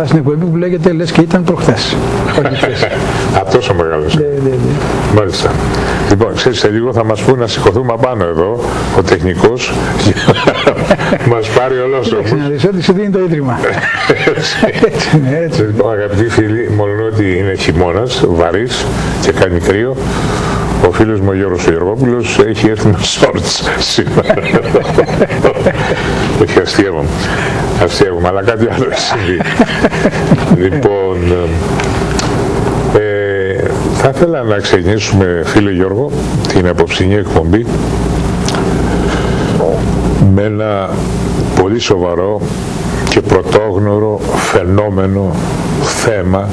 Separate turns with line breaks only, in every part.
αυτά στην εκπομπή που λέγεται λες και ήταν προχθές.
Αυτός ο μεγάλος.
Ναι.
Μάλιστα. Λοιπόν, ξέρεις, σε λίγο θα μας πούν να σηκωθούμε απάνω εδώ, ο τεχνικός, μας πάρει ολόσωμους.
Να δεις ότι σου δίνει το ίδρυμα.
Έτσι. Λοιπόν, αγαπητοί φίλοι, μόνο ότι είναι χειμώνας, βαρύς και κάνει κρύο, ο φίλος μου ο Γιώργος ο Γεωργόπουλος έχει έρθει με σόρτς σήμερα. Όχι, αστείευομαι, αλλά κάτι άλλο έχει συμβεί. Λοιπόν, θα ήθελα να ξεκινήσουμε, φίλε Γιώργο, την απόψινή εκπομπή με ένα πολύ σοβαρό και πρωτόγνωρο φαινόμενο, θέμα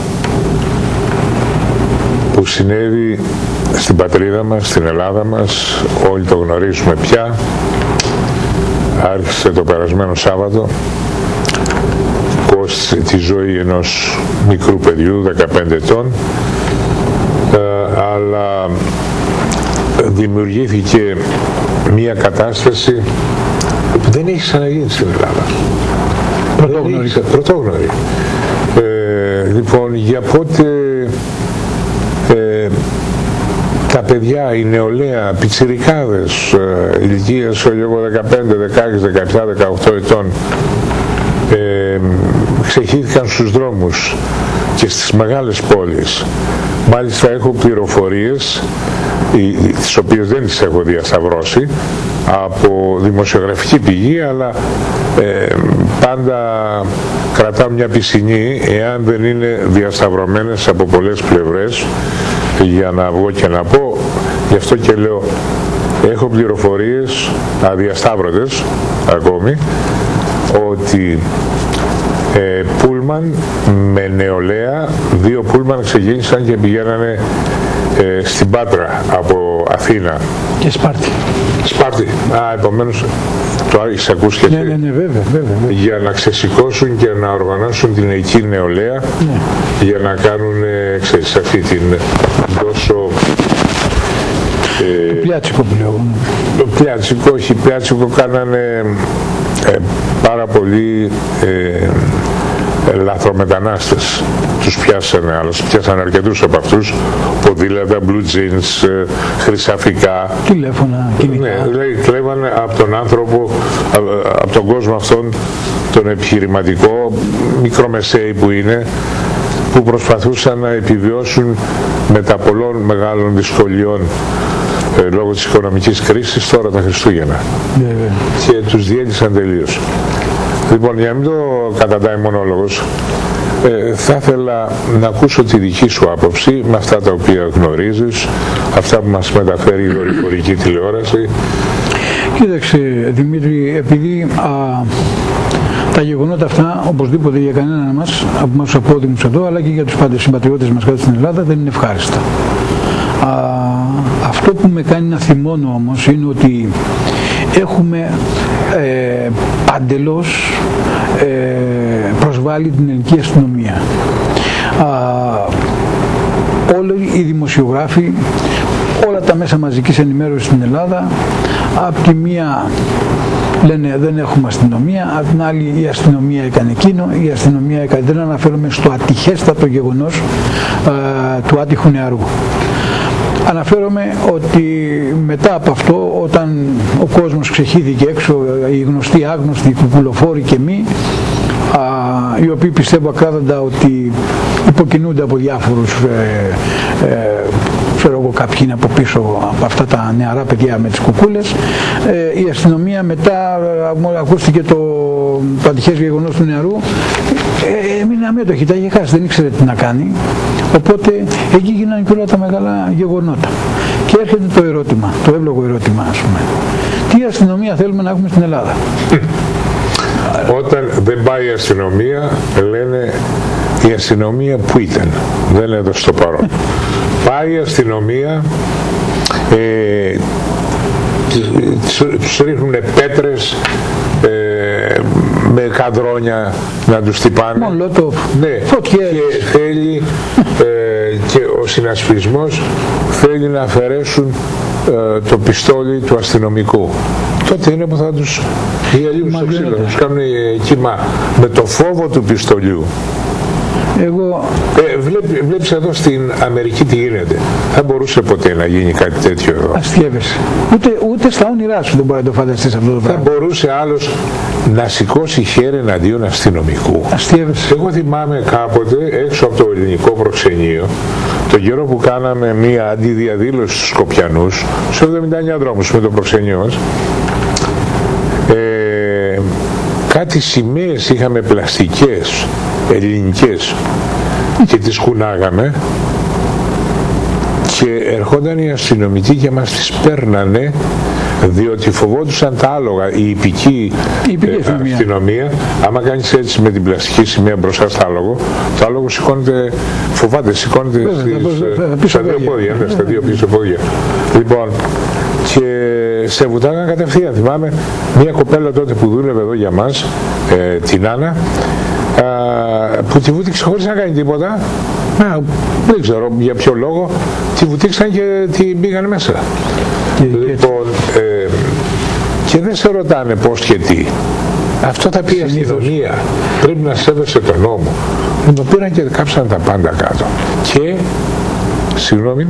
που συνέβη στην πατρίδα μας, στην Ελλάδα μας, όλοι το γνωρίζουμε πια. Άρχισε το περασμένο Σάββατο, κόστησε τη ζωή ενός μικρού παιδιού 15 ετών, αλλά δημιουργήθηκε μια κατάσταση που δεν έχει ξαναγίνει στην Ελλάδα. Πρωτόγνωρη. Λοιπόν, για πότε τα παιδιά, η νεολαία, πιτσιρικάδες ηλικίας 15, 16, 17, 18 ετών ξεχύθηκαν στους δρόμους και στις μεγάλες πόλεις. Μάλιστα έχω πληροφορίες, τις οποίες δεν τις έχω διασταυρώσει, από δημοσιογραφική πηγή, αλλά πάντα κρατάω μια πισινή εάν δεν είναι διασταυρωμένες από πολλές πλευρές, για να βγω και να πω. Γι' αυτό και λέω, έχω πληροφορίες αδιασταύρωτες ακόμη, ότι πούλμαν με νεολαία, 2 πούλμαν ξεκίνησαν και πηγαίνανε στην Πάτρα από Αθήνα.
Και Σπάρτη.
Σπάρτη. Επομένως το έχεις ακούσει και εσύ.
Ναι, βέβαια.
Για να ξεσηκώσουν και να οργανώσουν την εκεί νεολαία, για να κάνουν, ξέρεις, αυτή την τόσο...
Το πιάτσικο που λέω.
Το πιάτσικο, όχι, πιάτσικο κάνανε πάρα πολλοί λαθρομετανάστες. Τους πιάσανε, αλλά πιάσανε αρκετούς από αυτούς, ποδήλατα, blue jeans, χρυσαφικά.
Τηλέφωνα, κινητά.
Ναι, λέει, κλέβανε από τον άνθρωπο, από τον κόσμο αυτόν, τον επιχειρηματικό, μικρομεσαίοι που είναι, που προσπαθούσαν να επιβιώσουν μετά πολλών μεγάλων δυσκολιών λόγω της οικονομικής κρίσης τώρα τα Χριστούγεννα. Και τους διέλυσαν τελείως. Λοιπόν, για να μην το καταντάει μονόλογος, θα ήθελα να ακούσω τη δική σου άποψη με αυτά τα οποία γνωρίζεις, αυτά που μας μεταφέρει η δορυφορική τηλεόραση.
Κοίταξε Δημήτρη, επειδή τα γεγονότα αυτά, οπωσδήποτε για κανέναν μας, από εμάς τους απόδημους εδώ, αλλά και για τους συμπατριώτες μας κάτω στην Ελλάδα, δεν είναι ευχάριστα. Αυτό που με κάνει να θυμώνω όμως είναι ότι έχουμε παντελώς προσβάλει την ελληνική αστυνομία. Όλοι οι δημοσιογράφοι, όλα τα μέσα μαζικής ενημέρωσης στην Ελλάδα, από τη μία λένε δεν έχουμε αστυνομία, από την άλλη η αστυνομία έκανε εκείνο, η αστυνομία έκανε, δεν αναφέρομαι στο ατυχέστατο γεγονός του άτυχου νεαρού. Αναφέρομαι ότι μετά από αυτό, όταν ο κόσμος ξεχύθηκε έξω, οι γνωστοί, άγνωστοι, κουκουλοφόροι και μη, οι οποίοι πιστεύω ακράδαντα ότι υποκινούνται από διάφορους, ξέρω εγώ, κάποιοι είναι από πίσω από αυτά τα νεαρά παιδιά με τις κουκούλες, η αστυνομία μετά, ακούστηκε το ατυχές γεγονός του νεαρού, έμεινε αμέτωχη, τα είχε χάσει, δεν ήξερε τι να κάνει, οπότε εκεί γίνανε και όλα τα μεγάλα γεγονότα. Και έρχεται το ερώτημα, το εύλογο ερώτημα, ας πούμε, τι αστυνομία θέλουμε να έχουμε στην Ελλάδα?
Όταν δεν πάει η αστυνομία, λένε η αστυνομία που ήταν, δεν είναι εδώ στο παρόν. Πάει η αστυνομία, τους ρίχνουν πέτρες, με καδρόνια να τους τυπάνε. Ναι, και θέλει και ο συνασπισμός θέλει να αφαιρέσουν το πιστόλι του αστυνομικού. Τότε είναι που θα τους διαλύουν στο ξύλο, τους κάνουν κύμα με το φόβο του πιστολιού.
Εγώ...
Βλέπεις εδώ στην Αμερική τι γίνεται. Θα μπορούσε ποτέ να γίνει κάτι τέτοιο εδώ?
Αστείευεσαι. Ούτε στα όνειρά σου δεν μπορεί να το φανταστείς αυτό το πράγμα.
Θα μπορούσε άλλος να σηκώσει χέρι εναντίον αστυνομικού?
Αστείευεσαι.
Εγώ θυμάμαι κάποτε έξω από το ελληνικό προξενείο, τον καιρό που κάναμε μία αντιδιαδήλωση στους Σκοπιανούς, στους 79 δρόμους με το προξενείο μας, κάτι σημαίες είχαμε πλαστικές, ελληνικές, και τις κουνάγαμε και ερχόταν οι αστυνομικοί και μας τις παίρνανε, διότι φοβόντουσαν τα άλογα. Η υπηκή αστυνομία, άμα κάνεις έτσι με την πλαστική σημαία μπροστά στο άλογο, το άλογο σηκώνεται, φοβάται, σηκώνεται στα δύο πόδια, στα δύο πίσω πόδια. Λοιπόν, και σε βουτάγαν κατευθείαν. Θυμάμαι μια κοπέλα τότε που δούλευε εδώ για μας, την Άννα, που τη βούτυξε χωρίς να κάνει τίποτα. Δεν ξέρω για ποιο λόγο, τη βουτήξαν και την πήγαν μέσα. Λοιπόν, και δεν σε ρωτάνε πώς και τι. Αυτό θα πει η αστυνομία. Πρέπει να σέβεσαι τον νόμο. Λοιπόν, πήραν και κάψαν τα πάντα κάτω. Και, συγγνώμη,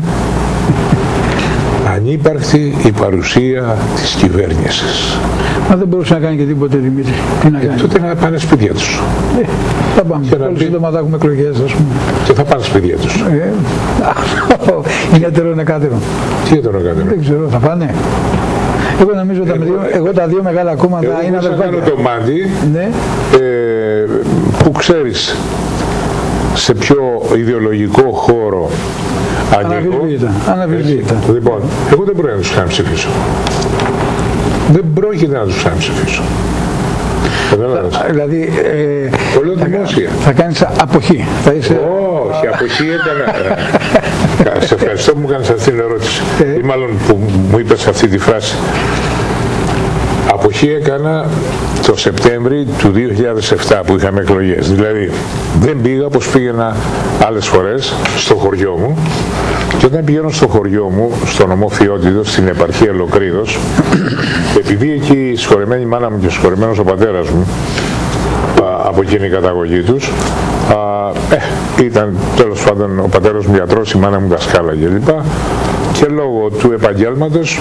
ανύπαρκτη η παρουσία της κυβέρνησης.
Μα δεν μπορούσε να κάνει και τίποτε, Δημήτρη. Τι να κάνει?
Τότε να πάνε σπίτια τους.
Θα πάμε. Πολύ σύντομα θα έχουμε εκλογές, ας πούμε.
Και θα πάνε σπίτια τους.
Είναι ατερονεκάτερο.
Τι ατερονεκάτερο?
Δεν ξέρω, θα πάνε. Εγώ νομίζω εγώ τα δύο μεγάλα κόμματα είναι αδερφάκια.
Εγώ θα κάνω το μάτι, ναι, που ξέρεις σε ποιο ιδεολογικό χώρο
αναβιβείται.
Λοιπόν, εγώ δεν πρόκειται να τους κάνω ψηφίσω. Δεν πρόκειται να τους κάνω ψηφίσω.
Δηλαδή,
το λέω δημόσια.
Θα κάνεις αποχή.
Όχι, αποχή έκανα. Σε ευχαριστώ που μου κάνεις αυτή την ερώτηση. Ή μάλλον που μου είπες αυτή τη φράση. Αποχή έκανα το Σεπτέμβρη του 2007 που είχαμε εκλογές. Δηλαδή δεν πήγα όπως πήγαινα άλλες φορές στο χωριό μου, και όταν πηγαίνω στο χωριό μου, στο νομό Φιώτιδο, στην επαρχία Λοκρίδος, επειδή εκεί συγχωρεμένη η μάνα μου και συγχωρεμένος ο πατέρας μου, από εκείνη η καταγωγή τους, ήταν τέλος πάντων ο πατέρας μου γιατρός, η μάνα μου δασκάλα κλπ. Και λόγω του επαγγέλματος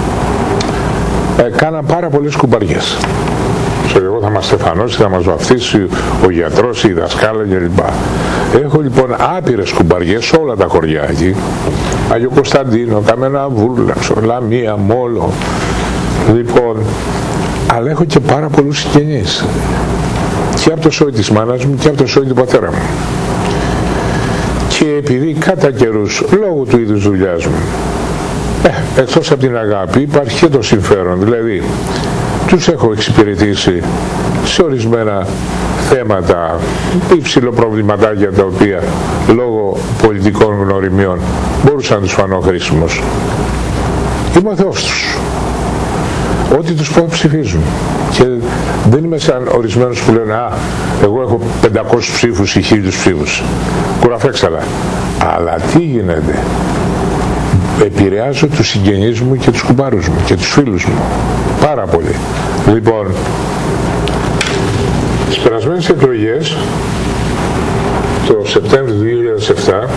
κάναν πάρα πολλές κουμπαριές. Εγώ θα μας στεφανώσει, θα μας βαφτίσει ο γιατρός, η δασκάλα κλπ. Έχω λοιπόν άπειρες κουμπαριές σε όλα τα χωριά εκεί. Άγιο Κωνσταντίνο, Καμένα Βούλαψο, Λαμία, Μόλο. Λοιπόν, αλλά έχω και πάρα πολλούς συγγενείς. Και από το σόι της μάνας μου και από το σόι του πατέρα μου. Και επειδή κατά καιρούς, λόγω του είδους δουλειάς μου, εκτός από την αγάπη υπάρχει και το συμφέρον, δηλαδή τους έχω εξυπηρετήσει σε ορισμένα θέματα, υψηλοπροβληματάκια τα οποία λόγω πολιτικών γνωριμιών μπορούσαν να τους φανώ χρήσιμος. Είμαι ο Θεός τους. Ό,τι τους πω ψηφίζουν. Και δεν είμαι σαν ορισμένους που λένε εγώ έχω 500 ψήφους ή 1000 ψήφους. Κουραφέξαλα. Αλλά τι γίνεται? Επηρεάζω τους συγγενείς μου και τους κουμπάρους μου και τους φίλους μου. Πάρα πολύ. Λοιπόν, στις περασμένες εκλογές, το Σεπτέμβριο του 2007,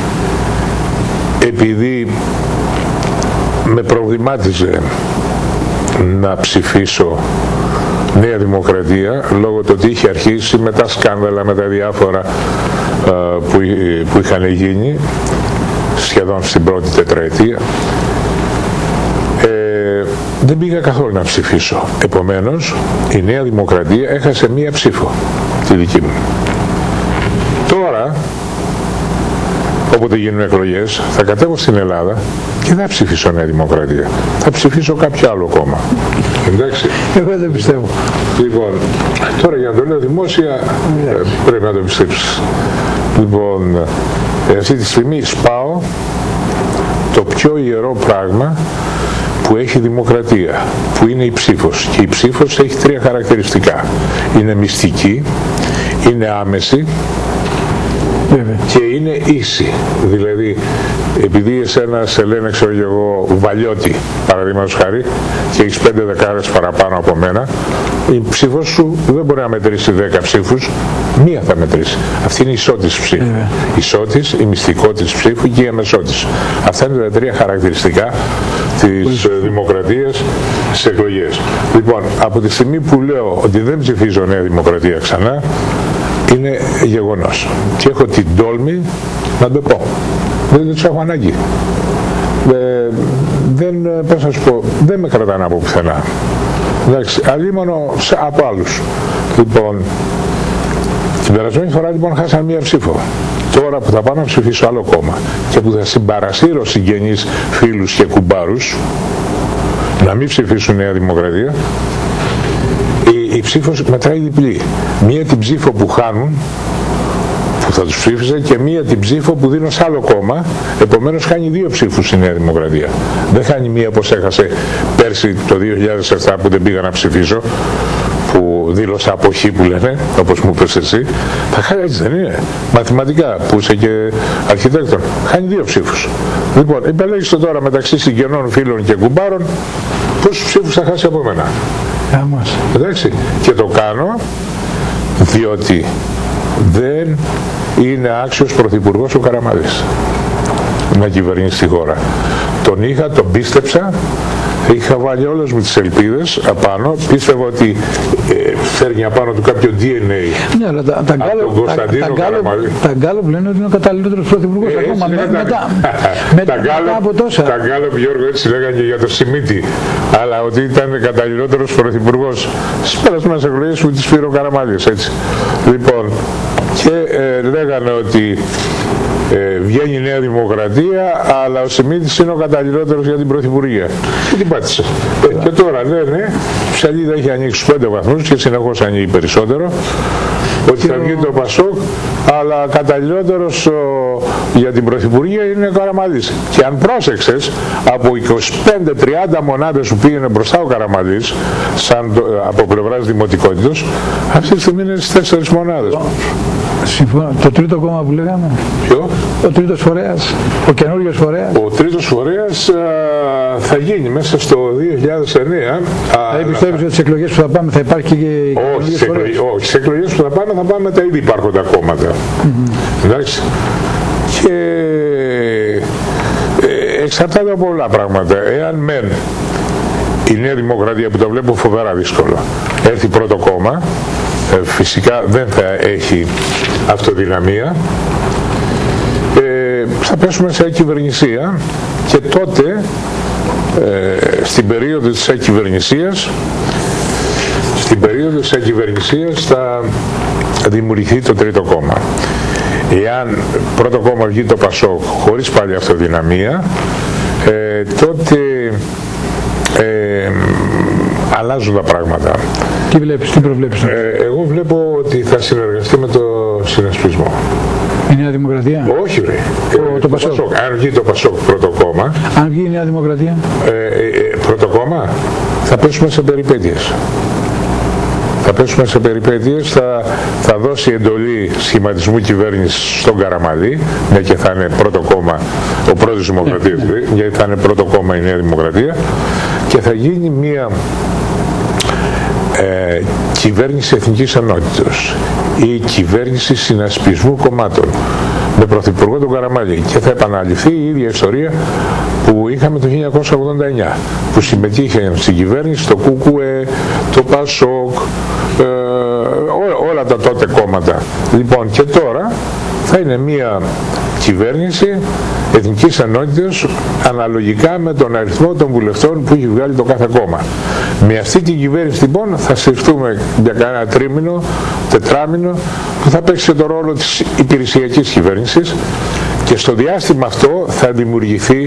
επειδή με προβλημάτιζε να ψηφίσω Νέα Δημοκρατία, λόγω του ότι είχε αρχίσει με τα σκάνδαλα, με τα διάφορα που είχαν γίνει σχεδόν στην πρώτη τετραετία, δεν πήγα καθόλου να ψηφίσω. Επομένως, η Νέα Δημοκρατία έχασε μία ψήφο, τη δική μου. Τώρα, όποτε γίνουν εκλογές, θα κατέβω στην Ελλάδα και δεν ψηφίσω Νέα Δημοκρατία. Θα ψηφίσω κάποιο άλλο κόμμα. Εντάξει.
Εγώ δεν πιστεύω.
Λοιπόν, τώρα για να το λέω δημόσια, πρέπει να το πιστέψεις. Λοιπόν, αυτή τη στιγμή σπάω το πιο ιερό πράγμα που έχει δημοκρατία, που είναι η ψήφος. Και η ψήφος έχει 3 χαρακτηριστικά. Είναι μυστική, είναι άμεση και είναι ίση. Δηλαδή, επειδή εσένα σε λένε, ξέρω εγώ, Βαλιώτη, παραδείγματος χάρη, και έχεις 5 δεκάρες παραπάνω από μένα, Η ψήφος σου δεν μπορεί να μετρήσει 10 ψήφους, μία θα μετρήσει. Αυτή είναι η ισότης ψήφου. Η ισότης, η μυστικότης ψήφου και η αμεσότης. Αυτά είναι τα τρία χαρακτηριστικά της δημοκρατίας στις εκλογές. Λοιπόν, από τη στιγμή που λέω ότι δεν ψηφίζω Νέα Δημοκρατία ξανά, είναι γεγονός. Και έχω την τόλμη να το πω. Δεν τους έχω ανάγκη. Πώς να σου πω, δεν με κρατάνε από πουθενά. Εντάξει, αλλήμωνο από άλλους. Λοιπόν, την περασμένη φορά λοιπόν χάσαμε μία ψήφο. Τώρα που θα πάω να ψηφίσω άλλο κόμμα και που θα συμπαρασύρω συγγενείς, φίλους και κουμπάρους να μην ψηφίσουν Νέα Δημοκρατία, η ψήφος μετράει διπλή. Μία την ψήφο που χάνουν, που θα τους ψήφιζα, και μία την ψήφο που δίνω σε άλλο κόμμα, επομένως χάνει 2 ψήφους η Νέα Δημοκρατία. Δεν χάνει μία όπως έχασε πέρσι το 2007 που δεν πήγα να ψηφίσω, που δήλωσα αποχή που λένε, όπως μου είπες εσύ. Θα χάνει, έτσι δεν είναι? Μαθηματικά, που είσαι και αρχιτέκτον, χάνει 2 ψήφους. Λοιπόν, επιλέγεις τώρα μεταξύ συγγενών, φίλων και κουμπάρων πόσους ψήφους θα χάσει από μένα. Εντάξει, και το κάνω διότι δεν είναι άξιος πρωθυπουργός ο Καραμανλής να κυβερνήσει τη χώρα. Τον είχα, τον πίστεψα, είχα βάλει όλες μου τις ελπίδες απάνω, πίστευα ότι φέρνει απάνω του κάποιο DNA.
Ναι, αλλά τα Γκάλοπ λένε ότι είναι ο καταλληλότερος πρωθυπουργός ακόμα μετά από τόσα.
Τα Γκάλοπ, Γιώργο, έτσι λέγανε και για το Σιμίτη, αλλά ότι ήταν καταλληλότερος πρωθυπουργός στις περασμένες εκλογές που τις πήρε ο Καραμανλής, έτσι. Λοιπόν, και λέγανε ότι βγαίνει η Νέα Δημοκρατία, αλλά ο Σιμίτης είναι ο καταλληλότερος για την πρωθυπουργία. Και την πάτησε. Και τώρα λένε, η ψαλίδα έχει ανοίξει 5 βαθμούς και συνεχώς ανοίγει περισσότερο, ότι θα βγει το Πασόκ, αλλά καταλληλότερος για την πρωθυπουργία είναι ο Καραμανλής. Και αν πρόσεξες, από 25-30 μονάδες που πήγαινε μπροστά ο Καραμανλής, από πλευράς δημοτικότητος, αυτή τη στιγμή είναι στις 4 μονάδες.
Συμφωνώ. Το τρίτο κόμμα που λέγαμε.
Ποιο?
Ο τρίτος φορέας. Ο καινούριος φορέας.
Ο τρίτος φορέας θα γίνει μέσα στο 2009.
Πιστεύεις ότι στις εκλογές που θα πάμε θα υπάρχει και οι καινούργιες φορέες?
Όχι, στις εκλογές που θα πάμε με τα ήδη υπάρχοντα κόμματα. Εντάξει. Και εξαρτάται από πολλά πράγματα. Εάν μεν η Νέα Δημοκρατία, που το βλέπω φοβερά δύσκολο, έρθει πρώτο κόμμα, φυσικά δεν θα έχει αυτοδυναμία, θα πέσουμε σε ακυβερνησία, και τότε στην περίοδο της ακυβερνησίας θα δημιουργηθεί το τρίτο κόμμα. Εάν πρώτο κόμμα βγει το Πασόκ χωρίς πάλι αυτοδυναμία, τότε αλλάζουν τα πράγματα.
Τι προβλέπεις?
Εγώ βλέπω ότι θα συνεργαστεί με το συνασπισμό.
Η Νέα Δημοκρατία?
Όχι ρε.
Το Πασόκ.
Αν βγει το Πασόκ πρώτο κόμμα.
Αν βγει η Νέα Δημοκρατία?
Πρώτο κόμμα, θα πέσουμε σε περιπέτειες. Θα δώσει εντολή σχηματισμού κυβέρνησης στον Καραμανλή, μια και θα είναι πρώτο κόμμα, ο πρώτος Δημοκρατίας, γιατί θα είναι πρώτο κόμμα η Νέα Δημοκρατία, και θα γίνει μια κυβέρνηση εθνικής ενότητας ή κυβέρνηση συνασπισμού κομμάτων με πρωθυπουργό τον Καραμανλή, και θα επαναληφθεί η ίδια ιστορία που είχαμε το 1989, που συμμετείχε στην κυβέρνηση το ΚΚΕ, το Πασόκ, όλα τα τότε κόμματα. Λοιπόν, και τώρα θα είναι μια κυβέρνηση εθνικής ενότητας αναλογικά με τον αριθμό των βουλευτών που έχει βγάλει το κάθε κόμμα. Με αυτή την κυβέρνηση λοιπόν θα σκεφτούμε για κανένα τρίμηνο, τετράμηνο, που θα παίξει το ρόλο της υπηρεσιακής κυβέρνησης, και στο διάστημα αυτό θα δημιουργηθεί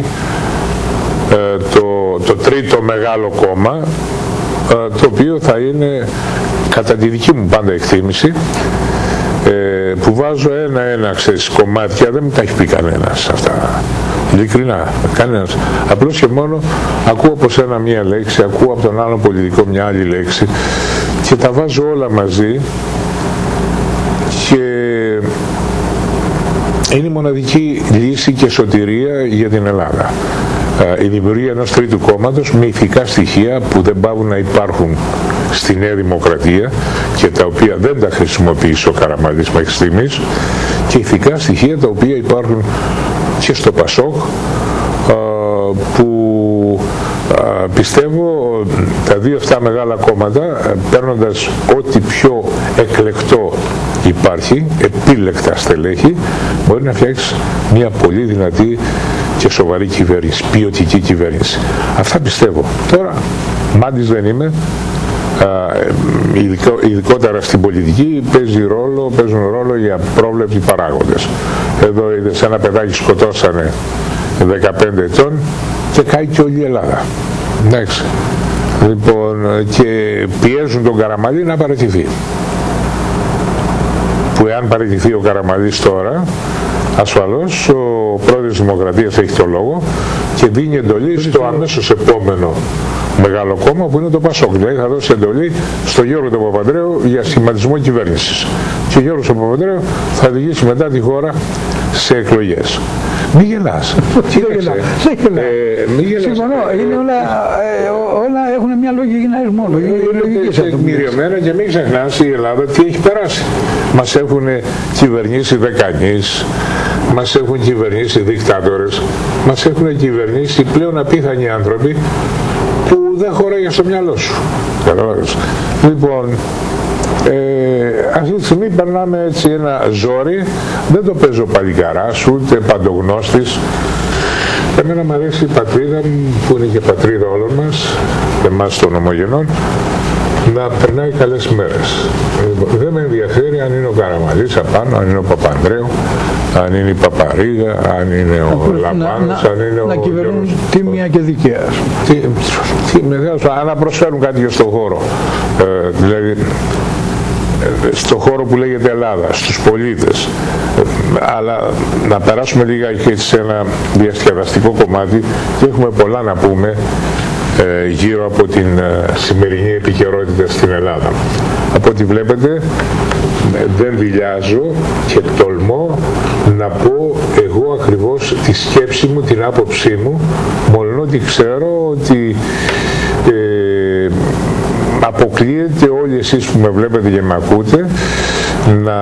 το τρίτο μεγάλο κόμμα, το οποίο θα είναι, κατά τη δική μου πάντα εκτίμηση, που βάζω ένα-ένα, ξέρεις, κομμάτια, δεν μου τα έχει πει κανένας αυτά, ειλικρινά, κανένας. Απλώς και μόνο ακούω από σένα μία λέξη, ακούω από τον άλλο πολιτικό μια άλλη λέξη, και τα βάζω όλα μαζί, και είναι η μοναδική λύση και σωτηρία για την Ελλάδα. Η δημιουργία ενός τρίτου κόμματος με ηθικά στοιχεία που δεν πάβουν να υπάρχουν στη Νέα Δημοκρατία και τα οποία δεν τα χρησιμοποίησε ο Καραμανλής μέχρι στιγμής, και ηθικά στοιχεία τα οποία υπάρχουν και στο Πασόκ, που πιστεύω τα δύο αυτά μεγάλα κόμματα, παίρνοντας ό,τι πιο εκλεκτό υπάρχει, επίλεκτα στελέχη, μπορεί να φτιάξει μια πολύ δυνατή και σοβαρή κυβέρνηση, ποιοτική κυβέρνηση. Αυτά πιστεύω. Τώρα, μάντης δεν είμαι, ειδικότερα στην πολιτική παίζουν ρόλο οι απρόβλεπτοι παράγοντες. Εδώ είδες ένα παιδάκι σκοτώσανε 15 ετών και κάει και όλη η Ελλάδα. Εντάξει. Λοιπόν, και πιέζουν τον Καραμανλή να παραιτηθεί. Που εάν παραιτηθεί ο Καραμανλής τώρα, ασφαλώς ο πρόεδρος της Δημοκρατίας έχει το λόγο και δίνει εντολή στο αμέσως επόμενο μεγάλο κόμμα που είναι το Πασόκ. Δηλαδή θα δώσει εντολή στον Γιώργο τον Παπανδρέου για σχηματισμό κυβέρνησης. Και ο Γιώργος τον Παπανδρέου θα οδηγήσει μετά τη χώρα σε εκλογές. Μη γελάς.
Τι δεν γελάω. Συμφωνώ. Όλα έχουν μια λογική να έρθουν μόνο.
Είναι τεκμηριωμένα και μην ξεχνάς η Ελλάδα τι έχει περάσει. Μας έχουν κυβερνήσει δεκανείς, μας έχουν κυβερνήσει δικτάτορες, μας έχουν κυβερνήσει πλέον απίθανοι άνθρωποι που δεν χωράει στο μυαλό σου. Λοιπόν, αυτή τη στιγμή περνάμε έτσι ένα ζόρι, δεν το παίζω παλικαράς ούτε παντογνώστης. Εμένα μου αρέσει η πατρίδα μου, που είναι και πατρίδα όλων μας, εμάς των ομογενών, να περνάει καλές μέρες. Δεν με ενδιαφέρει αν είναι ο Καραμανλής απάνω, αν είναι ο Παπανδρέου, αν είναι η Παπαρίγα, αν είναι ο Λαπάνος, αν είναι ο...
Να κυβερνούν τίμια και δικαία.
Αλλά προσφέρουν κάτι και στον χώρο. Δηλαδή, στον χώρο που λέγεται Ελλάδα, στους πολίτες. Αλλά να περάσουμε λίγα και σε ένα διασκεδαστικό κομμάτι και έχουμε πολλά να πούμε γύρω από την σημερινή επικαιρότητα στην Ελλάδα. Από ό,τι βλέπετε δεν δηλιάζω και τολμώ να πω εγώ ακριβώς τη σκέψη μου, την άποψή μου, μολονότι ξέρω ότι αποκλείεται όλοι εσείς που με βλέπετε και με ακούτε να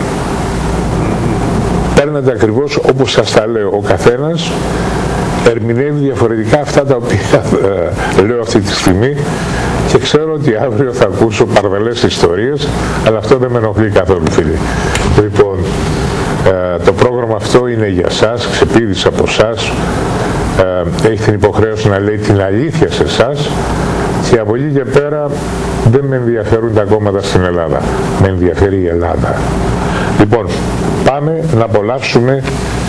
παίρνετε ακριβώς όπως σας τα λέω. Ο καθένας ερμηνεύει διαφορετικά αυτά τα οποία λέω αυτή τη στιγμή και ξέρω ότι αύριο θα ακούσω παρδελές ιστορίες, αλλά αυτό δεν με ενοχλεί καθόλου, φίλοι. Λοιπόν, το πρόγραμμα αυτό είναι για σας, ξεπήδης από εσάς, έχει την υποχρέωση να λέει την αλήθεια σε εσάς και από εκεί και πέρα δεν με ενδιαφέρουν τα κόμματα στην Ελλάδα, με ενδιαφέρει η Ελλάδα. Λοιπόν, πάμε να απολαύσουμε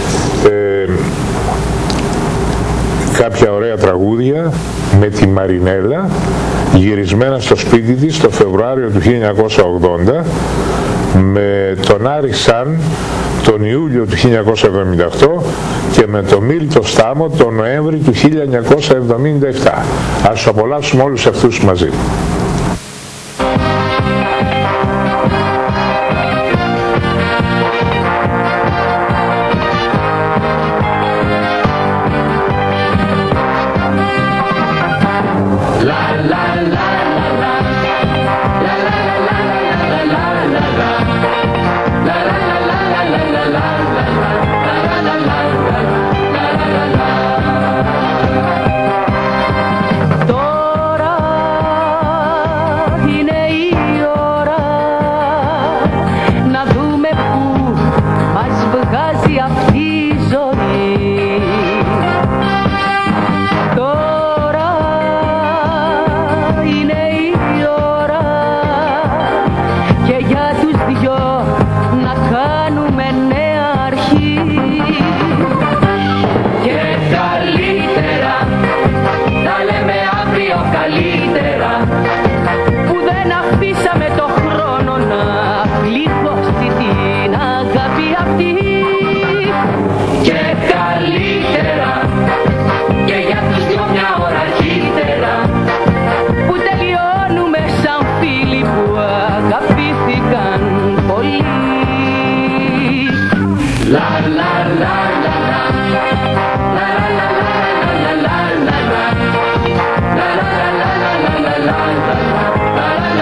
κάποια ωραία τραγούδια με τη Μαρινέλα, γυρισμένα στο σπίτι της το Φεβρουάριο του 1980, με τον Άρη Σαν τον Ιούλιο του 1978 και με τον Μίλτο Στάμο τον Νοέμβρη του 1977. Ας απολαύσουμε όλους αυτούς μαζί.
La la la la la la la la la la la la la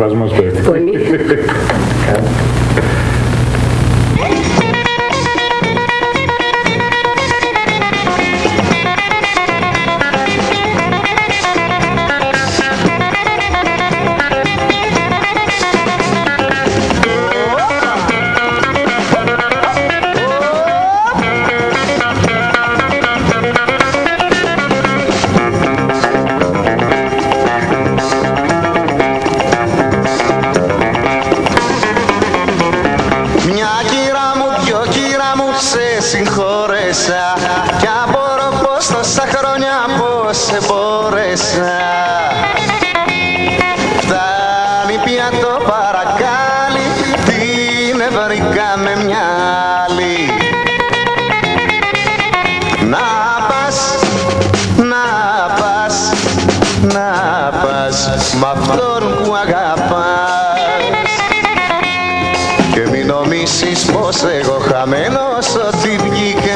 αποσπασμός πρέπει.
Πολύ.
Κι απορώ πως τόσα χρόνια πως σε μπόρεσα. Φτάνει πια το παρακάλι, την βρήκα με μια άλλη. Να πας, να πας, να πας μ' αυτόν που αγαπάς. Και μην νομίσεις πως εγώ χαμένος ότι βγήκα.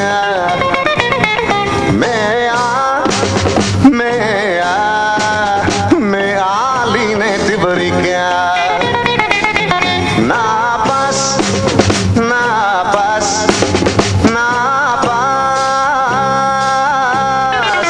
Με άλλη ναι τη βρήκα. Να πας, να πας, να πας.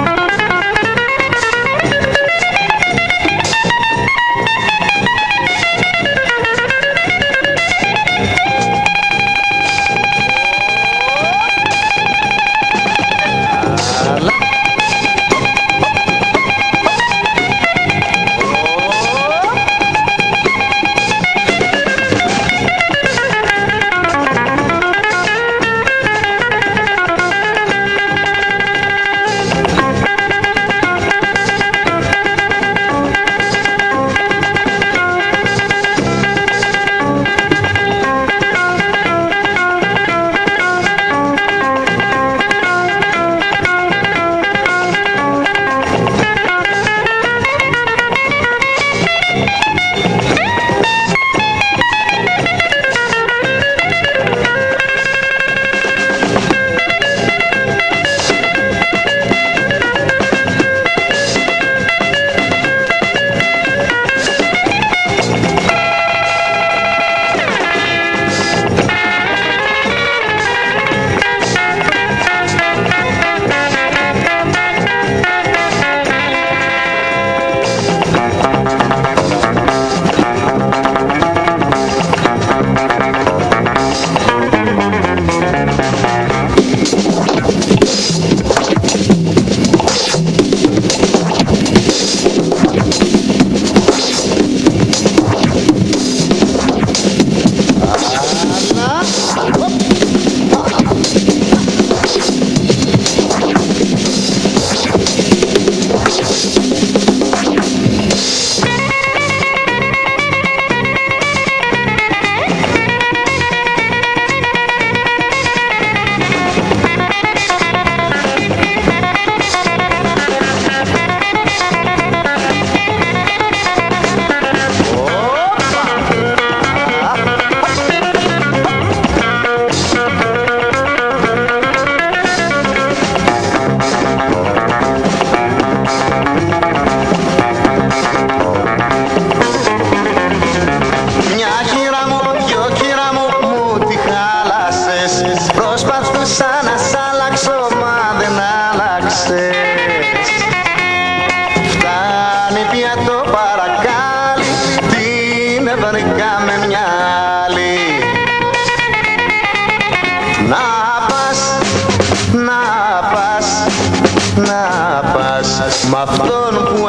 μ' αυτόν που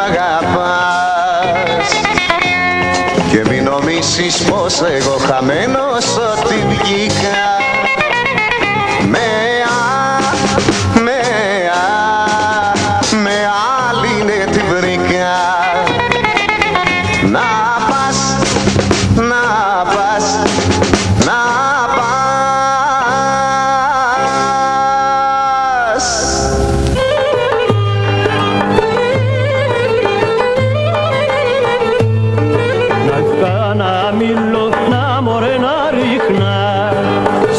αγαπάς. Και μην νομίσεις πως εγώ χαμένος ότι βγήκα. Με άλλη ναι τη βρήκα. Να πας, να πας, να πας.
Να κάνα μιλώνα μωρέ να ρίχνα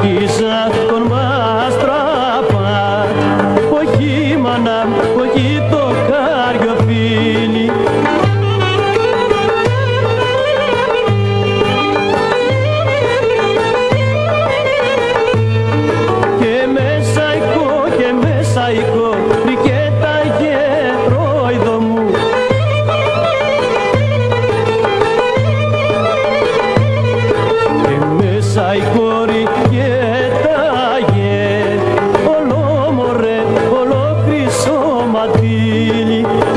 Κοίσα τον μάστραπα, όχι μάνα, όχι το κάριο φίλι. Και μέσα οικό, ρικέτα γερόιδο μου. Και μέσα η κόρη και τα γε, ολόμορε, ολόχρυσο ματήλι.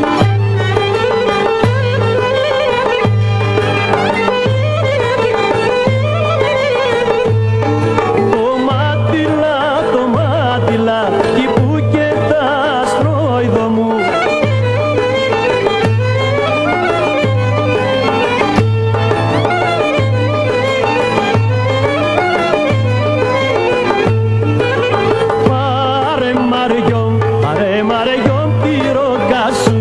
Το μάτιλα, κι που και τα στρόιδο μου. Πάρε μαριόν τη ρόγκα σου.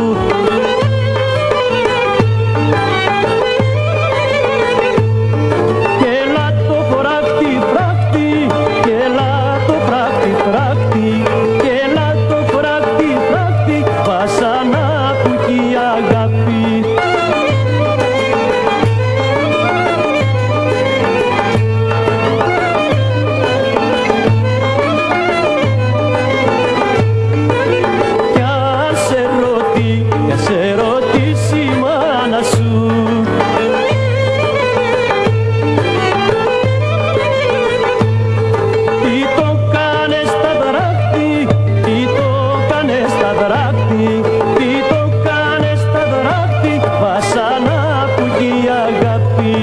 Και έλα το φράχτη, φράχτη, και έλα το φράχτη, φράχτη, και έλα το φράχτη, φράχτη, βασανά που έχει αγάπη. Κι ας σε ρωτήσει η μάνα σου, τι το κάνες στα δράκτη, τι το κάνες στα δράκτη, τι το κάνες στα δράκτη, βασανά που έχει αγάπη.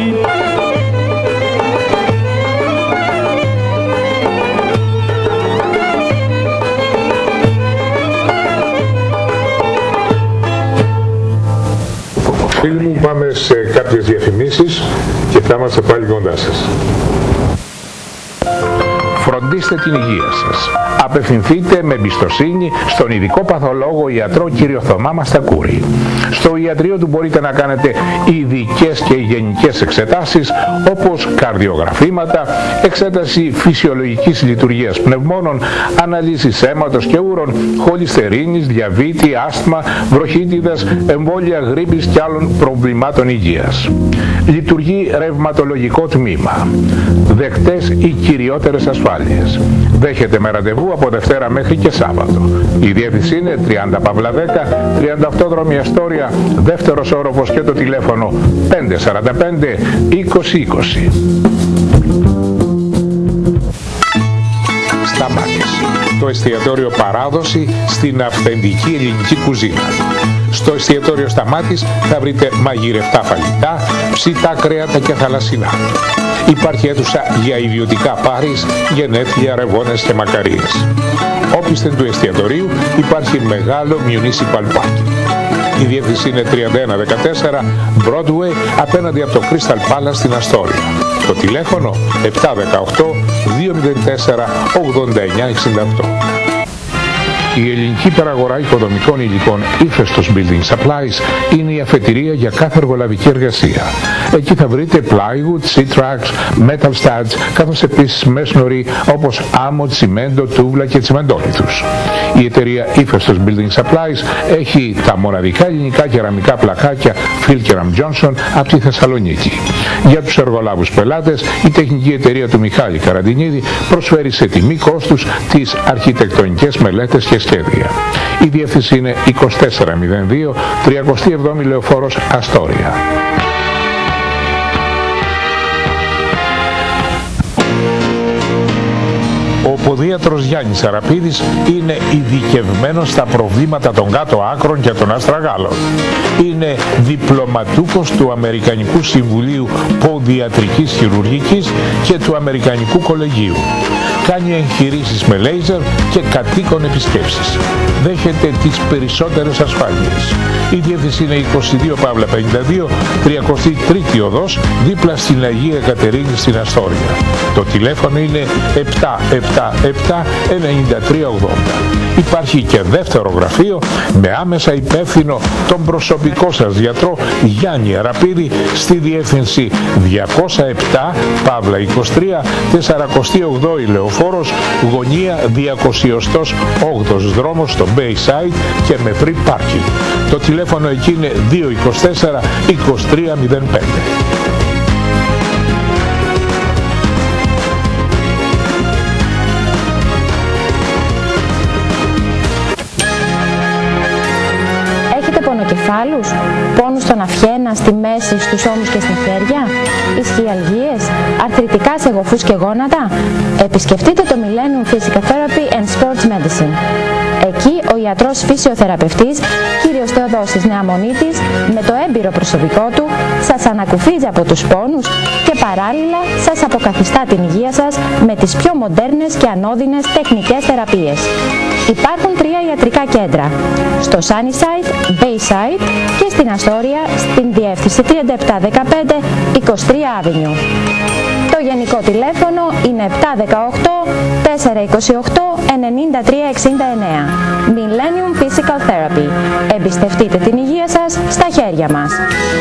Φίλοι μου, πάμε σε κάποιες διαφημίσεις και θα είμαστε πάλι κοντά σας.
Φροντίστε την υγεία σας. Απευθυνθείτε με εμπιστοσύνη στον ειδικό παθολόγο ιατρό κύριο Θωμά Μαστακούρη. Στο ιατρείο του μπορείτε να κάνετε ειδικές και γενικές εξετάσεις όπως καρδιογραφήματα, εξέταση φυσιολογικής λειτουργίας πνευμόνων, αναλύσεις αίματος και ούρων, χολυστερίνης, διαβήτη, άσθμα, βροχίτιδας, εμβόλια γρίπης και άλλων προβλημάτων υγείας. Λειτουργεί ρευματολογικό τμήμα. Δεκτές οι κυριότερες ασφάλειες. Δέχεται με ραντεβού από Δευτέρα μέχρι και Σάββατο. Η διεύθυνση είναι 30 Παύλα 10, 38 δρόμοι Αστόρια, δεύτερος όροφος και το τηλέφωνο 545 2020. Σταμάτης. Το εστιατόριο Παράδοση στην αυθεντική ελληνική κουζίνα. Στο εστιατόριο Σταμάτης θα βρείτε μαγειρευτά φαγητά, ψητά κρέατα και θαλασσινά. Υπάρχει αίθουσα για ιδιωτικά πάρις, γενέθλια, ρεβόνες και μακαρίες. Όπισθεν του εστιατορίου υπάρχει μεγάλο municipal parking. Η διεύθυνση είναι 3114 Broadway απέναντι από το Crystal Palace στην Αστόρια. Το τηλέφωνο 718 204 8968. Η ελληνική παραγορά οικοδομικών υλικών Ύφεστος Building Supplies είναι η αφετηρία για κάθε εργολαβική εργασία. Εκεί θα βρείτε plywood, C-tracks, metal studs, καθώς επίσης μέσνοροι όπως άμμο, τσιμέντο, τούβλα και τσιμεντόλιθους. Η εταιρεία Ύφεστος Building Supplies έχει τα μοναδικά ελληνικά κεραμικά πλακάκια Filkeram Johnson από τη Θεσσαλονίκη. Για τους εργολάβους πελάτες, η τεχνική εταιρεία του Μιχάλη Καραντινίδη προσφέρει σε τιμή κόστους τις αρχιτεκτονικές μελέτες και σχέδια. Η διεύθυνση είναι 2402 37η Λεωφόρος Αστόρια. Ο ποδίατρος Γιάννης Αραπίδης είναι ειδικευμένος στα προβλήματα των κάτω άκρων και των αστραγάλων. Είναι διπλωματούχος του Αμερικανικού Συμβουλίου Ποδιατρικής Χειρουργικής και του Αμερικανικού Κολεγίου. Κάνει εγχειρήσεις με λέιζερ και κατοίκων επισκέψεις. Δέχεται τις περισσότερες ασφάλειες. Η διεύθυνση είναι 22 Παύλα 52, 33η οδός, δίπλα στην Αγία Κατερίνη στην Αστόρια. Το τηλέφωνο είναι 777 9380. υπάρχει και δεύτερο γραφείο με άμεσα υπεύθυνο τον προσωπικό σας γιατρό Γιάννη Αραπίδη στη διεύθυνση 207 Παύλα 23 48η Λεωφόρος, γωνία 208ος δρόμος στο Bayside και με free parking. Το τηλέφωνο εκεί είναι 224 2305.
Πονοκεφάλους, πόνους στον αυχένα, στη μέση, στους ώμους και στα χέρια, ισχυαλγίες, αρθριτικά σε γοφούς και γόνατα. Επισκεφτείτε το Millennium Physical Therapy and Sports Medicine. Εκεί ο ιατρός φυσιοθεραπευτής, κύριος Θεοδόσης Νεαμονίτης, με το έμπειρο προσωπικό του, σας ανακουφίζει από τους πόνους και παράλληλα σας αποκαθιστά την υγεία σας με τις πιο μοντέρνες και ανώδυνες τεχνικές θεραπείες. Υπάρχουν 3 ιατρικά κέντρα, στο Sunnyside, Bayside και στην Αστόρια, στην διεύθυνση 3715 23 Avenue. Το γενικό τηλέφωνο είναι 718 428 9369. Millennium Physical Therapy. Εμπιστευτείτε την υγεία σας στα χέρια μας.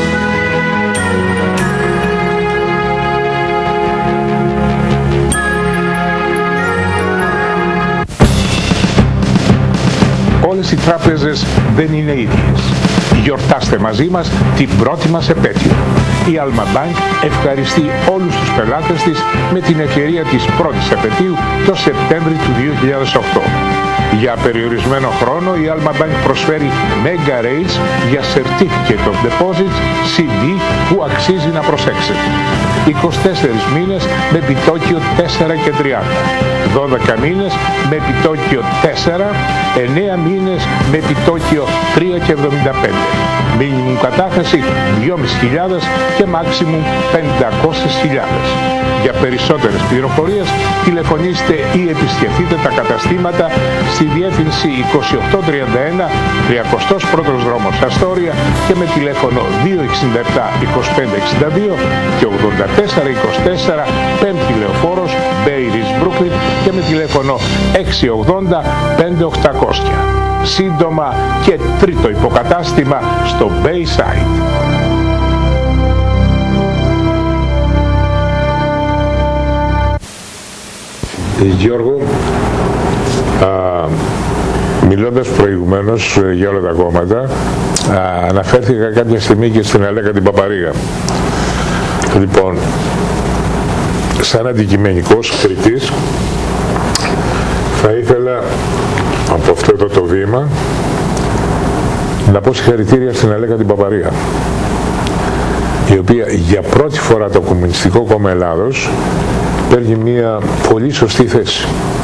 Όλες οι τράπεζες δεν είναι ίδιες. Γιορτάστε μαζί μας την πρώτη μας επέτειο. Η Alma Bank ευχαριστεί όλους τους πελάτες της με την ευκαιρία της πρώτης επετείου το Σεπτέμβρη του 2008. Για περιορισμένο χρόνο η Alma Bank προσφέρει Mega Rates για Certificate of Deposits CD που αξίζει να προσέξετε. 24 μήνες με επιτόκιο 4 και 30, 12 μήνες με επιτόκιο 4, 9 μήνες με επιτόκιο 3 και 75. Μίνιμουμ κατάθεση 2.500 και maximum 500.000. Για περισσότερες πληροφορίες τηλεφωνήστε ή επισκεφτείτε τα καταστήματα στη διεύθυνση 2831 31ος δρόμος Αστόρια και με τηλέφωνο 267 2562 και 8424 5η Λεωφόρος Bay Ridge Brooklyn και με τηλέφωνο 680 5800. Σύντομα και τρίτο υποκατάστημα στο Bayside.
Γιώργο, μιλώντας προηγουμένως για όλα τα κόμματα, αναφέρθηκα κάποια στιγμή και στην Αλέκα την Παπαρίγα. Λοιπόν, σαν αντικειμενικός κριτής, θα ήθελα από αυτό εδώ το βήμα να πω συγχαρητήρια στην Αλέκα την Παπαρίγα, η οποία για πρώτη φορά το Κομμουνιστικό Κόμμα Ελλάδος παίρνει μια πολύ σωστή θέση.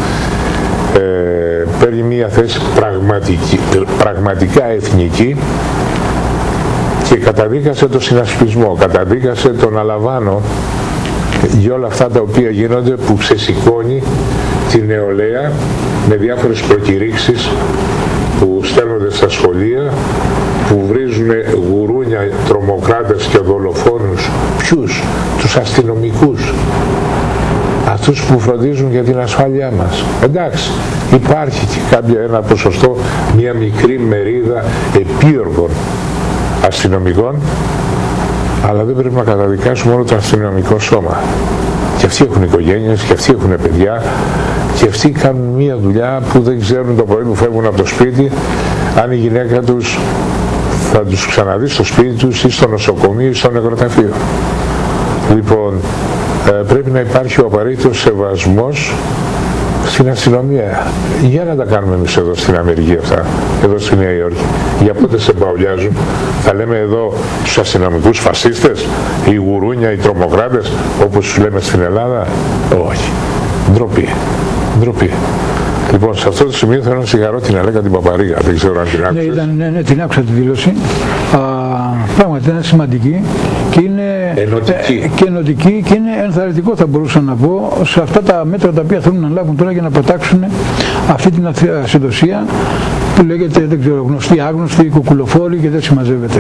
Παίρνει μια θέση πραγματικά εθνική και καταδίκασε το συνασπισμό, καταδίκασε τον Αλαβάνο για όλα αυτά τα οποία γίνονται, που ξεσηκώνει τη νεολαία με διάφορες προκηρύξεις που στέλνονται στα σχολεία, που βρίζουν γουρούνια, τρομοκράτες και δολοφόνους. Ποιους? Τους αστυνομικούς, αυτούς που φροντίζουν για την ασφάλειά μας. Εντάξει, υπάρχει και ένα ποσοστό, μια μικρή μερίδα επίοργων αστυνομικών, αλλά δεν πρέπει να καταδικάσουμε όλο το αστυνομικό σώμα. Και αυτοί έχουν οικογένειες, και αυτοί έχουν παιδιά, και αυτοί κάνουν μια δουλειά που δεν ξέρουν το πρωί που φεύγουν από το σπίτι αν η γυναίκα τους θα τους ξαναδεί στο σπίτι τους ή στο νοσοκομείο ή στο νεκροταφείο. Λοιπόν, πρέπει να υπάρχει ο απαραίτητος σεβασμός στην αστυνομία. Για να τα κάνουμε εμείς εδώ στην Αμερική αυτά, εδώ στη Νέα Υόρκη. Για πότε σε μπαουλιάζουν? Θα λέμε εδώ τους αστυνομικούς φασίστες, οι γουρούνια, οι τρομοκράτες, όπως τους λέμε στην Ελλάδα? Όχι. Ντροπή. Ντροπή. Λοιπόν, σε αυτό το σημείο θέλω να συγχαρώ την Αλέκα την Παπαρίγα. Δεν ξέρω αν την άκουσες.
Ναι, την άκουσα τη δήλωση. Πράγματι είναι σημαντική και είναι ενωτική και είναι ενθαρρυντικό, θα μπορούσα να πω, σε αυτά τα μέτρα τα οποία θέλουν να λάβουν τώρα για να πετάξουν αυτή την ασυντοσία που λέγεται, δεν ξέρω, γνωστή, άγνωστη, κουκουλοφόρη και δεν συμμαζεύεται.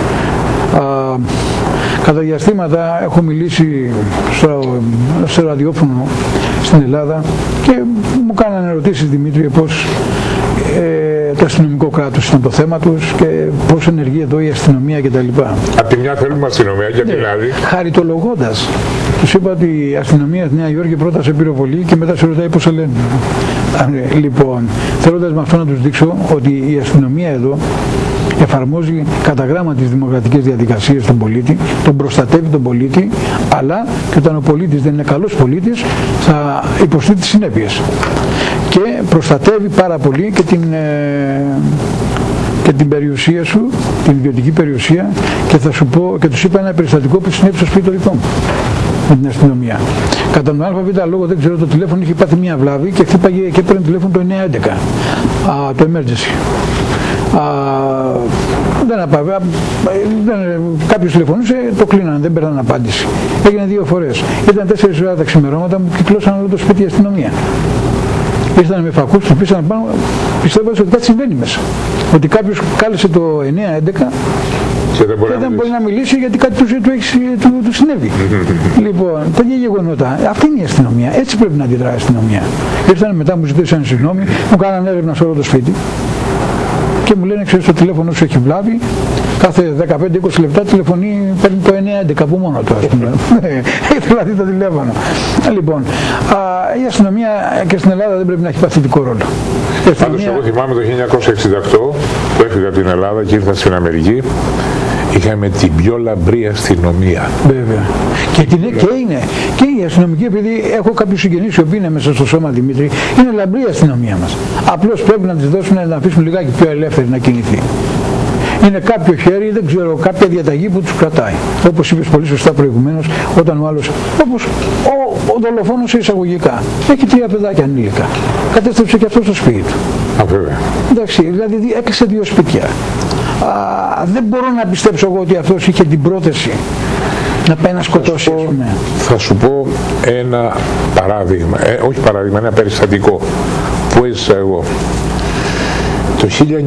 Κατά διαστήματα έχω μιλήσει στο ραδιόφωνο στην Ελλάδα και μου κάνανε ερωτήσεις, Δημήτρη, πως το αστυνομικό κράτος ήταν το θέμα τους και πώς ενεργεί εδώ η αστυνομία κτλ.
Απ' τη μια θέλουμε αστυνομία και απ' την άλλη.
Χαριτολογώντας, τους είπα ότι η αστυνομία στη Νέα Υόρκη πρώτα σε πυροβολεί και μετά σε ρωτάει πώς σε λένε. Λοιπόν, θέλοντας με αυτό να τους δείξω ότι η αστυνομία εδώ εφαρμόζει κατά γράμμα τις δημοκρατικές διαδικασίες στον πολίτη, τον προστατεύει τον πολίτη, αλλά και όταν ο πολίτης δεν είναι καλός πολίτης θα υποστεί τις συνέπειες. Και προστατεύει πάρα πολύ και την περιουσία σου, την ιδιωτική περιουσία, και θα σου πω, και τους είπα ένα περιστατικό που συνέβη στο σπίτι το δικό μου με την αστυνομία. Κατά τον ΑΒ λόγο, δεν ξέρω, το τηλέφωνο είχε πάθει μια βλάβη και χτύπαγε και έπαιρνε τηλέφωνο το 911, το emergency. Κάποιος τηλεφωνούσε, το κλείνανε, δεν παίρνανε απάντηση. Έγινε 2 φορές. Ήταν 4 ώρα τα ξημερώματα, μου κυκλώσαν όλο το σπίτι η αστυνομία. Ήρθαν με φακούς, τους πήσαν πάνω, πιστεύοντας ότι κάτι συμβαίνει μέσα. Ότι κάποιος κάλεσε το 911 και δεν μπορεί να μιλήσει γιατί κάτι του συνέβη. Λοιπόν, τέτοια γεγονότα. Αυτή είναι η αστυνομία. Έτσι πρέπει να αντιδράει η αστυνομία. Ήρθαν μετά, μου ζητήσαν συγγνώμη, μου κάνανε έρευνα σε όλο το σπίτι. Και μου λένε, ξέρεις, το τηλέφωνο σου έχει βλάβη, κάθε 15-20 λεπτά τηλεφωνεί, παίρνει το 911 από μόνο του, ας πούμε. Έχει δηλαδή το τηλέφωνο. Λοιπόν, η αστυνομία και στην Ελλάδα δεν πρέπει να έχει παθητικό ρόλο.
Πάντως εγώ θυμάμαι το 1968 που έφυγα από την Ελλάδα και ήρθα στην Αμερική. Είχαμε την πιο λαμπρή αστυνομία.
Βέβαια. Και η αστυνομική, επειδή έχω κάποιους συγγενείς οι οποίοι είναι μέσα στο σώμα, Δημήτρη, είναι λαμπρή η αστυνομία μας. Απλώς πρέπει να τις δώσουν, να αφήσουν λιγάκι πιο ελεύθερη να κινηθεί. Είναι κάποιο χέρι, δεν ξέρω, κάποια διαταγή που τους κρατάει. Όπως είπες πολύ σωστά προηγουμένως, όταν ο άλλος, όπως ο δολοφόνος εισαγωγικά, έχει 3 παιδάκια ανήλικα. Κατέστρεψε και αυτό στο σπίτι του.
Βέβαια.
Εντάξει, δηλαδή έκλεισε 2 σπίτια. Δεν μπορώ να πιστέψω εγώ ότι αυτός είχε την πρόθεση να πάει να σκοτώσει.
Θα σου πω ένα παράδειγμα, όχι παράδειγμα, ένα περιστατικό που έζησα εγώ. Το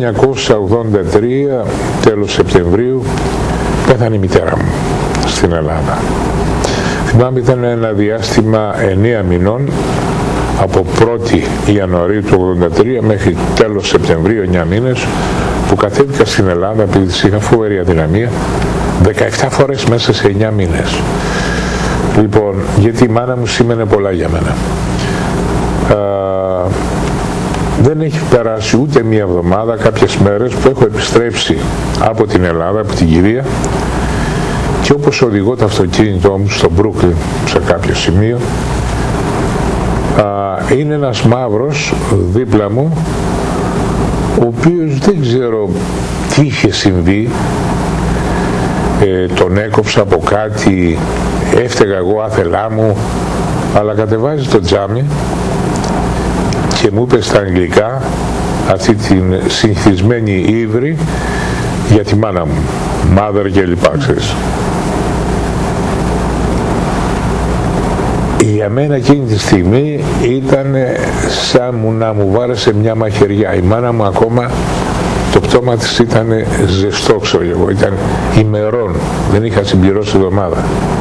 1983, τέλος Σεπτεμβρίου, πέθανε η μητέρα μου στην Ελλάδα. Θυμάμαι, ήταν ένα διάστημα 9 μηνών, από 1η Ιανουαρίου του 1983 μέχρι τέλος Σεπτεμβρίου, 9 μήνες, που κατέβηκα στην Ελλάδα επειδή της είχα φοβερή αδυναμία 17 φορές μέσα σε 9 μήνες. Λοιπόν, γιατί η μάνα μου σήμαινε πολλά για μένα. Δεν έχει περάσει ούτε μία εβδομάδα, κάποιες μέρες που έχω επιστρέψει από την Ελλάδα, από την Κυρία, και όπως οδηγώ το αυτοκίνητό μου στο Μπρούκλιν σε κάποιο σημείο, είναι ένας μαύρος δίπλα μου, ο οποίος δεν ξέρω τι είχε συμβεί, τον έκοψα από κάτι, έφταιγα εγώ άθελά μου, αλλά κατεβάζει το τζάμι και μου είπε στα αγγλικά αυτή την συνηθισμένη ύβρη για τη μάνα μου, mother και λοιπά, ξέρεις. Για μένα εκείνη τη στιγμή ήταν σαν να μου βάρεσε μια μαχαιριά. Η μάνα μου ακόμα, το πτώμα της ήταν ζεστό, ξέρω εγώ, ήταν ημερών, δεν είχα συμπληρώσει εβδομάδα.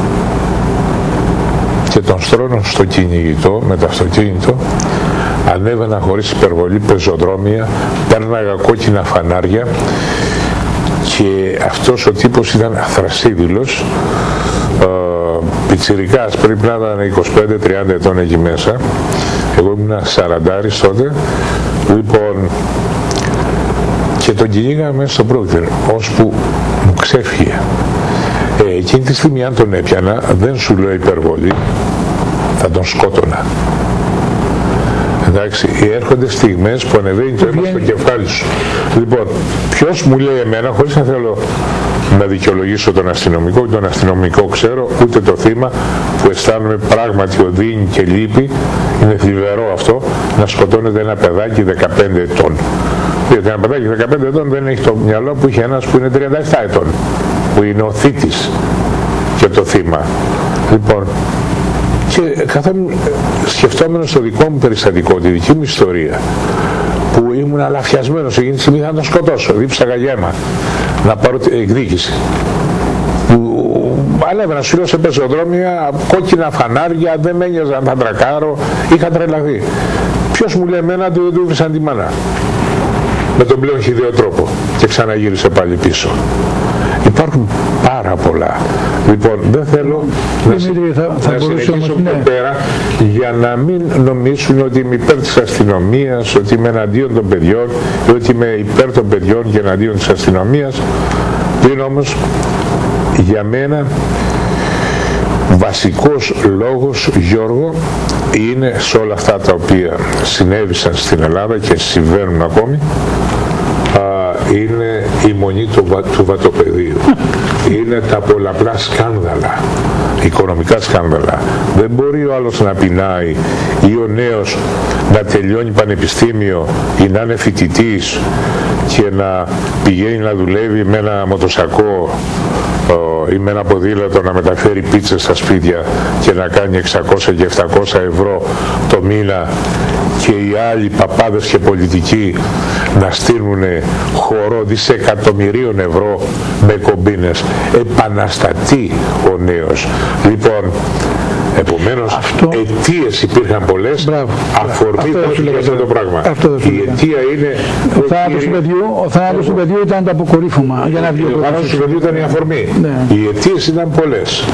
Και τον στρώνω στο κυνηγητό, με το αυτοκίνητο, ανέβαινα χωρίς υπερβολή πεζοδρόμια, πέρναγα κόκκινα φανάρια και αυτός ο τύπος ήταν αθρασίδηλος, πιτσιρικάς, πρέπει να ήταν 25-30 ετών εκεί μέσα, εγώ ήμουν 40 τότε. Λοιπόν, και τον κυνήγα μέσα στο Brooklyn, ώσπου μου ξέφυγε. Εκείνη τη στιγμή, αν τον έπιανα, δεν σου λέω υπερβολή, θα τον σκότωνα. Εντάξει, έρχονται στιγμές που ανεβαίνει το αίμα στο κεφάλι σου. Λοιπόν, ποιος μου λέει εμένα, χωρίς να θέλω να δικαιολογήσω τον αστυνομικό, ούτε τον αστυνομικό ξέρω, ούτε το θύμα, που αισθάνομαι πράγματι οδύνη και λύπη, είναι θλιβερό αυτό, να σκοτώνεται ένα παιδάκι 15 ετών. Γιατί ένα παιδάκι 15 ετών δεν έχει το μυαλό που είχε ένας που είναι 37 ετών, που είναι ο θήτης και το θύμα. Λοιπόν, και καθόμουν σκεφτόμενος στο δικό μου περιστατικό, τη δική μου ιστορία, που ήμουν αλαφιασμένος εκείνη τη στιγμή να τον σκοτώσω, δίψαγα γέμα, να πάρω εκδίκηση. Ανέβαινα, σου λέω, σε πεζοδρόμια, κόκκινα φανάρια, δεν με ένοιαζαν, θα τρακάρω, είχα τρελαθεί. Ποιος μου λέει εμένα ότι δεν του βρίσκαν τη μάνα. με τον πλέον χυδαίο τρόπο και ξαναγύρισε πάλι πίσω. Υπάρχουν πάρα πολλά. Λοιπόν, δεν θέλω να συνεχίσω πιο πέρα για να μην νομίσουν ότι είμαι υπέρ της αστυνομίας, ότι είμαι εναντίον των παιδιών, ότι είμαι υπέρ των παιδιών και εναντίον της αστυνομίας. Είναι όμως για μένα βασικός λόγος, Γιώργο, είναι σε όλα αυτά τα οποία συνέβησαν στην Ελλάδα και συμβαίνουν ακόμη, είναι η μονή του βατοπεδίου. Είναι τα πολλαπλά σκάνδαλα, οικονομικά σκάνδαλα. Δεν μπορεί ο άλλος να πεινάει ή ο νέος να τελειώνει πανεπιστήμιο ή να είναι φοιτητής και να πηγαίνει να δουλεύει με ένα μοτοσακό ή με ένα ποδήλατο να μεταφέρει πίτσες στα σπίτια και να κάνει 600 και 700 ευρώ το μήνα, και οι άλλοι παπάδες και πολιτικοί να στείλουν χορό δισεκατομμυρίων ευρώ με κομπίνες. Επαναστατεί ο νέος. Λοιπόν, επομένως, αιτίες υπήρχαν πολλές, αφορμή για αυτό το πράγμα. Η αιτία είναι...
Ο θάνατος του παιδιού ήταν το αποκορύφωμα.
Ο θάνατος του παιδιού ήταν η αφορμή. Οι αιτίες ήταν πολλές.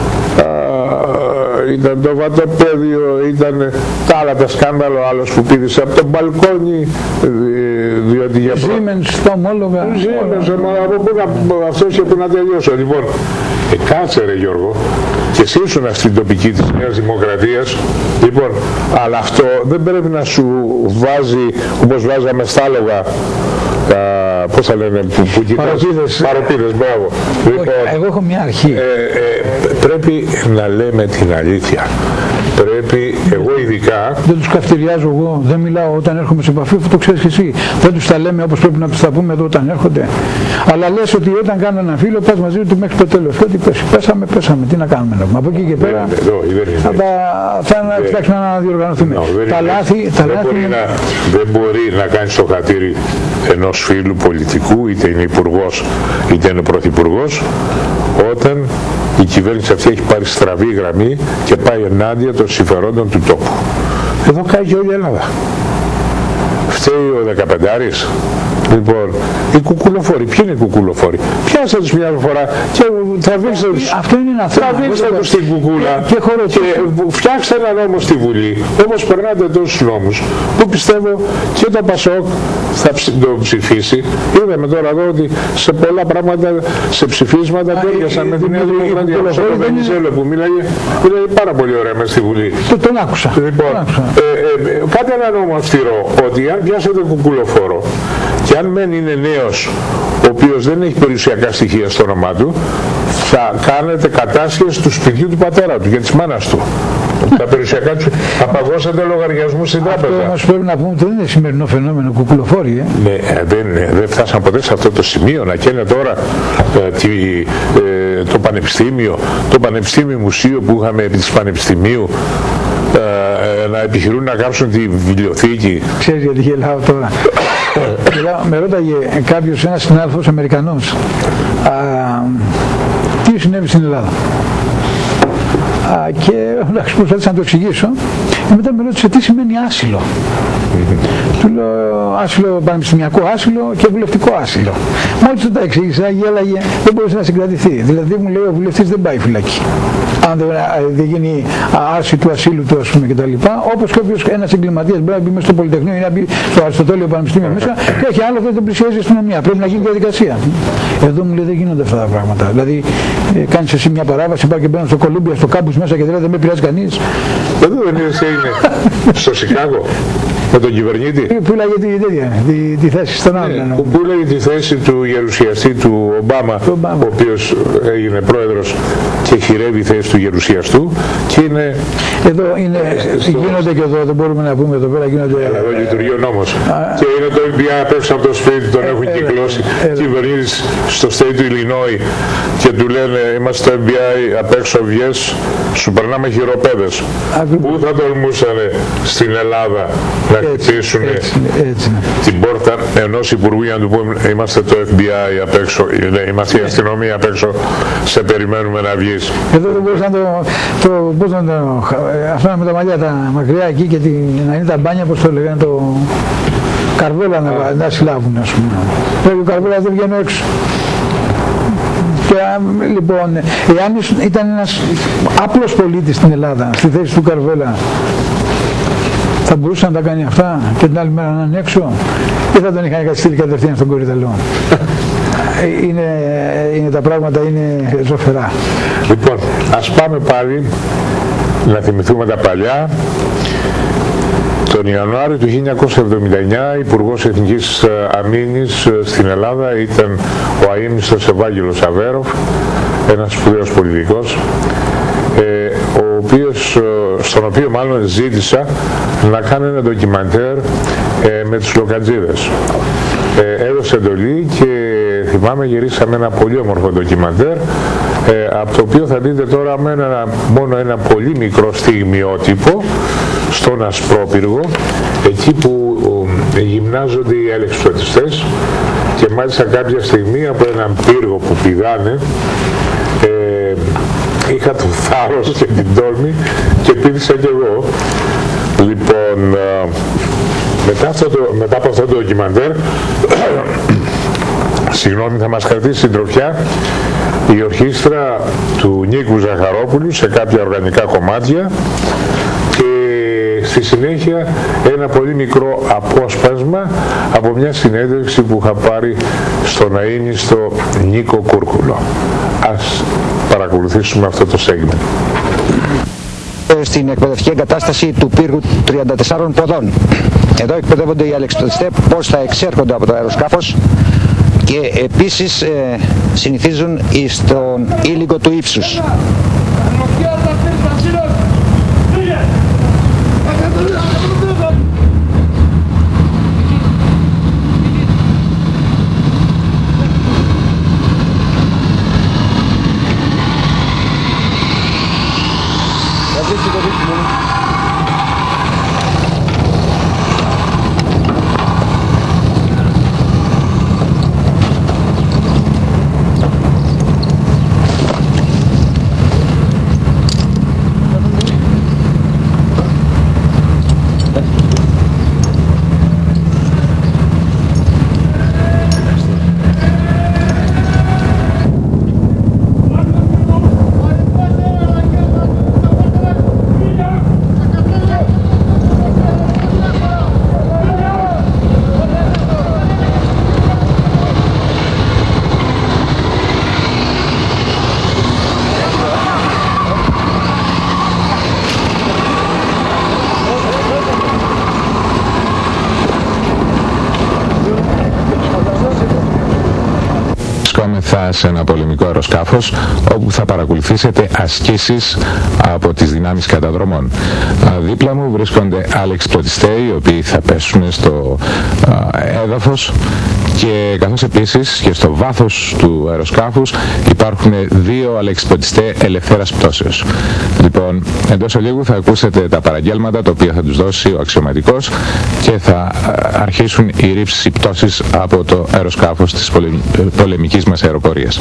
Ήταν το βατοπέδιο, ήταν τα άλλα τα σκάνδαλα, ο άλλος που πήδησε από τον μπαλκόνι, διότι για
Siemens, τα ομόλογα.
Αυτός και που να τελειώσω. Λοιπόν, κάτσε ρε Γιώργο, και εσύ ήσουν στην τοπική της Νέας Δημοκρατίας, λοιπόν, αλλά αυτό δεν πρέπει να σου βάζει, όπως βάζαμε στα άλογα, πώς θα λένε, που κοιτάς, παροπίδες, μπράβο. Λοιπόν,
εγώ έχω μια αρχή.
Πρέπει να λέμε την αλήθεια. Πρέπει, εγώ ειδικά...
Δεν τους καυτηριάζω εγώ, δεν μιλάω όταν έρχομαι σε επαφή, αυτό το ξέρεις και εσύ. Δεν τους τα λέμε όπως πρέπει να τους τα πούμε εδώ όταν έρχονται. Αλλά λες ότι όταν κάνω ένα φίλο, πας μαζί του μέχρι το τέλος. Ό,τι πέσαμε, τι να κάνουμε. Από εκεί και πέρα θα φτιάξουμε να διοργανωθούμε.
Δεν μπορεί να κάνεις το χατήρι ενός φίλου πολιτικού, είτε είναι υπουργός είτε είναι πρωθυπουργός, όταν η κυβέρνηση αυτή έχει πάρει στραβή γραμμή και πάει ενάντια των συμφερόντων του τόπου. Εδώ κάει και όλη η Ελλάδα. Φταίει ο 15άρης. Λοιπόν, οι κουκουλοφόροι, ποιοι είναι οι κουκουλοφόροι? Πιάστε τους μια φορά και τραβήξτε τους στην κουκούλα και φτιάξτε ένα νόμο στη Βουλή, όπως περνάτε τόσους νόμους, που πιστεύω και το Πασόκ θα το ψηφίσει. Είδαμε τώρα εδώ ότι σε πολλά πράγματα, σε ψηφίσματα τέριασαν με την Νέα Δημοκρατία. Ο Βενιζέλο που μίλαγε πάρα πολύ ωραία μες στη Βουλή.
Τον άκουσα.
Λοιπόν, κάντε ένα νόμο αυστηρό, ότι αν πιάσετε κουκουλοφόρο και αν μεν είναι νέος, ο οποίος δεν έχει περιουσιακά στοιχεία στο όνομά του, θα κάνετε κατάσχεση του σπιτιού του πατέρα του και της μάνας του. Τα περιουσιακά του, απαγώσατε λογαριασμούς στην τράπεζα.
Αυτό όμως πρέπει να πούμε ότι δεν είναι σημερινό φαινόμενο κουκουλοφόροι.
Ναι, δεν φτάσαν ποτέ σε αυτό το σημείο να καίνε τώρα το πανεπιστήμιο μουσείο που είχαμε επί της πανεπιστημίου, να επιχειρούν να κάψουν τη βιβλιοθήκη.
Ξέρεις γιατί γελάω τώρα? Με ρώταγε κάποιος, ένας συνάδελφος Αμερικανός, τι συνέβη στην Ελλάδα. Και προσπάθησα να το εξηγήσω και μετά με ρώτησε τι σημαίνει άσυλο. Του λέω άσυλο, πανεπιστημιακό άσυλο και βουλευτικό άσυλο. Μόλις του τα εξήγησα, γέλαγε, δεν μπορούσε να συγκρατηθεί. Δηλαδή μου λέει ο βουλευτής δεν πάει φυλακή. Αν δεν γίνει άρση του ασύλου του, ας πούμε, κτλ. Όπως και όποιος ένας εγκληματίας μπορεί να μπει μέσα στο Πολυτεχνείο ή να μπει στο Αριστοτέλειο Πανεπιστήμιο μέσα και όχι άλλο, δεν τον πλησιάζει η αστυνομία. Πρέπει να γίνει διαδικασία. Εδώ μου λέει δεν γίνονται αυτά τα πράγματα. Δηλαδή κάνεις εσύ μια παράβαση, πάει και μπαίνω στο Κολούμπια, στο κάμπους μέσα και δηλαδή δεν με πειράζει κανείς.
Εδώ δεν είναι στο Σικάγο με τον κυβερνήτη.
Που λέγε τη θέση στον άλλο.
Που λέγε τη θέση του γερουσιαστή του Ομπάμα, ο οποίος έγινε πρόεδρος και χειρεύει η θέση του γερουσιαστού και είναι...
Εδώ γίνονται και εδώ, δεν μπορούμε να πούμε εδώ πέρα γίνονται...
Εδώ λειτουργεί ο νόμος. Και είναι το FBI απ' έξω από το σπίτι, τον έχουν κυκλώσει κυβερνήτης στο state του Illinois και του λένε είμαστε στο FBI απ' έξω, βγες, σου περνάμε χειροπέδες. Πού θα τολμούσανε στην Ελλάδα να χτυπήσουν την πόρτα ενός υπουργού για να του πούμε είμαστε το FBI απ' έξω, είμαστε η αστυνομία απ' έξω, σε περιμένουμε να βγεις.
Εδώ δεν μπορείς αυτό με τα μαλλιά τα μακριά εκεί και να είναι τα μπάνια, όπως το λέγανε Καρβέλα να συλλάβουν, ας πούμε. Πρέπει ο Καρβέλας δεν βγαίνει έξω. Και λοιπόν, εάν ήταν ένας απλός πολίτης στην Ελλάδα, στη θέση του Καρβέλα, θα μπορούσε να τα κάνει αυτά και την άλλη μέρα να είναι έξω, ή θα τον είχαν στείλει κατευθείαν στον Κορυδαλό. Τα πράγματα είναι ζωφερά.
Λοιπόν, ας πάμε πάλι να θυμηθούμε τα παλιά. Τον Ιανουάριο του 1979 Υπουργός Εθνικής Αμήνης στην Ελλάδα ήταν ο αείμνηστος Ευάγγελος Αβέροφ, ένας σπουδαίος πολιτικός, στον οποίο μάλλον ζήτησα να κάνει ένα ντοκιμαντέρ με τους Λοκατζίδες. Έδωσε εντολή και θυμάμαι γυρίσαμε ένα πολύ όμορφο ντοκιμαντέρ, από το οποίο θα δείτε τώρα μόνο ένα πολύ μικρό στιγμιότυπο στον Ασπρόπυργο, εκεί που γυμνάζονται οι αλεξιπτωτιστές, και μάλιστα κάποια στιγμή από έναν πύργο που πηδάνε είχα το θάρρος και την τόλμη και πήδησα κι εγώ. Λοιπόν, μετά από αυτό το ντοκιμαντέρ συγγνώμη, θα μας κρατήσει συντροφιά η ορχήστρα του Νίκου Ζαχαρόπουλου σε κάποια οργανικά κομμάτια και στη συνέχεια ένα πολύ μικρό απόσπασμα από μια συνέντευξη που είχα πάρει στον αείμνηστο Νίκο Κούρκουλο. Ας παρακολουθήσουμε αυτό το segment.
Στην εκπαιδευτική εγκατάσταση του πύργου 34 ποδών. Εδώ εκπαιδεύονται οι αλεξιπτωτιστές πώς θα εξέρχονται από το αεροσκάφος και επίσης συνηθίζουν στον ήλικο του ύψους.
Σε ένα πολεμικό αεροσκάφος όπου θα παρακολουθήσετε ασκήσεις από τις δυνάμεις καταδρομών. Δίπλα μου βρίσκονται άλλοι εξπλωτιστές οι οποίοι θα πέσουν στο έδαφος και καθώς επίσης και στο βάθος του αεροσκάφους υπάρχουν δύο αλεξιπτωτιστές ελευθέρας πτώσεως. Λοιπόν, εντός ολίγου θα ακούσετε τα παραγγέλματα τα οποία θα τους δώσει ο αξιωματικός και θα αρχίσουν οι ρήψεις πτώσεις από το αεροσκάφος της πολεμικής μας αεροπορίας.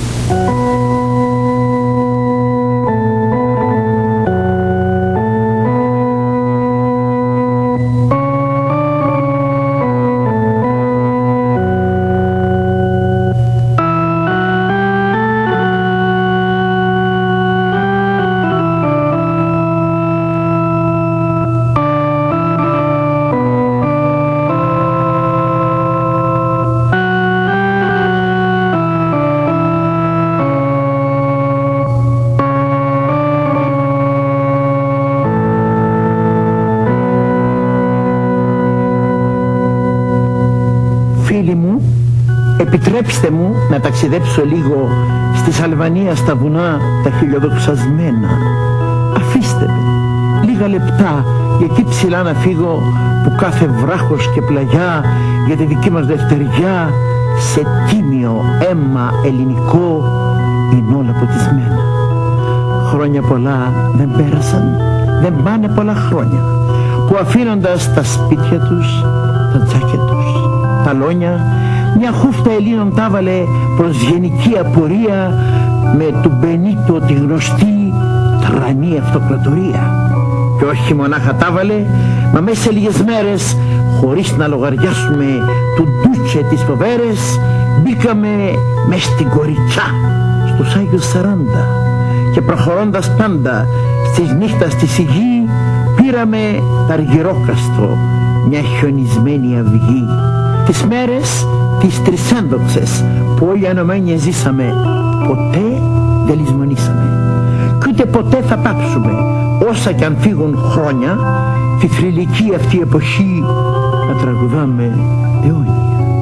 Επιτρέψτε μου να ταξιδέψω λίγο στη Σαλβανία στα βουνά τα χιλιοδοξασμένα. Αφήστε με λίγα λεπτά εκεί ψηλά να φύγω που κάθε βράχος και πλαγιά για τη δική μας δευτεριά σε τίμιο αίμα ελληνικό είναι όλα ποτισμένα. Χρόνια πολλά δεν πέρασαν, δεν πάνε πολλά χρόνια που αφήνοντας τα σπίτια τους, τα τζάκια τους, τα λόνια, μια χούφτα Ελλήνων τα βάλε προς γενική απορία με του Μπενίτο τη γνωστή τρανή αυτοκρατορία. Και όχι μονάχα τα βάλε, μα μέσα σε λίγες μέρες χωρίς να λογαριάσουμε του ντούτσε τις φοβέρες, μπήκαμε μες στην Κοριτσά, στους Άγιους 40, και προχωρώντας πάντα στις νύχτας στη Σιγή, πήραμε τα Αργυρόκαστρο, μια χιονισμένη αυγή. Τις μέρες τις τρισένδοξες που όλοι ενωμένοι ζήσαμε, ποτέ δεν λησμονήσαμε. Κι ούτε ποτέ θα πάψουμε, όσα κι αν φύγουν χρόνια, τη θρυλική αυτή εποχή να τραγουδάμε αιώνια.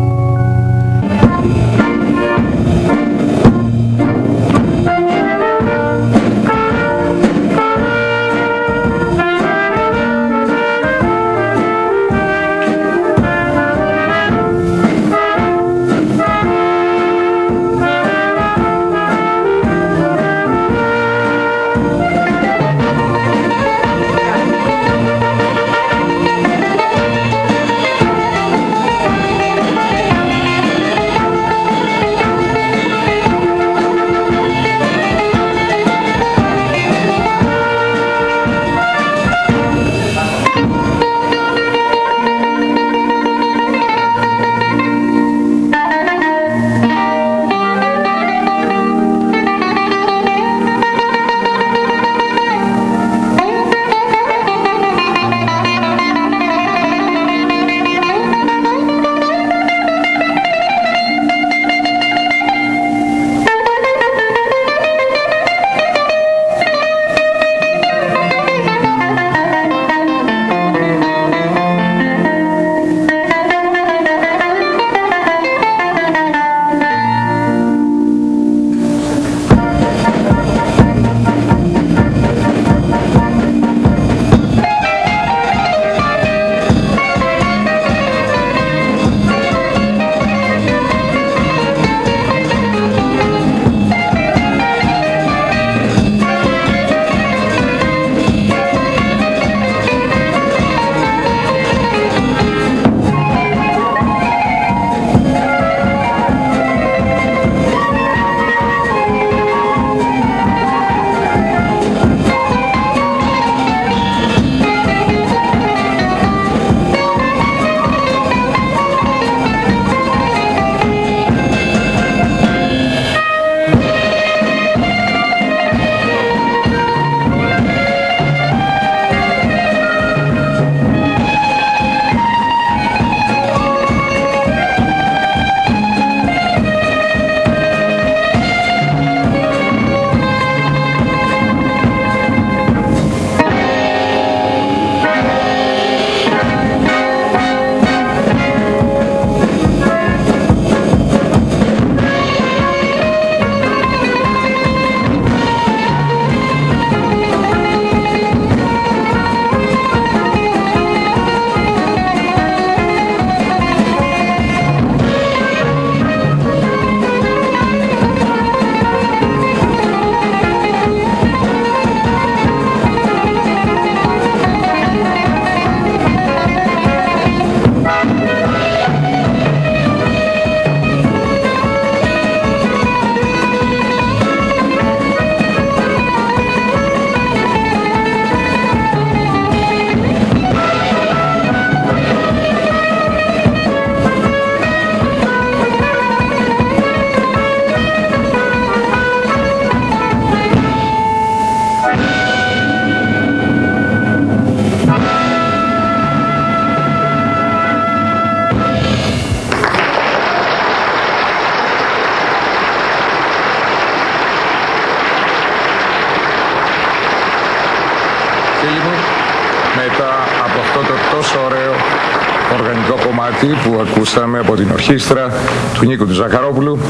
φίλοι μου, μετά από αυτό το τόσο ωραίο οργανικό κομμάτι που ακούσαμε από την ορχήστρα του Νίκου του Ζαχαρόπουλου,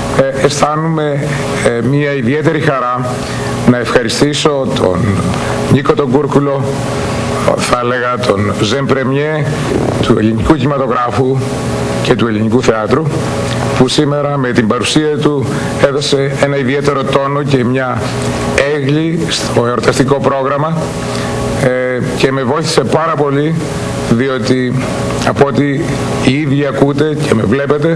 αισθάνομαι μια ιδιαίτερη χαρά να ευχαριστήσω τον Νίκο τον Κούρκουλο, θα έλεγα τον Ζεν Πρεμιέ του ελληνικού κινηματογράφου και του ελληνικού θεάτρου, που σήμερα με την παρουσία του έδωσε ένα ιδιαίτερο τόνο και μια έγκλη στο εορταστικό πρόγραμμα και με βοήθησε πάρα πολύ, διότι από ό,τι οι ίδιοι ακούτε και με βλέπετε,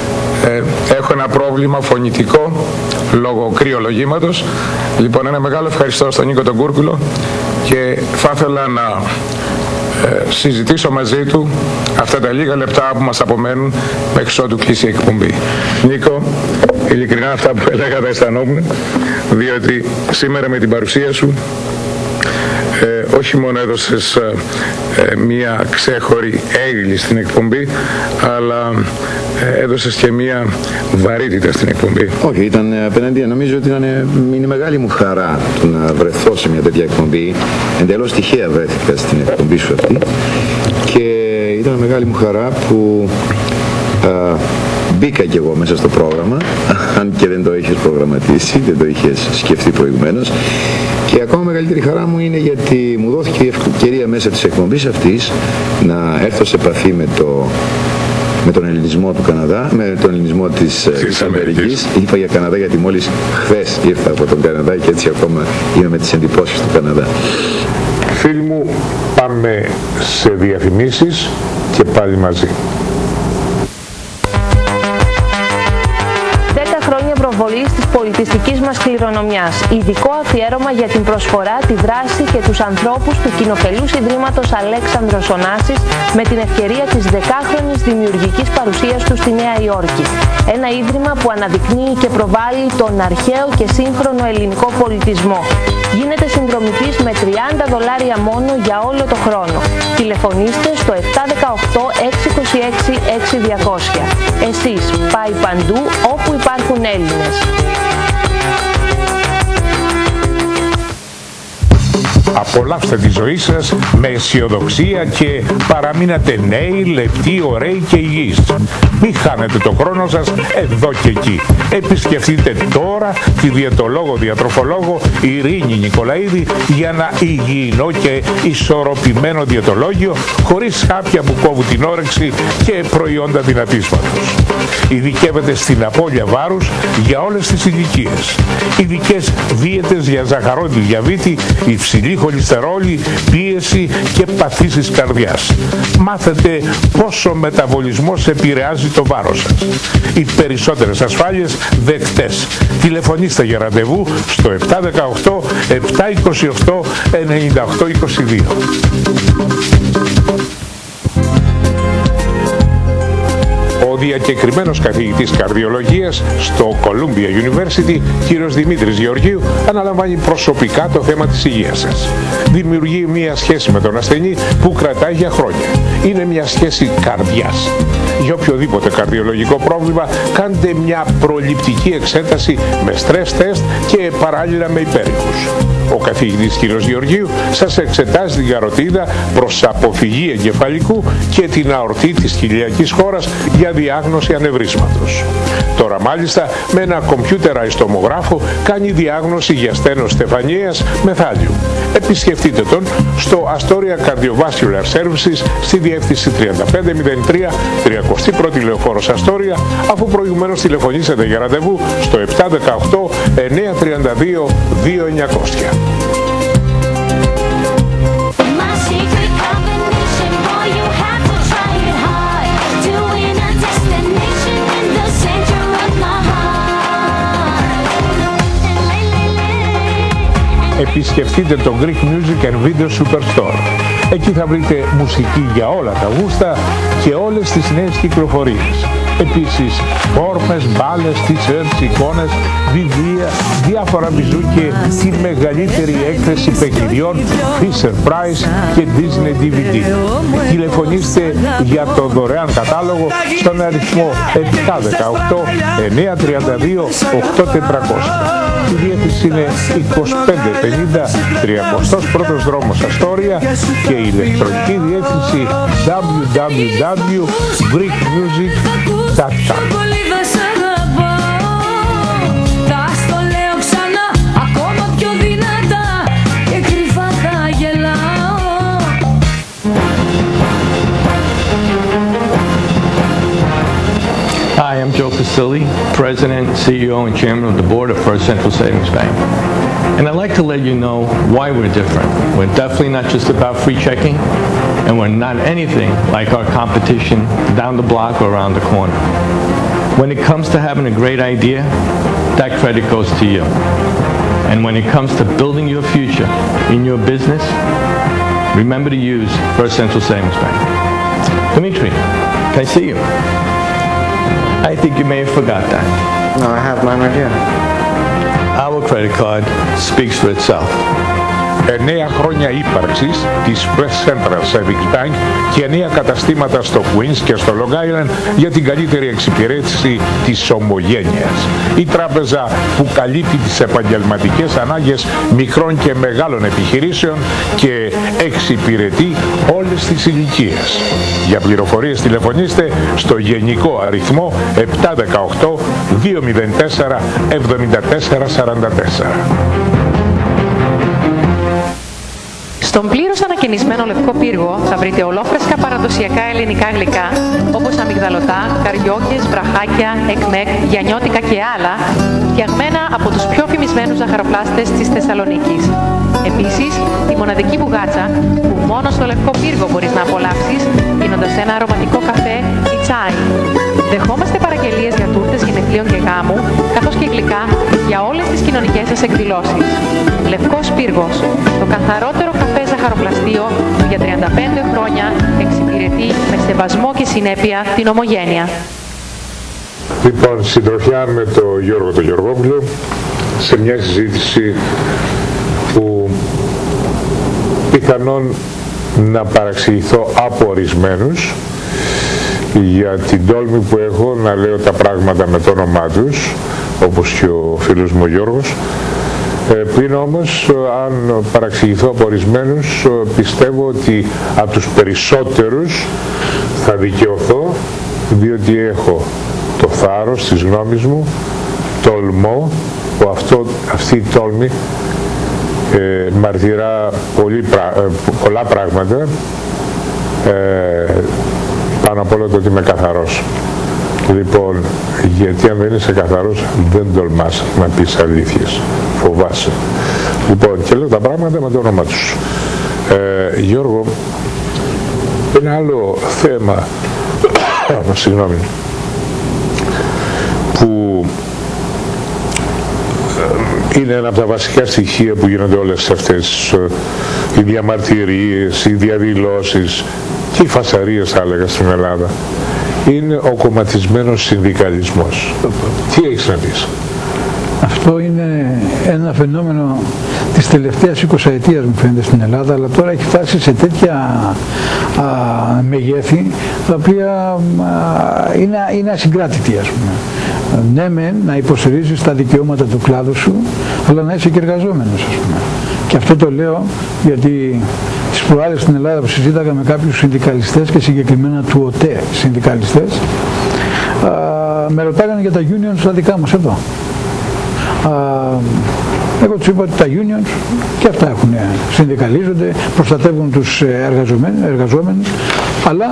έχω ένα πρόβλημα φωνητικό λόγω κρυολογήματος. Λοιπόν, ένα μεγάλο ευχαριστώ στον Νίκο τον Κούρκουλο και θα ήθελα να συζητήσω μαζί του αυτά τα λίγα λεπτά που μας απομένουν μέχρι ότου κλείσει η εκπομπή. Νίκο, ειλικρινά αυτά που έλεγα τα αισθανόμουν, διότι σήμερα με την παρουσία σου όχι μόνο έδωσες μία ξέχωρη έγκλη στην εκπομπή, αλλά έδωσες και μία βαρύτητα στην εκπομπή.
Όχι, ήταν απέναντί. Νομίζω ότι είναι μεγάλη μου χαρά το να βρεθώ σε μια τέτοια εκπομπή. Εντελώς τυχαία βρέθηκα στην εκπομπή σου αυτή και ήταν μεγάλη μου χαρά που μπήκα κι εγώ μέσα στο πρόγραμμα, αν και δεν το έχεις προγραμματίσει, δεν το είχες σκεφτεί προηγουμένως. Και ακόμα μεγαλύτερη χαρά μου είναι γιατί μου δόθηκε η ευκαιρία μέσα της εκπομπής αυτής να έρθω σε επαφή με τον ελληνισμό του Καναδά, με τον ελληνισμό της Αμερικής. Είπα για Καναδά γιατί μόλις χθες ήρθα από τον Καναδά και έτσι ακόμα είμαι με τις εντυπώσεις του Καναδά.
Φίλοι μου, πάμε σε διαφημίσεις και πάλι μαζί.
Προβολής της πολιτιστικής μας κληρονομιάς. Ειδικό αφιέρωμα για την προσφορά, τη δράση και τους ανθρώπους του Κοινοφελούς Ιδρύματος Αλέξανδρος Ωνάσης με την ευκαιρία της 10χρονης δημιουργικής παρουσίας του στη Νέα Υόρκη. Ένα ίδρυμα που αναδεικνύει και προβάλλει τον αρχαίο και σύγχρονο ελληνικό πολιτισμό. Γίνετε συνδρομητής με $30 μόνο για όλο το χρόνο. Τηλεφωνήστε στο 718-626-6200. Εσείς πάει παντού όπου υπάρχουν Έλληνες.
Απολαύστε τη ζωή σας με αισιοδοξία και παραμείνατε νέοι, λεπτοί, ωραίοι και υγιείς. Μην χάνετε το χρόνο σας εδώ και εκεί. Επισκεφτείτε τώρα τη διαιτολόγο-διατροφολόγο Ειρήνη Νικολαίδη για ένα υγιεινό και ισορροπημένο διαιτολόγιο χωρίς χάπια που κόβουν την όρεξη και προϊόντα δυνατίσματος. Ειδικεύεται στην απώλεια βάρους για όλες τις ηλικίες. Ειδικές δίαιτες για ζαχαρόδι διαβήτη, υψηλή χολυστερόλη, πίεση και παθήσεις καρδιάς. Μάθετε πόσο ο μεταβολισμός επηρεάζει το βάρος σας. Οι περισσότερες ασφάλειες δεκτές. Τηλεφωνήστε για ραντεβού στο 718-728-9822. Ο διακεκριμένος καθηγητής καρδιολογίας στο Columbia University, κύριος Δημήτρης Γεωργίου, αναλαμβάνει προσωπικά το θέμα της υγείας σας. Δημιουργεί μια σχέση με τον ασθενή που κρατάει για χρόνια. Είναι μια σχέση καρδιάς. Για οποιοδήποτε καρδιολογικό πρόβλημα, κάντε μια προληπτική εξέταση με stress test και παράλληλα με υπέρηχους. Ο καθηγητής κύριος Γεωργίου σας εξετάζει την καροτίδα προς αποφυγή εγκεφαλικού και την αορτή της χιλιακής χώρας για διάγνωση ανευρίσματος. Τώρα μάλιστα με ένα computerized τομογράφο κάνει διάγνωση για στένος στεφανιαίας μεθάλιου. Επισκεφτείτε τον στο Astoria Cardiovascular Services στη διεύθυνση 3503 31η Λεωφόρος Astoria, αφού προηγουμένως τηλεφωνήσετε για ραντεβού στο 718 932 2900. Επισκεφτείτε το Greek Music and Video Superstore. Εκεί θα βρείτε μουσική για όλα τα γούστα και όλες τις νέες κυκλοφορίες. Επίσης, φόρμες, μπάλες, t-shirts, εικόνες, βιβλία, διάφορα μπιζού και τη μεγαλύτερη έκθεση παιχνιδιών Fisher Price και Disney DVD. Τηλεφωνήστε για το δωρεάν κατάλογο στον αριθμό 718 932 8400. Η διεύθυνση είναι 2550 31ος δρόμος Αστόρια και η ηλεκτρονική διεύθυνση www.greekmusic.com.
Hi, I'm Joe Pasilli, President, CEO, and Chairman of the Board of First Central Savings Bank. And I'd like to let you know why we're different. We're definitely not just about free checking, and we're not anything like our competition down the block or around the corner. When it comes to having a great idea, that credit goes to you. And when it comes to building your future in your business, remember to use First Central Savings Bank. Dimitri, can I see you? I think you may have forgot that.
No, I have mine right here.
Our credit card speaks for itself.
9 χρόνια ύπαρξης της First Central Savings Bank και 9 καταστήματα στο Queens και στο Long Island για την καλύτερη εξυπηρέτηση της ομογένειας. Η τράπεζα που καλύπτει τις επαγγελματικές ανάγκες μικρών και μεγάλων επιχειρήσεων και εξυπηρετεί όλες τις ηλικίες. Για πληροφορίες τηλεφωνήστε στο γενικό αριθμό 718 204 7444.
Στον πλήρως ανακαινισμένο Λευκό Πύργο θα βρείτε ολόφρεσκα παραδοσιακά ελληνικά γλυκά όπως αμυγδαλωτά, καριόκες, βραχάκια, εκμεκ, γιαννιώτικα και άλλα φτιαγμένα από τους πιο φημισμένους ζαχαροπλάστες της Θεσσαλονίκης. Επίσης, τη μοναδική μπουγάτσα που μόνο στο Λευκό Πύργο μπορείς να απολαύσεις πίνοντας ένα αρωματικό καφέ ή τσάι. Δεχόμαστε παραγγελίες για τούρτες γενεθλίων και γάμου, καθώς και γλυκά για όλες τις κοινωνικές σας εκδηλώσεις. Λευκός Πύργος, το καθαρότερο καφέ ζαχαροπλαστείο που για 35 χρόνια εξυπηρετεί με σεβασμό και συνέπεια την ομογένεια.
Λοιπόν, συντροφιά με τον Γιώργο τον Γεωργόπουλο σε μια συζήτηση που πιθανόν να παραξηγηθώ από ορισμένους για την τόλμη που έχω να λέω τα πράγματα με το όνομά τους, όπως και ο φίλος μου ο Γιώργος. Πριν όμως, αν παραξηγηθώ από ορισμένους, πιστεύω ότι από τους περισσότερους θα δικαιωθώ, διότι έχω το θάρρος της γνώμης μου, τολμώ, που αυτή η τόλμη μαρτυρά πολλά πράγματα, πάνω απ' όλα το ότι είμαι καθαρός. Λοιπόν, γιατί αν δεν είσαι καθαρός δεν τολμάς να πεις αλήθειες, φοβάσαι. Λοιπόν, και λέω τα πράγματα με το όνομα τους. Γιώργο, ένα άλλο θέμα, συγγνώμη, που είναι ένα από τα βασικά στοιχεία που γίνονται όλες αυτές οι διαμαρτυρίες, οι διαδηλώσεις και οι φασαρίες, θα έλεγα, στην Ελλάδα. Είναι ο κομματισμένος συνδικαλισμός. Τι έχεις να πεις?
Αυτό είναι ένα φαινόμενο της τελευταίας 20ετίας, μου φαίνεται, στην Ελλάδα, αλλά τώρα έχει φτάσει σε τέτοια μεγέθη, τα οποία είναι ασυγκράτητη, ας πούμε. Ναι, μεν να υποστηρίζεις τα δικαιώματα του κλάδου σου, αλλά να είσαι και εργαζόμενος, ας πούμε. Και αυτό το λέω γιατί τις προάλλες στην Ελλάδα που συζήταγα με κάποιους συνδικαλιστές και συγκεκριμένα του ΟΤΕ συνδικαλιστές, με ρωτάγανε για τα unions τα δικά μας εδώ. Εγώ τους είπα ότι τα unions και αυτά συνδικαλίζονται, προστατεύουν τους εργαζόμενους, αλλά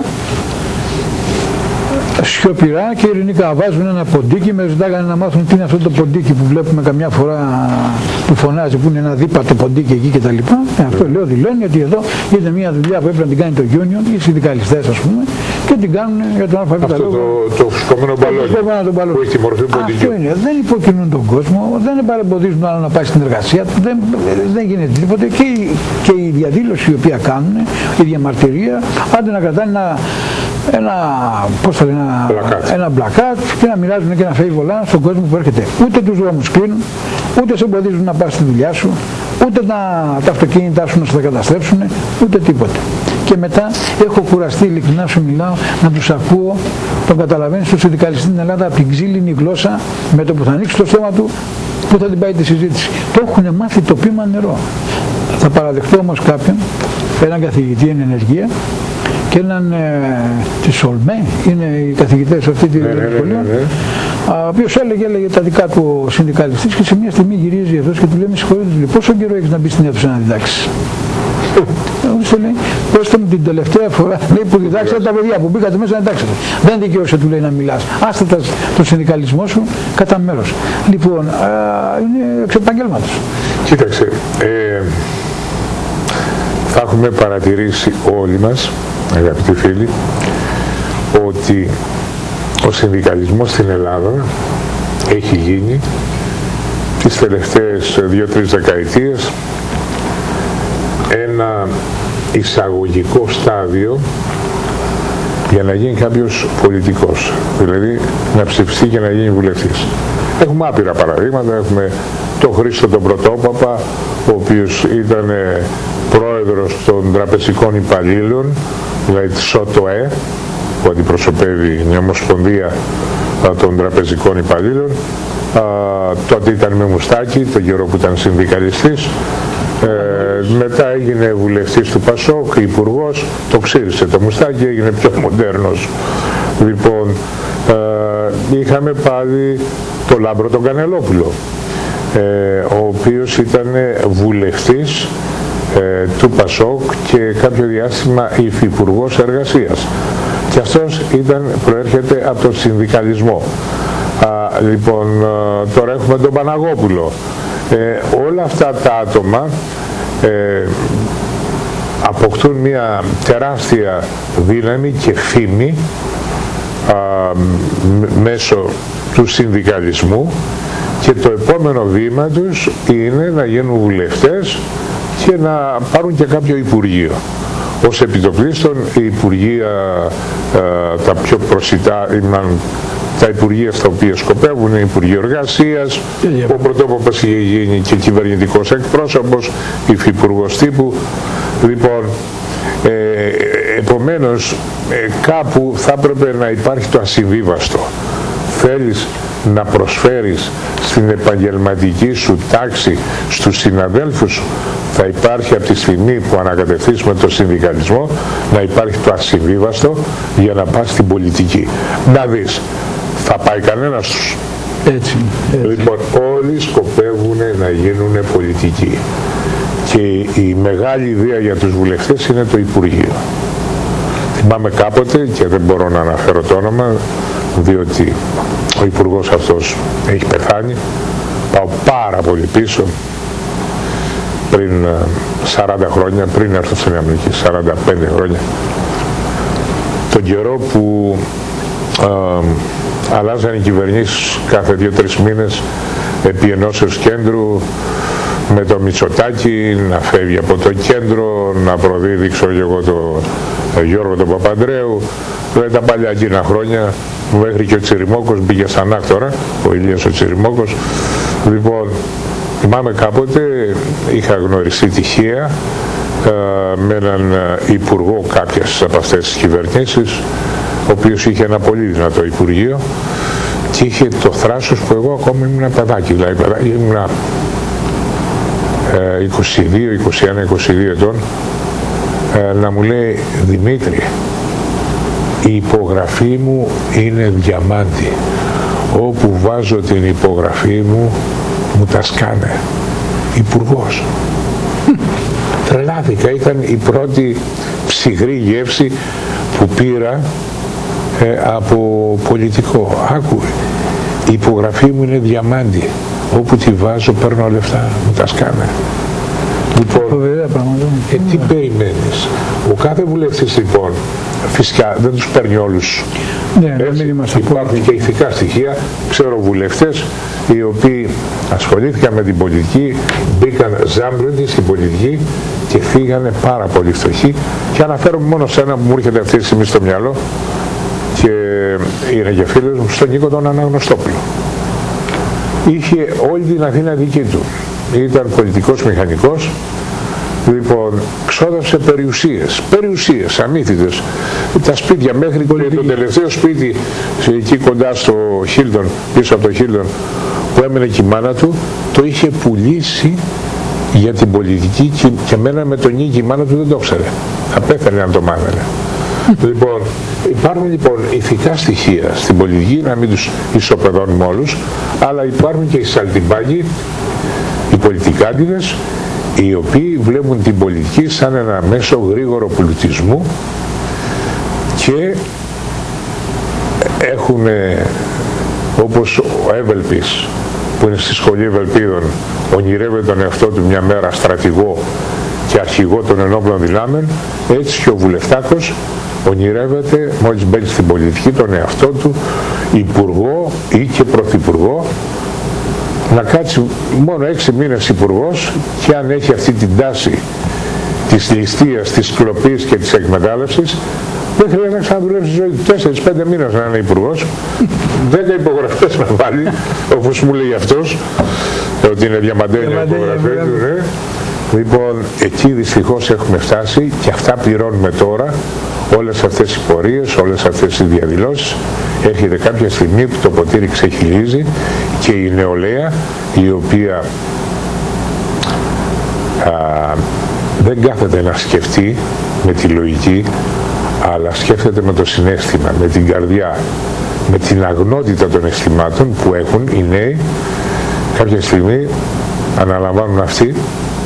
σιωπηρά και ειρηνικά βάζουν ένα ποντίκι, με ζητάγανε να μάθουν τι είναι αυτό το ποντίκι που βλέπουμε καμιά φορά που φωνάζει, που είναι ένα δίπατο ποντίκι εκεί κτλ. Αυτό λέω, δηλώνει ότι εδώ είναι μια δουλειά που έπρεπε να την κάνει το union, οι συνδικαλιστές, ας πούμε, και την κάνουν για τον ΑΒ λόγο.
Αυτό το φουσκωμένο μπαλόνι που έχει τη μορφή ποντικού.
Αυτό είναι, δεν υποκινούν τον κόσμο, δεν παρεμποδίζουν άλλο να πάει στην εργασία του, δεν γίνεται τίποτε, και η διαδήλωση η οποία κάνουν, η διαμαρτυρία, άντε να κρατάνε ένα μπλακάτ και να μοιράζουν και ένα φέιβολα στον κόσμο που έρχεται. Ούτε τους δρόμους κλείνουν, ούτε σε εμποδίζουν να πας στη δουλειά σου, ούτε τα αυτοκίνητά σου να σε καταστρέψουν, ούτε τίποτε. Και μετά έχω κουραστεί, ειλικρινά σου μιλάω, να τους ακούω, τον καταλαβαίνεις, τον συνδικαλιστή στην Ελλάδα από την ξύλινη γλώσσα, με το που θα ανοίξει το στόμα του, που θα την πάει τη συζήτηση. Το έχουν μάθει το πείμα νερό. Θα παραδεχτώ όμως κάποιον, έναν καθηγητή εν ενεργεία, και έναν της ΟΛΜΕ, είναι οι καθηγητές αυτή τη σχολείο, ο οποίος έλεγε τα δικά του ο συνδικαλιστής, και σε μια στιγμή γυρίζει εδώ και του λέει: με συγχωρείτε, πόσο καιρό έχεις να μπει στην αίθουσα να διδάξεις? Του λέει: πέστε μου την τελευταία φορά που διδάξατε τα παιδιά που μπήκατε μέσα να διδάξετε. Δεν δικαιώσε, του λέει, να μιλάς. Άστε το συνδικαλισμό σου κατά μέρος. Λοιπόν, είναι εξ επαγγέλματος.
Κοίταξε, θα έχουμε παρατηρήσει όλοι μας, αγαπητοί φίλοι, ότι ο συνδικαλισμός στην Ελλάδα έχει γίνει τις τελευταίες 2-3 δεκαετίες ένα εισαγωγικό στάδιο για να γίνει κάποιος πολιτικός, δηλαδή να ψηφιστεί και να γίνει βουλευτής. Έχουμε άπειρα παραδείγματα, έχουμε τον Χρήστο τον Πρωτόπαπα, ο οποίος ήταν πρόεδρος των τραπεζικών υπαλλήλων, δηλαδή της ΣΟΤΟΕ, που αντιπροσωπεύει μια ομοσπονδία των τραπεζικών υπαλλήλων. Τότε ήταν με μουστάκι, τον καιρό που ήταν συνδικαλιστής. Μετά έγινε βουλευτής του ΠΑΣΟΚ, υπουργός, το ξύρισε το μουστάκι, έγινε πιο μοντέρνος. Λοιπόν, είχαμε πάλι το Λάμπρο τον Κανελόπουλο, ο οποίος ήταν βουλευτής του ΠΑΣΟΚ και κάποιο διάστημα υφυπουργός εργασίας. Και αυτός προέρχεται από τον συνδικαλισμό. Λοιπόν, τώρα έχουμε τον Παναγόπουλο. Όλα αυτά τα άτομα αποκτούν μια τεράστια δύναμη και φήμη μέσω του συνδικαλισμού, και το επόμενο βήμα τους είναι να γίνουν βουλευτές και να πάρουν και κάποιο υπουργείο. Ως επιτοπλίστων οι υπουργεία τα πιο προσιτά, τα υπουργεία στα οποία σκοπεύουν είναι Υπουργείο Εργασίας, ο Πρωτόπαπας είχε γίνει και κυβερνητικός εκπρόσωπος, υφυπουργός τύπου. Λοιπόν, επομένως κάπου θα έπρεπε να υπάρχει το ασυμβίβαστο. Θέλεις να προσφέρεις στην επαγγελματική σου τάξη, στους συναδέλφους, θα υπάρχει από τη στιγμή που ανακατευθείς με το συνδικαλισμό, να υπάρχει το ασυμβίβαστο για να πας στην πολιτική. Να δεις, θα πάει κανένας τους?
Έτσι.
Λοιπόν, όλοι σκοπεύουν να γίνουν πολιτικοί. Και η μεγάλη ιδέα για τους βουλευτές είναι το Υπουργείο. Θυμάμαι κάποτε, και δεν μπορώ να αναφέρω το όνομα, διότι ο υπουργός αυτός έχει πεθάνει, πάω πάρα πολύ πίσω, πριν 40 χρόνια, πριν έρθω στην Αμερική, 45 χρόνια, τον καιρό που αλλάζαν οι κυβερνήσεις κάθε 2-3 μήνες επί ενώσεως κέντρου, με το Μητσοτάκη να φεύγει από το κέντρο, να προδίδει, ξέρω εγώ, το Γιώργο τον Παπανδρέου. Δεν τα παλιά εκείνα χρόνια, μέχρι και ο Τσιριμόκος μπήκε σαν άκτορα, ο Ηλίας ο Τσιριμόκος. Λοιπόν, θυμάμαι κάποτε είχα γνωριστεί τυχαία με έναν υπουργό κάποιας από αυτές τις κυβερνήσεις, ο οποίος είχε ένα πολύ δυνατό υπουργείο και είχε το θράσος που εγώ ακόμη ήμουν παιδάκι, δηλαδή ήμουν 21-22 ετών, να μου λέει, Δημήτρη, η υπογραφή μου είναι διαμάντη, όπου βάζω την υπογραφή μου μου τα σκάνε. Υπουργός. Τρελάθηκα, ήταν η πρώτη ψυχρή γεύση που πήρα από πολιτικό. Άκου, η υπογραφή μου είναι διαμάντη, όπου τη βάζω παίρνω λεφτά, μου τα σκάνε. Λοιπόν, τι περιμένεις? Ο κάθε βουλευτής λοιπόν, φυσικά δεν τους παίρνει όλους. Υπάρχουν και ηθικά στοιχεία. Ξέρω βουλευτές οι οποίοι ασχολήθηκαν με την πολιτική, μπήκαν ζάμπροντοι στην πολιτική και φύγανε πάρα πολύ φτωχοί, και αναφέρομαι μόνο σε ένα που μου έρχεται αυτή τη στιγμή στο μυαλό και είναι και φίλος μου, στον Νίκο τον Αναγνωστόπουλο. Είχε όλη την Αθήνα δική του, ήταν πολιτικός μηχανικός. Λοιπόν, ξόδευσε περιουσίες αμύθιτες, τα σπίτια, μέχρι και το τελευταίο σπίτι εκεί κοντά στο Χίλτον, πίσω από το Χίλτον, που έμενε και η μάνα του, το είχε πουλήσει για την πολιτική, και μένα με τον Νίκη η μάνα του δεν το ξέρε. Θα πέθανε αν το μάθαινε. Λοιπόν, υπάρχουν λοιπόν ηθικά στοιχεία στην πολιτική, να μην τους ισοπεδώνουμε όλους, αλλά υπάρχουν και οι σαλτιμπάκοι, οι πολιτικάντιδες, οι οποίοι βλέπουν την πολιτική σαν ένα μέσο γρήγορο πλουτισμού και έχουν, όπως ο Εύελπης που είναι στη Σχολή Ευελπίδων, ονειρεύεται τον εαυτό του μια μέρα στρατηγό και αρχηγό των ενόπλων δυνάμεων, έτσι και ο Βουλευτάκος ονειρεύεται μόλις μπαίνει στην πολιτική τον εαυτό του υπουργό ή και πρωθυπουργό, να κάτσει μόνο 6 μήνες υπουργός, και αν έχει αυτή την τάση της ληστείας, της κλοπής και της εκμετάλλευσης, δεν θέλει να ξαναδουλεύσει τη ζωή του. 4-5 μήνες να είναι υπουργός, 10 υπογραφές να βάλει, όπως μου λέει αυτός, ότι είναι διαμαντένια υπογραφές του, ναι. Λοιπόν, εκεί δυστυχώς έχουμε φτάσει και αυτά πληρώνουμε τώρα, όλες αυτές οι πορείες, όλες αυτές οι διαδηλώσεις. Έρχεται κάποια στιγμή που το ποτήρι ξεχυλίζει και η νεολαία, η οποία δεν κάθεται να σκεφτεί με τη λογική, αλλά σκέφτεται με το συναίσθημα, με την καρδιά, με την αγνότητα των αισθημάτων που έχουν οι νέοι, κάποια στιγμή αναλαμβάνουν αυτοί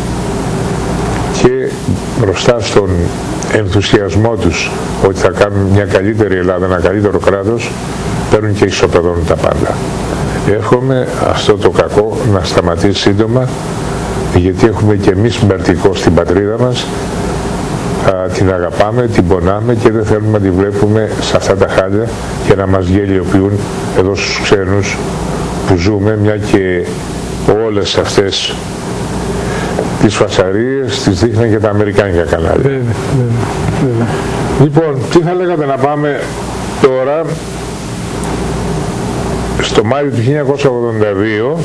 και μπροστά στον ενθουσιασμό τους ότι θα κάνουν μια καλύτερη Ελλάδα, ένα καλύτερο κράτος, παίρνουν και ισοπεδώνουν τα πάντα. Εύχομαι αυτό το κακό να σταματήσει σύντομα, γιατί έχουμε και εμείς μερτικό στην πατρίδα μας, την αγαπάμε, την πονάμε και δεν θέλουμε να τη βλέπουμε σε αυτά τα χάλια και να μας γελιοποιούν εδώ στους ξένους που ζούμε, μια και όλες αυτές τις φασαρίες τις δείχνουν και τα αμερικάνικα κανάλια. Λοιπόν, τι θα λέγατε να πάμε τώρα στο Μάιο του 1982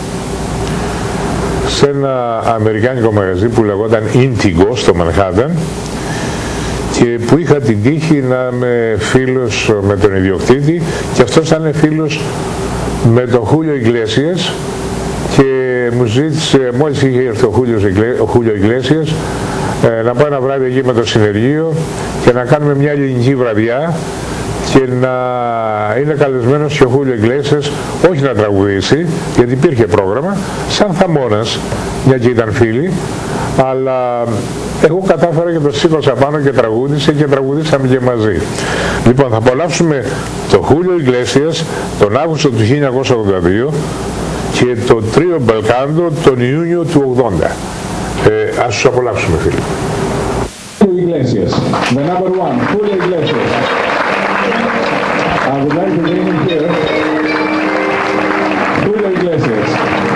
σε ένα αμερικάνικο μαγαζί που λεγόταν Indigo στο Μανχάταν και που είχα την τύχη να είμαι φίλος με τον ιδιοκτήτη και αυτός ήταν φίλος με τον Χούλιο Ιγκλέσιας και μου ζήτησε, μόλις είχε έρθει ο Χούλιο Ιγκλέσιας, να πάω ένα βράδυ εκεί με το συνεργείο και να κάνουμε μια ελληνική βραδιά και να είναι καλεσμένος και ο Χούλιο Ιγκλέσιας, όχι να τραγουδήσει, γιατί υπήρχε πρόγραμμα, σαν θαμώνας, μια και ήταν φίλοι, αλλά εγώ κατάφερα και το σήκωσα πάνω και τραγούδισε και τραγουδήσαμε και μαζί. Λοιπόν, θα απολαύσουμε το Χούλιο Ιγκλέσιας τον Αύγουστο του 1982 και το Τρίο Μπελκάντο τον Ιούνιο του 80. Ας τους απολαύσουμε, φίλοι.
Julio Iglesias, the number one, Julio Iglesias. I would like to bring him here. Julio Iglesias.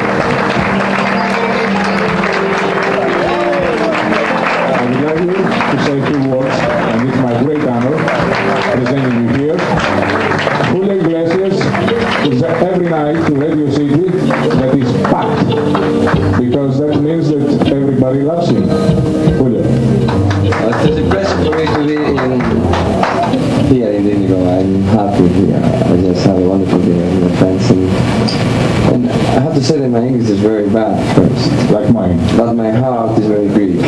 I would like you to say a few words, and it's my great honor presenting you here. Julio Iglesias is every night to Radio City that is packed, because that means that everybody loves him. Julio.
It was impressive for me to be here in Indigo. I'm happy here. I just had a wonderful day with my friends, and I have to say that my English is very bad first.
Like mine.
But my heart is very Greek.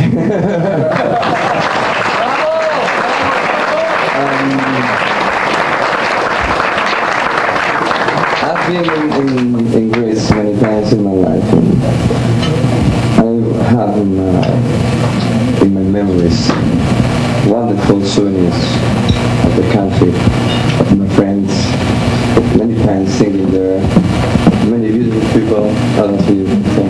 I've been in Greece many times in my life, and I have in my memories wonderful souvenirs of the country, of my friends, many times singing there, many beautiful people. Thank you.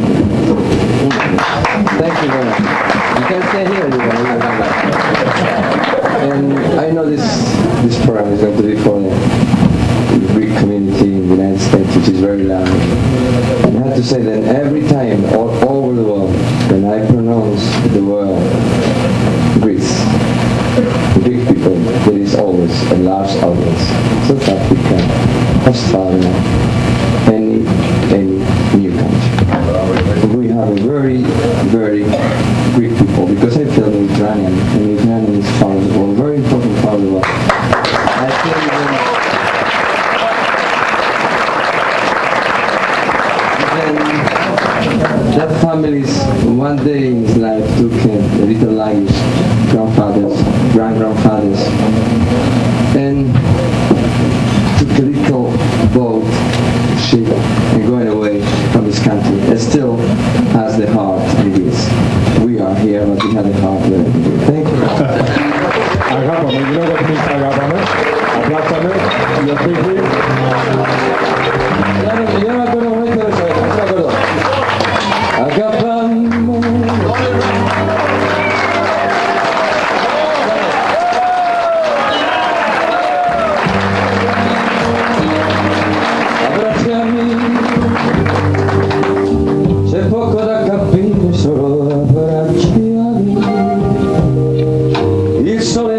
Thank you very much. You can stay here, you can come back. And I know this program is going to be for the Greek community in the United States, which is very loud. And I have to say that every time, all over the world, when I pronounce the word Greece, Greek people, there is always a large audience. South Africa, Australia, any new country. We have a very, very Greek people, because I feel Mediterranean, and Mediterranean is part of the world, very important part of the world. I feel that families one day in his life took a little luggage, grandfathers, grand-grandfathers, and took a little boat, ship, and going away from this country. It still has the heart in Greece. We are here, but we have the heart there. Thank you.
Αγάπαμε, γινόταν ότι εμείς αγάπαμε, απλάσαμε, για σπίτι.
Ya me acuerdo muy bien de eso, no me acuerdo. Agapamos. Abbracciami, c'è poco da capire, solo abbracciami.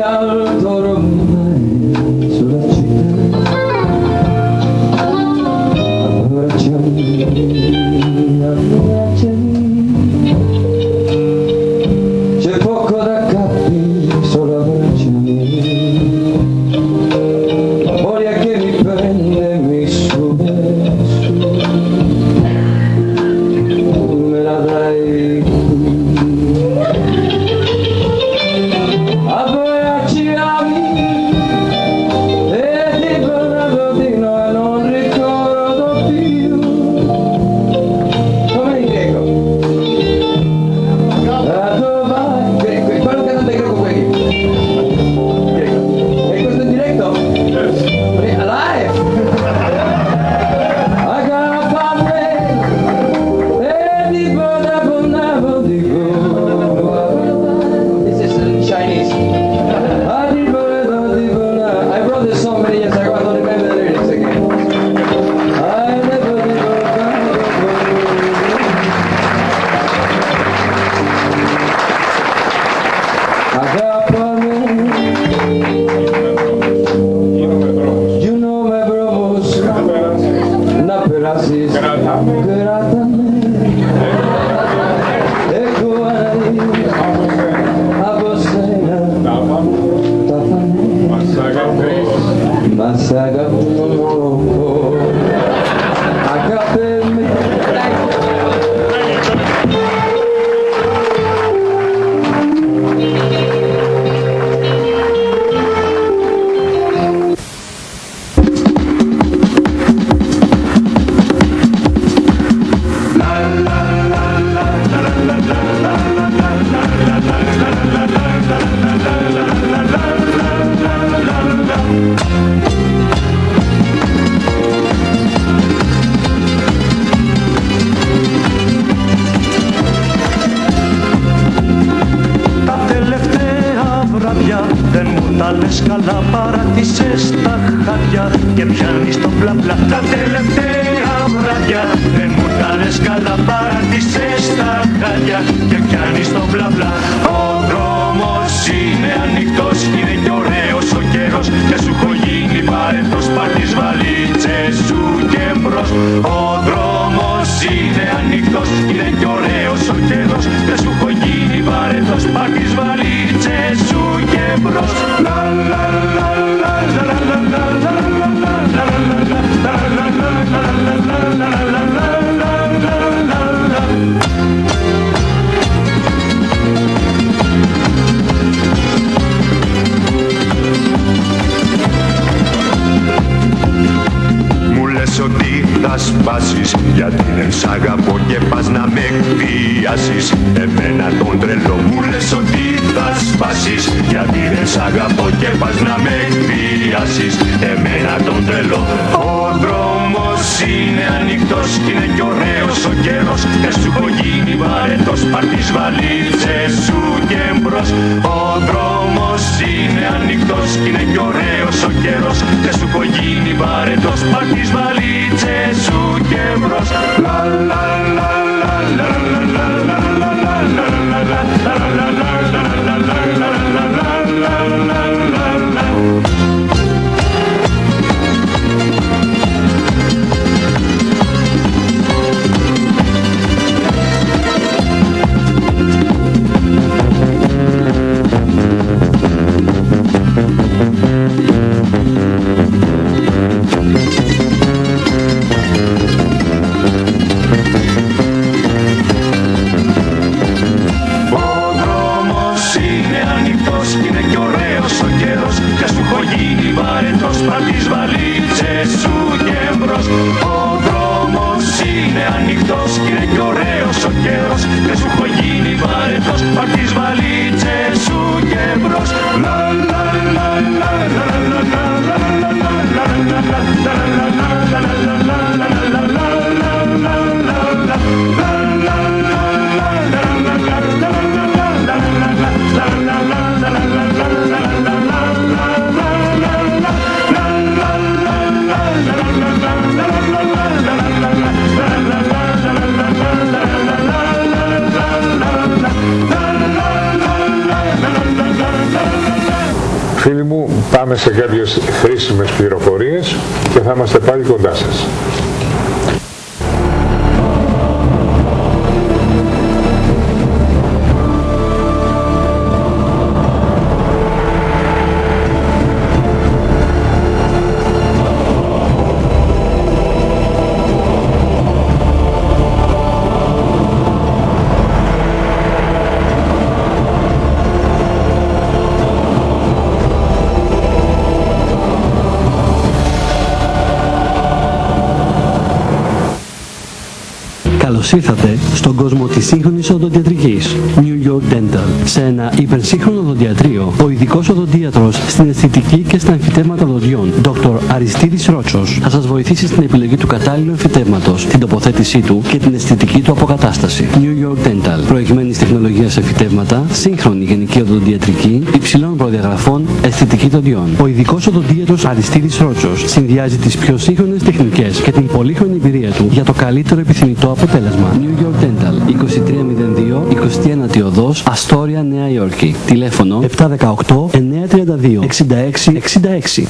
Γιατί δεν σ' αγαπώ και πας να με εκβιάσεις, εμένα τον τρελό μου λες ότι θα σπάσεις. Γιατί δεν σ' αγαπώ και πας να με εκβιάσεις, εμένα τον τρελό. Ο δρόμος είναι ανοιχτός κι είναι κι ωραίος ο καιρός, και σου έχω γίνει βαρετός, πάρ' τις βαλίτσες σου και μπρος. Ο δρόμος είναι ανοιχτός κι είναι κι ωραίος ο καιρός, και σου έχω γίνει βαρετός, πάρ' τις βαλίτσες σου και μπρος. La la la la la la la la la la
Φίλοι μου, πάμε σε κάποιες χρήσιμες πληροφορίες και θα είμαστε πάλι κοντά σας.
Καλώς ήρθατε στον κόσμο της σύγχρονης οδοντιατρικής New York Dental. Σε ένα υπερσύγχρονο οδοντιατρίο, ο ειδικός οδοντίατρος στην αισθητική και στα εμφυτεύματα δοντιών, Dr. Αριστίδης Ρότσος, θα σας βοηθήσει στην επιλογή του κατάλληλου εμφυτεύματος, την τοποθέτησή του και την αισθητική του αποκατάσταση. New York Dental. Προηγμένης τεχνολογίας εμφυτεύματα, σύγχρονη γενική οδοντιατρική, υψηλών προδιαγραφών, αισθητική δοντιών. Ο ειδικός οδοντίατρος Αριστίδης Ρότσος συνδυάζει τις πιο σύγχρονες τεχνικές και την πολύχρονη εμπειρία του για το καλύτερο επιθυμητό αποτέλεσμα. New York Dental, 2302 21η Οδός, Αστόρια, Νέα Υόρκη. Τηλέφωνο 718 932 6666.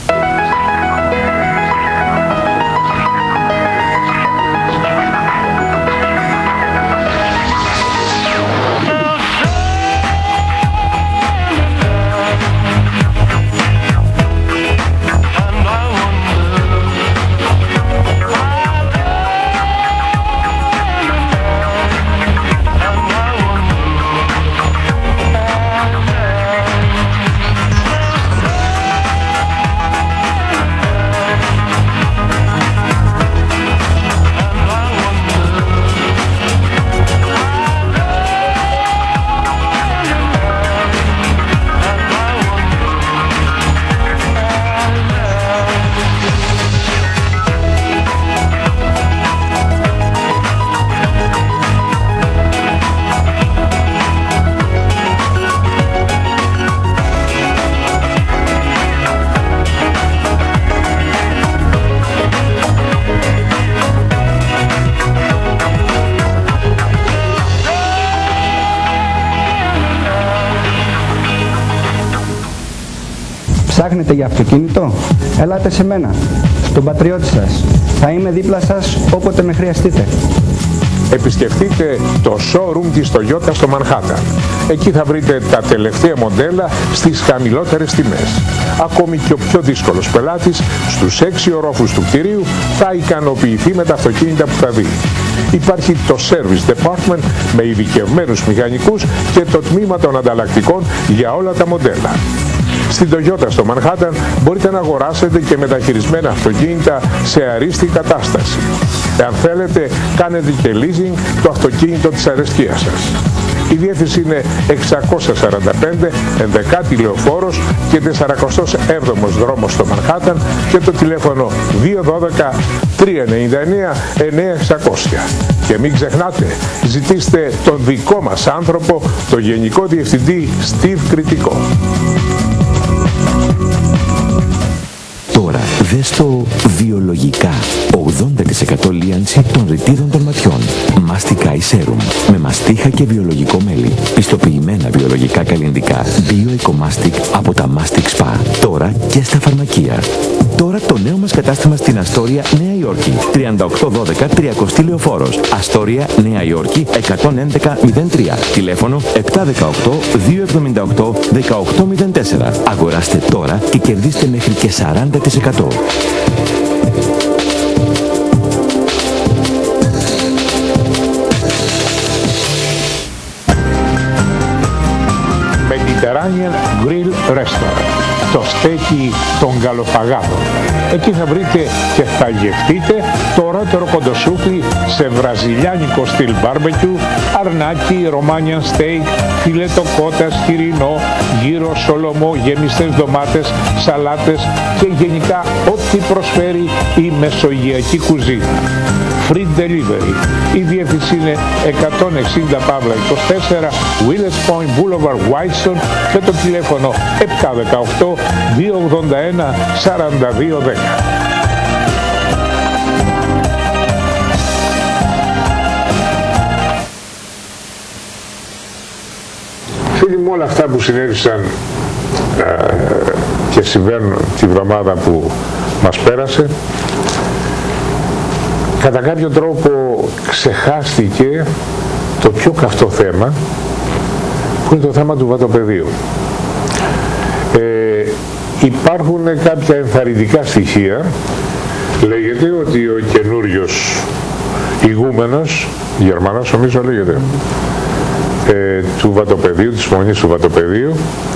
Ψάχνετε για αυτοκίνητο? Ελάτε σε μένα, στον πατριώτη σας. Θα είμαι δίπλα σας όποτε με χρειαστείτε.
Επισκεφτείτε το showroom της Toyota στο Μανχάταν. Εκεί θα βρείτε τα τελευταία μοντέλα στις χαμηλότερες τιμές. Ακόμη και ο πιο δύσκολος πελάτης στους 6 ορόφους του κτηρίου θα ικανοποιηθεί με τα αυτοκίνητα που θα δει. Υπάρχει το Service Department με ειδικευμένους μηχανικούς και το τμήμα των ανταλλακτικών για όλα τα μοντέλα. Στην Toyota στο Μανχάταν μπορείτε να αγοράσετε και μεταχειρισμένα αυτοκίνητα σε αρίστη κατάσταση. Εάν θέλετε, κάνετε και leasing το αυτοκίνητο της αρεσκίας σας. Η διεύθυνση είναι 645 11η Λεωφόρος και 47ος δρόμος στο Μανχάταν και το τηλέφωνο 212 399 9600. Και μην ξεχνάτε, ζητήστε τον δικό μας άνθρωπο, τον Γενικό Διευθυντή Steve Κρητικό.
Τώρα δες το βιολογικά. 80% λίανση των ρητίδων των ματιών. Mastic Eye Serum. Με μαστίχα και βιολογικό μέλι. Πιστοποιημένα βιολογικά καλλιντικά. Bio Ecomastic από τα Mastic Spa. Τώρα και στα φαρμακεία. Τώρα το νέο μας κατάστημα στην Αστόρια, Νέα Υόρκη. 3812 30η Λεωφόρος. Αστόρια, Νέα Υόρκη 11103. Τηλέφωνο 718 278 1804. Αγοράστε τώρα και κερδίστε μέχρι και 40%.
Mediterranean Grill Restaurant, το στέκι των Γαλοπαγάδων. Εκεί θα βρείτε και θα γευτείτε το ωραιότερο κοντοσούφλι σε βραζιλιάνικο στυλ μπάρμπεκιου, αρνάκι, ρομάνιαν στέικ, φιλέτο κότας, χοιρινό, γύρο, σολομό, γεμιστές ντομάτες, σαλάτες και γενικά ό,τι προσφέρει η μεσογειακή κουζίνα. Free delivery. Η διεύθυνση είναι 160 Παύλα 24 Willets Point Boulevard Whitestone και το τηλέφωνο 718 281 4210. Φίλοι μου, όλα αυτά που συνέβησαν συμβαίνουν τη βδομάδα που μας πέρασε, κατά κάποιο τρόπο ξεχάστηκε το πιο καυτό θέμα, που είναι το θέμα του βατοπεδίου. Υπάρχουν κάποια ενθαρρυντικά στοιχεία. Λέγεται ότι ο καινούριος ηγούμενος, Γερμανός νομίζω λέγεται, του βατοπεδίου, της Μονής του Βατοπεδίου,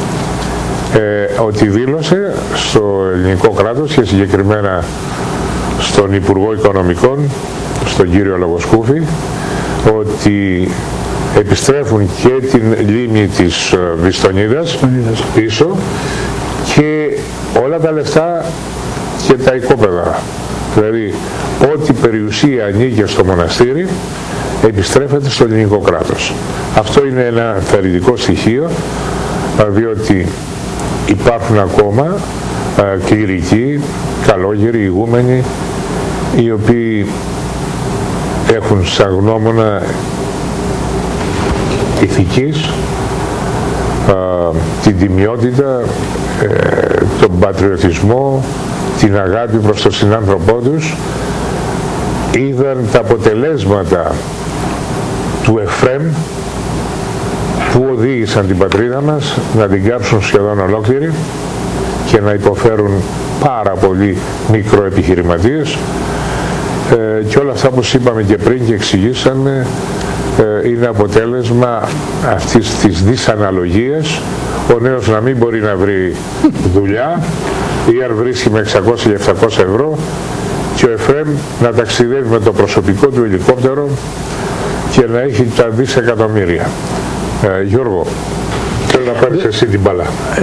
ότι δήλωσε στο ελληνικό κράτος και συγκεκριμένα στον Υπουργό Οικονομικών, στον κύριο Λογοσκούφη, ότι επιστρέφουν και την λίμνη της Βιστονίδας πίσω και όλα τα λεφτά και τα οικόπεδα. Δηλαδή, ό,τι περιουσία ανήκε στο μοναστήρι επιστρέφεται στο ελληνικό κράτος. Αυτό είναι ένα θερητικό στοιχείο, διότι υπάρχουν ακόμα κληρικοί, καλόγεροι, ηγούμενοι, οι οποίοι έχουν σαν γνώμονα ηθικής την τιμιότητα, τον πατριωτισμό, την αγάπη προς τον συνάνθρωπό τους. Είδαν τα αποτελέσματα του Εφραίμ που οδήγησαν την πατρίδα μας να την κάψουν σχεδόν ολόκληρη και να υποφέρουν πάρα πολλοί μικροεπιχειρηματίες, και όλα αυτά που είπαμε και πριν και εξηγήσαμε είναι αποτέλεσμα αυτής της δυσαναλογίας. Ο νέος να μην μπορεί να βρει δουλειά ή αν βρίσκει με 600 ή 700 ευρώ, και ο Εφραίμ να ταξιδεύει με το προσωπικό του ελικόπτερο και να έχει τα δισεκατομμύρια. Γιώργο, θέλω να πάρεις εσύ την μπάλα.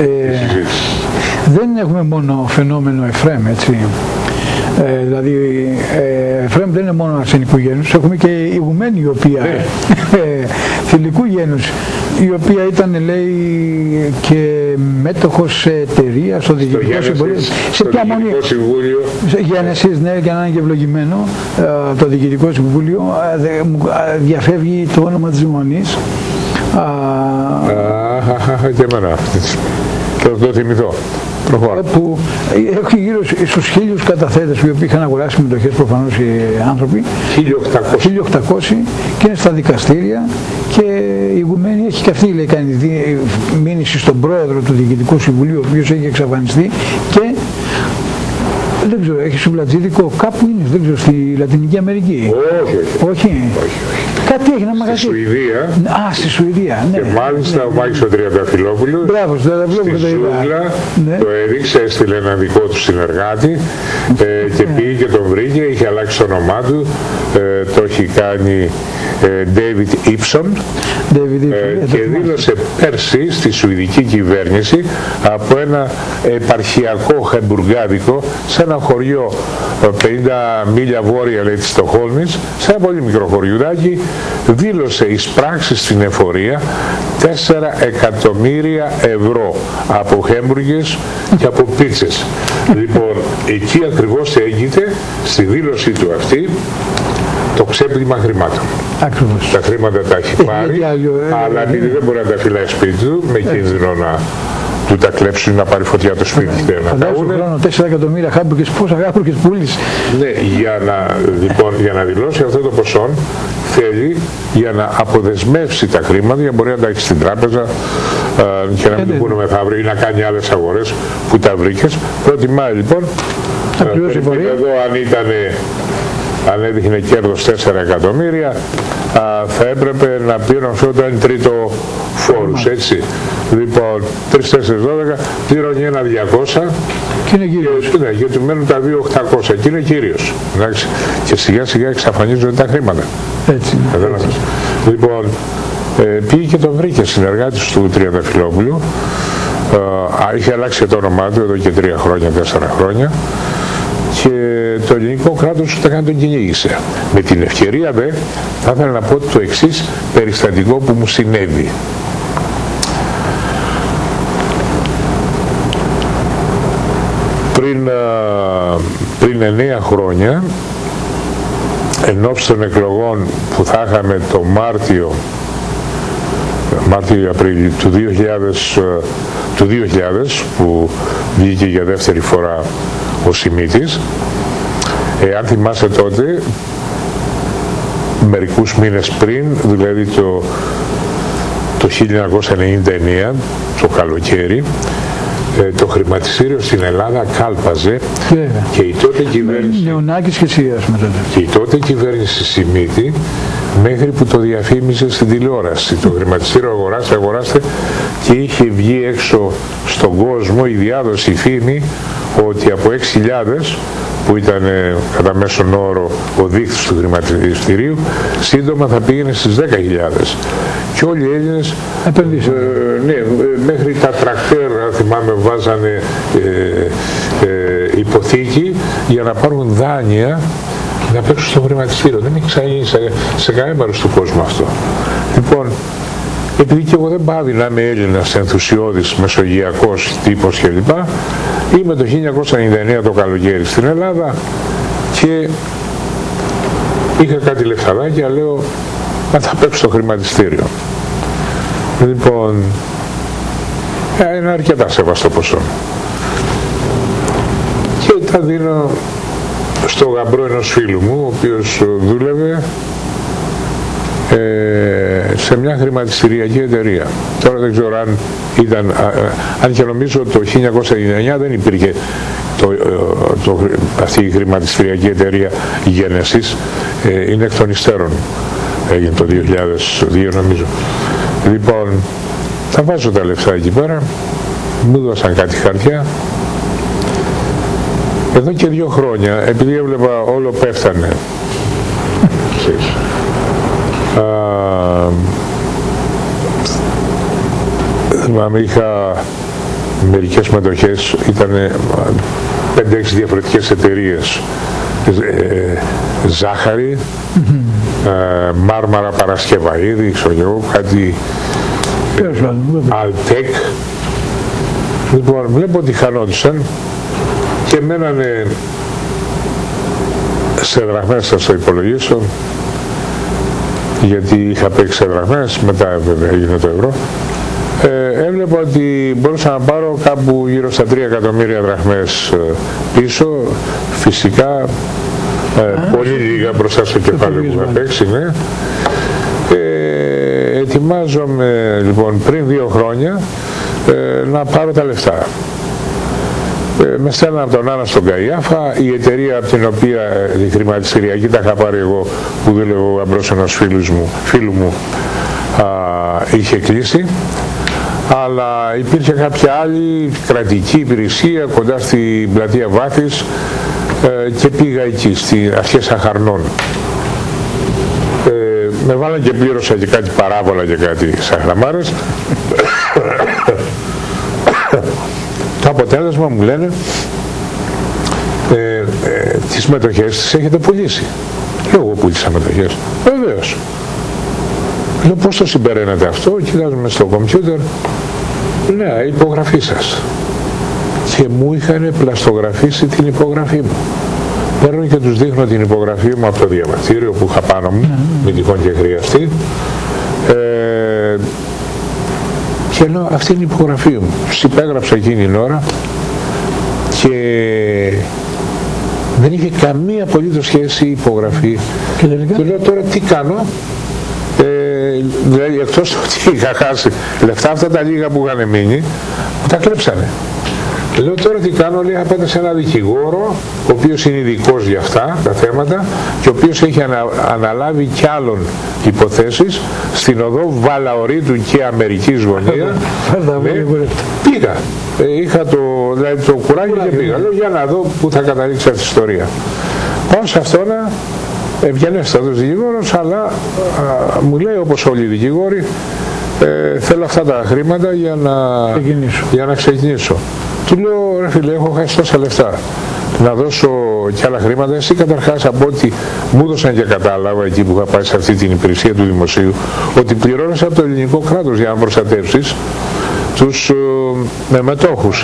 Δεν έχουμε μόνο φαινόμενο Εφραίμ, έτσι. Δηλαδή, Εφραίμ δεν είναι μόνο αρσενικού γένους, έχουμε και ηγουμένη η οποία θηλυκού γένους, η οποία ήταν, λέει, και μέτοχος σε εταιρεία, στο διοικητικό συμβούλιο. Σε ποια μονή? Γένεσης, ναι, για να είναι και ευλογημένο το διοικητικό συμβούλιο. Διαφεύγει το όνομα της μονής.
Και εμένα. Θα το θυμηθώ.
Όπου έχει γύρω στους 1.000 καταθέτες οι οποίοι είχαν αγοράσει μετοχές, προφανώς οι άνθρωποι, 1.800, και είναι στα δικαστήρια, και η ηγουμένη έχει και αυτή, λέει, κάνει μήνυση στον πρόεδρο του Διοικητικού Συμβουλίου, ο οποίος έχει εξαφανιστεί, και δεν ξέρω, έχει σουβλατζίδικο κάπου είναι, δεν ξέρω, στη Λατινική Αμερική. Όχι. Κάτι έχει ένα μαγαζί.
Στη Σουηδία.
Στη Σουηδία, ναι.
Και μάλιστα ο Μάκης ο Τριανταφυλόπουλος στη Ζούγκλα το έδειξε, έστειλε έναν δικό του συνεργάτη και πήγε και τον βρήκε, είχε αλλάξει το όνομά του, το έχει κάνει David Ipson, και δήλωσε πέρσι στη Σουηδική κυβέρνηση από ένα επαρχιακό χεμπουργάδικο σε ένα χωριό 50 μίλια βόρεια, λέει, της Στοκχόλμης, σε ένα πολύ μικρό χωριουδάκι, δήλωσε εις πράξη στην εφορία 4 εκατομμύρια ευρώ από χέμπουργες και από πίτσες. Λοιπόν, εκεί ακριβώς έγινε στη δήλωσή του αυτή το ξέπλυμα χρημάτων.
Ακριβώς.
Τα χρήματα τα έχει πάρει, αλλά επειδή δεν μπορεί να τα φυλάει σπίτι του, με κίνδυνο να του τα κλέψουν, να πάρει φωτιά το σπίτι.
Φαντάζομαι χρόνο 4 εκατομμύρια χάμπουργκες, πόσα χάμπουργκες πούλησε.
Ναι, για να δηλώσει αυτό το ποσό θέλει, για να αποδεσμεύσει τα χρήματα, για να μπορεί να τα έχει στην τράπεζα και να μην του πούνε μεθαύριο ή να κάνει άλλες αγορές που τα βρήκες. Προτιμάει λοιπόν, εδώ αν έδειχνε κέρδος 4 εκατομμύρια, θα έπρεπε να πληρώνει το 1/3 φόρους, έτσι. Λοιπόν, 3-4-12, πληρώνει 1.200
και είναι κύριος.
Ναι, και του μένουν τα 2.800 και είναι κύριος. Εντάξει. Και σιγά σιγά εξαφανίζονται τα χρήματα.
Έτσι.
Λοιπόν, πήγε και τον βρήκε συνεργάτης του Τριανταφυλόπουλου. Είχε αλλάξει το όνομά του εδώ και 3 χρόνια, 4 χρόνια. Και το ελληνικό κράτος ούτε καν τον κυνήγησε. Με την ευκαιρία δε θα ήθελα να πω το εξής περιστατικό που μου συνέβη. Πριν 9 χρόνια, εν ώψη των εκλογών που θα είχαμε το Μάρτιο-Απρίλιο του 2000, που βγήκε για δεύτερη φορά ο Σιμίτης. Αν θυμάσαι τότε, μερικούς μήνες πριν, δηλαδή το 1999, το καλοκαίρι, το χρηματιστήριο στην Ελλάδα κάλπαζε και η τότε κυβέρνηση
Νεωνάκης και Σίας
και η τότε κυβέρνηση Σιμίτη μέχρι που το διαφήμιζε στην τηλεόραση. Το χρηματιστήριο αγοράστε και είχε βγει έξω στον κόσμο η διάδοση, η φήμη ότι από 6.000 που ήταν κατά μέσον όρο ο δείκτης του χρηματιστηρίου, σύντομα θα πήγαινε στις 10.000. Και όλοι οι Έλληνες μέχρι τα τρακτέρ, θυμάμαι, βάζανε υποθήκη για να πάρουν δάνεια να παίξουν στο χρηματιστήριο. Δεν έχει ξαναγίνει σε κανένα μέρος του κόσμου αυτό. Λοιπόν, επειδή και εγώ δεν πάβει να είμαι Έλληνας ενθουσιώδης, μεσογειακός τύπος κλπ. Είμαι το 1999 το καλοκαίρι στην Ελλάδα και είχα κάτι λεφταδάκια, λέω να θα παίξω στο χρηματιστήριο. Λοιπόν, είναι αρκετά σεβαστό ποσό. Και τα δίνω στο γαμπρό ενός φίλου μου, ο οποίος δούλευε σε μια χρηματιστηριακή εταιρεία. Τώρα δεν ξέρω αν ήταν, αν και νομίζω το 1999 δεν υπήρχε αυτή η χρηματιστηριακή εταιρεία Γένεσης, είναι εκ των υστέρων, έγινε το 2002 νομίζω. Λοιπόν, θα βάζω τα λεφτά εκεί πέρα, μου δώσαν κάτι χαρτιά. Εδώ και 2 χρόνια, επειδή έβλεπα όλο πέφτανε, είχα μερικές μετοχές, ήταν 5-6 διαφορετικές εταιρείες, ζάχαρη, Μάρμαρα Παρασκευαΐδη, ξέρω εγώ, κάτι Αλτεκ. Λοιπόν, βλέπω ότι χανόντουσαν και μένανε σε δραχμές, θα το υπολογίσω, γιατί είχα παίξει σε δραχμές, μετά βέβαια έγινε το ευρώ. Έβλεπα ότι μπορούσα να πάρω κάπου γύρω στα 3 εκατομμύρια δραχμές πίσω, φυσικά πολύ λίγα μπροστά στο κεφάλαιο που είχα παίξει, ναι. Ετοιμάζομαι λοιπόν πριν 2 χρόνια να πάρω τα λεφτά. Με στέλναν από τον Άννα στον Καϊάφα, η εταιρεία από την οποία η χρηματιστηριακή τα είχα πάρει εγώ, που δούλευε ο γαμπρός ενός φίλου μου, είχε κλείσει, αλλά υπήρχε κάποια άλλη κρατική υπηρεσία κοντά στην πλατεία Βάθης και πήγα εκεί, στις αρχές Αχαρνών. Με βάλαν και πλήρωσα και κάτι παράβολα και κάτι σαχραμάρες. Το αποτέλεσμα μου λένε τις μετοχές τις έχετε πουλήσει. Λέω, εγώ πούλησα μετοχές. Βεβαίως. Λέω, πώς το συμπεραίνετε αυτό? Κοιτάζουμε στο κομπιούτερ. Ναι, η υπογραφή σας. Και μου είχαν πλαστογραφήσει την υπογραφή μου. Παίρνω και τους δείχνω την υπογραφή μου από το διαβατήριο που είχα πάνω μου, μη τυχόν και χρειαστεί. Και λέω, αυτή είναι η υπογραφή μου. Τους υπέγραψα εκείνη την ώρα και δεν είχε καμία απολύτως σχέση η υπογραφή. Και του λέω, τώρα τι κάνω? Δηλαδή, εκτός ότι είχα χάσει λεφτά, αυτά τα λίγα που είχαν μείνει, μου τα κλέψανε. Λέω, τώρα τι κάνω? Λέει, θα πάτε σε ένα δικηγόρο, ο οποίος είναι ειδικός για αυτά τα θέματα και ο οποίος έχει αναλάβει κι άλλων υποθέσεις στην οδό Βαλαωρίτου και Αμερικής γωνία. Πήγα. Είχα το κουράγιο και πήγα. Λέω, για να δω που θα καταλήξει αυτή η ιστορία. Πάω σε αυτόνα, ευγενέστατος δικηγόρος, αλλά μου λέει, όπως όλοι οι δικηγόροι, θέλω αυτά τα χρήματα για να ξεκινήσω. Του λέω, ρε φίλε, έχω χάσει τόσα λεφτά, να δώσω κι άλλα χρήματα? Εσύ καταρχάς, από ό,τι μου έδωσαν και κατάλαβα εκεί που είχα πάει σε αυτή την υπηρεσία του δημοσίου, ότι πληρώνεις από το ελληνικό κράτος για να προστατεύσεις τους μετόχους.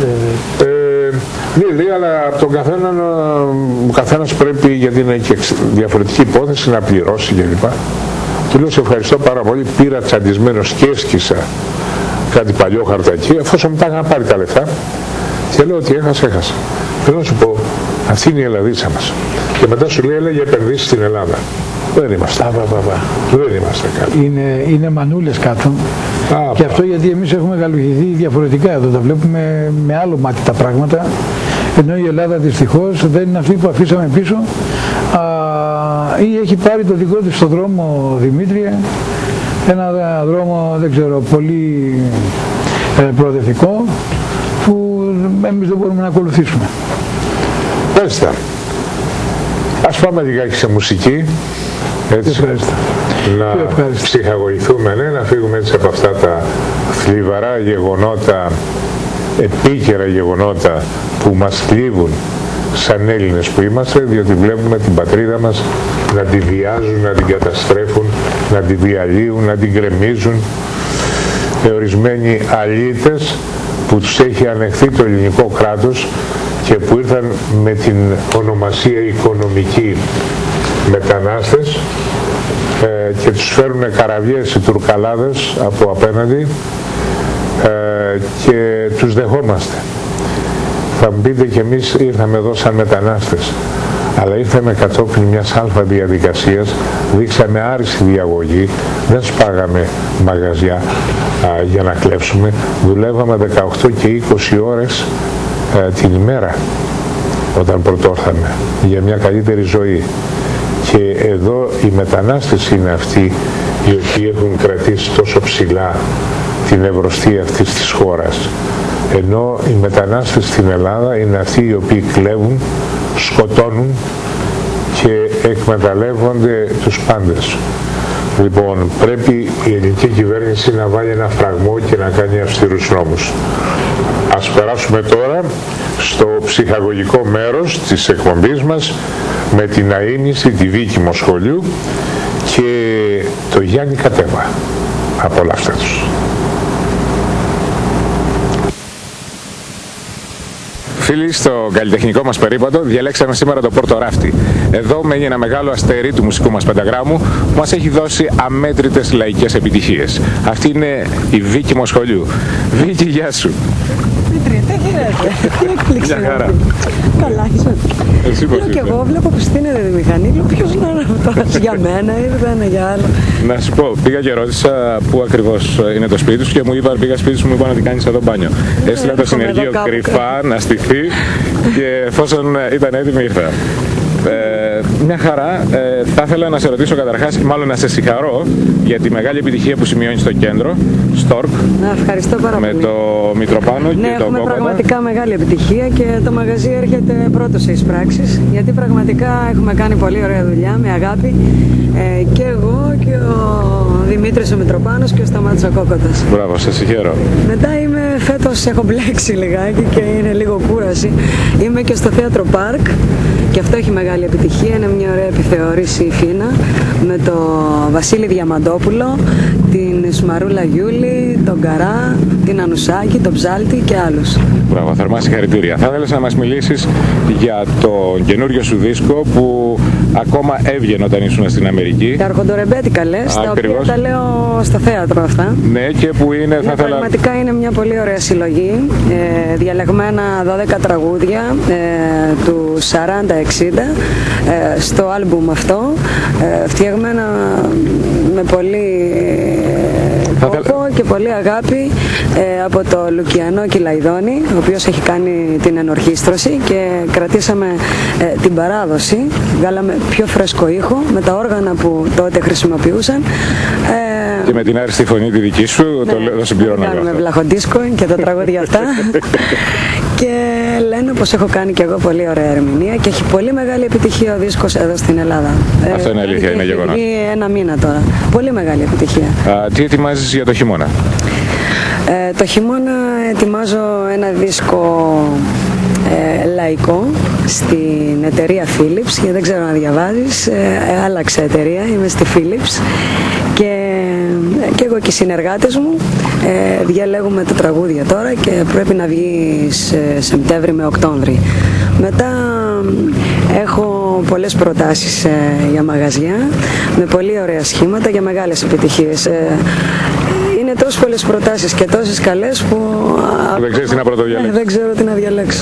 Ναι, αλλά από τον ο καθένας πρέπει, γιατί είναι και διαφορετική υπόθεση, να πληρώσει κλπ. Του λέω, σε ευχαριστώ πάρα πολύ, πήρα τσαντισμένος και έσκησα κάτι παλιό χαρτάκι, εφόσον μου τα είχαν πάρει τα λεφτά, Και λέω ότι έχασα. Θέλω να σου πω, αυτή είναι η Ελλαδίτσα μας. Και μετά σου λέει, έλεγε επενδύσεις στην Ελλάδα. Δεν είμαστε. Δεν είμαστε κάτω.
Είναι μανούλες κάτω. Και αυτό γιατί εμείς έχουμε γαλουχηθεί διαφορετικά εδώ. Τα βλέπουμε με άλλο μάτι τα πράγματα. Ενώ η Ελλάδα δυστυχώς δεν είναι αυτή που αφήσαμε πίσω. Ή έχει πάρει το δικό της στο δρόμο, Δημήτριε. Ένα δρόμο, δεν ξέρω, πολύ προοδευτικό, που εμείς δεν μπορούμε να ακολουθήσουμε.
Μάλιστα. Ας πάμε λιγάκι σε μουσική. Έτσι, να ψυχαγωγηθούμε, ναι, να φύγουμε έτσι από αυτά τα θλιβαρά γεγονότα, επίκαιρα γεγονότα που μας θλίβουν σαν Έλληνες που είμαστε, διότι βλέπουμε την πατρίδα μας να τη βιάζουν, να την καταστρέφουν, να την διαλύουν, να την γκρεμίζουν. Ορισμένοι αλήτες που τους έχει ανεχθεί το ελληνικό κράτος και που ήρθαν με την ονομασία οικονομική μετανάστες και τους φέρουν καραβιές οι Τουρκαλάδες από απέναντι και τους δεχόμαστε. Θα μου πείτε και εμείς ήρθαμε εδώ σαν μετανάστες, αλλά ήρθαμε κατόπιν μιας αλφα διαδικασίας, δείξαμε άριστη διαγωγή, δεν σπάγαμε μαγαζιά για να κλέψουμε, δουλεύαμε 18 και 20 ώρες την ημέρα όταν πρωτόρθαμε για μια καλύτερη ζωή. Και εδώ οι μετανάστες είναι αυτοί οι οποίοι έχουν κρατήσει τόσο ψηλά την ευρωστία αυτής της χώρας. Ενώ οι μετανάστες στην Ελλάδα είναι αυτοί οι οποίοι κλέβουν, σκοτώνουν και εκμεταλλεύονται τους πάντες. Λοιπόν, πρέπει η ελληνική κυβέρνηση να βάλει ένα φραγμό και να κάνει αυστηρούς νόμους. Ας περάσουμε τώρα στο ψυχαγωγικό μέρος της εκπομπής μας με την αείμνηστη, τη Βίκη Μοσχολιού και το Γιάννη Κατέβα. Απολαύστε τους.
Φίλοι, στο καλλιτεχνικό μας περίπατο διαλέξαμε σήμερα το Πόρτο Ράφτη. Εδώ μένει ένα μεγάλο αστέρι του μουσικού μας πενταγράμμου που μας έχει δώσει αμέτρητες λαϊκές επιτυχίες. Αυτή είναι η Βίκη Μοσχολιού. Βίκη, γεια σου.
Δημήτρη, τι γίνεται, τι έκπληξη.
Μια χαρά.
Καλά είσαι.
Εσύ πώς
είσαι? Και εγώ βλέπω που στείνεται τη μηχανή, λέω ποιος να είναι αυτός, για μένα ή δεν είναι για άλλο.
Να σου πω, πήγα και ρώτησα πού ακριβώς είναι το σπίτι σου και μου είπαν, πήγα σπίτι σου, μου είπαν ότι κάνεις εδώ μπάνιο. Έστειλα το συνεργείο κρυφά να στηθεί και εφόσον ήταν έτοιμη ήρθα. Μια χαρά. Θα ήθελα να σε ρωτήσω καταρχάς, μάλλον να σε συγχαρώ για τη μεγάλη επιτυχία που σημειώνει στο κέντρο, Στορκ.
Να ευχαριστώ πάρα πολύ.
Με το Μητροπάνο και το
έχουμε
Κόκκατα.
πραγματικά μεγάλη επιτυχία και το μαγαζί έρχεται πρώτο σε εισπράξεις, γιατί πραγματικά έχουμε κάνει πολύ ωραία δουλειά με αγάπη και εγώ και ο Δημήτρης ο Μητροπάνος και ο Σταμάτης ο Κόκκατας.
Μπράβο, σε συγχαίρω.
Μετά φέτος έχω μπλέξει λιγάκι και είναι λίγο κούραση. Είμαι και στο Θέατρο Πάρκ και αυτό έχει μεγάλη επιτυχία. Είναι μια ωραία επιθεώρηση φίνα με τον Βασίλη Διαμαντόπουλο, την Σμαρούλα Γιούλη, τον Καρά, την Ανουσάκη, τον Ψάλτη και άλλους.
Μπράβο, θερμά συγχαρητήρια. Θα ήθελες να μας μιλήσεις για το καινούριο σου δίσκο που ακόμα έβγαινε όταν ήσουν στην Αμερική.
Τα αρχοντορεμπέτικα λες, τα οποία τα λέω στο θέατρο αυτά.
Ναι, και που είναι, θα ήθελα...
Πραγματικά είναι μια πολύ ωραία συλλογή, διαλεγμένα 12 τραγούδια του 40-60 στο άλμπουμ αυτό, φτιαγμένα με πολύ κόπο και πολύ αγάπη από το Λουκιανό Κυλαϊδόνη, ο οποίος έχει κάνει την ενορχήστρωση και κρατήσαμε την παράδοση, βγάλαμε πιο φρέσκο ήχο με τα όργανα που τότε χρησιμοποιούσαν.
Και με την άριστη φωνή τη δική σου, το συμπληρώνω εγώ.
Κάνουμε βλαχοντίσκο και τα τραγούδια αυτά. Και λένε πως έχω κάνει και εγώ πολύ ωραία ερμηνεία και έχει πολύ μεγάλη επιτυχία ο δίσκος εδώ στην Ελλάδα.
Αυτό είναι αλήθεια, είναι γεγονός.
Έχει ένα μήνα τώρα. Πολύ μεγάλη επιτυχία.
Τι ετοιμάζεις για το χειμώνα?
Το χειμώνα ετοιμάζω ένα δίσκο λαϊκό στην εταιρεία Philips, γιατί δεν ξέρω να διαβάζεις, άλλαξε εταιρεία, είμαι στη Philips και εγώ και οι συνεργάτες μου διαλέγουμε τα τραγούδια τώρα και πρέπει να βγει Σεπτέμβρη με Οκτώβρη. Μετά έχω πολλές προτάσεις για μαγαζιά με πολύ ωραία σχήματα για μεγάλες επιτυχίες. είναι τόσες πολλές προτάσεις και τόσες καλές που
δεν ξέρεις τι να πρωτοδιαλέξεις.
Δεν ξέρω τι να διαλέξω.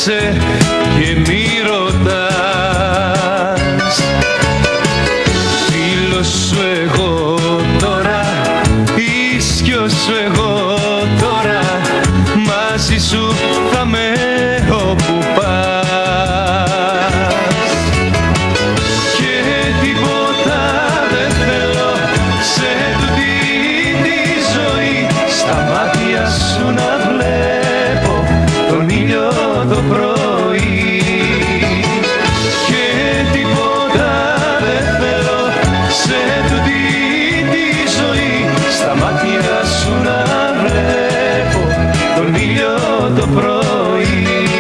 Άσε και μη ρωτάς. Φίλος σου εγώ τώρα, ίσκιος σου εγώ τώρα, μαζί σου θα με όπου πας. Και τίποτα δεν θέλω σε τούτη τη ζωή, στα μάτια σου να βλέπω τον ήλιο το πρωί. Και τίποτα δεν θέλω σε τούτη τη ζωή, στα μάτια σου να βλέπω τον ήλιο το πρωί.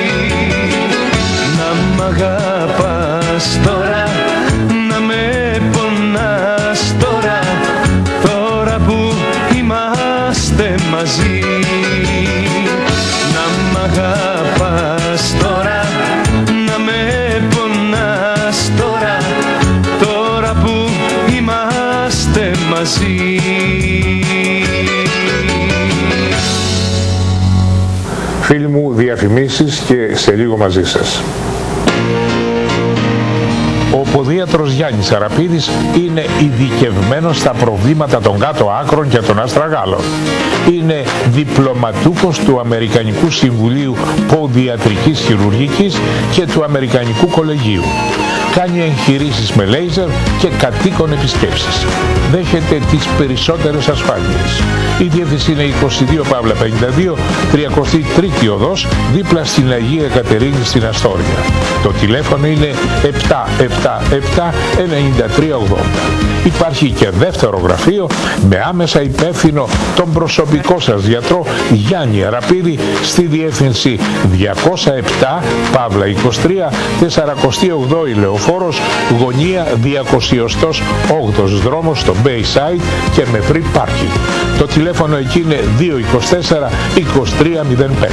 Να μ' αγαπάς τώρα, να με πονάς τώρα, τώρα που είμαστε μαζί. Να μ' αγαπάς τώρα, να με πονάς τώρα, τώρα που είμαστε μαζί.
Φίλοι μου, διαφημίσεις και σε λίγο μαζί σας. Ο ποδίατρος Γιάννης Αραπίδης είναι ειδικευμένος στα προβλήματα των κάτω άκρων και των αστραγάλων. Είναι διπλωματούχος του Αμερικανικού Συμβουλίου Ποδιατρικής Χειρουργικής και του Αμερικανικού Κολεγίου. Κάνει εγχειρήσεις με λέιζερ και κατοίκων επισκέψεις. Δέχεται τις περισσότερες ασφάλειες. Η διεύθυνση είναι 22 Παύλα 52, 33η οδός, δίπλα στην Αγία Κατερίνη στην Αστόρια. Το τηλέφωνο είναι 777-9380. Υπάρχει και δεύτερο γραφείο με άμεσα υπεύθυνο τον προσωπικό σας γιατρό Γιάννη Αραπίδη στη διεύθυνση 207 Παύλα 23, 48η Λεωφόρος, γωνία 208ος δρόμος στο Bayside και με free parking. Το τηλέφωνο εκεί είναι 224-2305.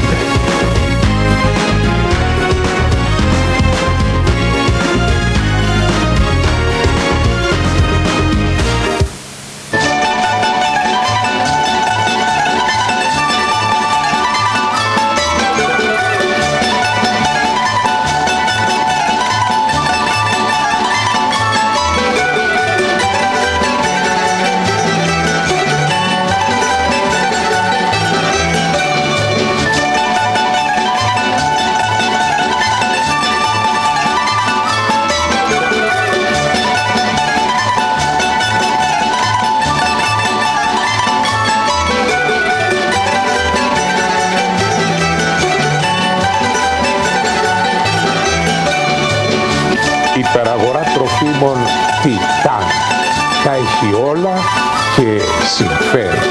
Υπεραγορά τροφίμων Τιτάν. Τα έχει όλα και συμφέρει.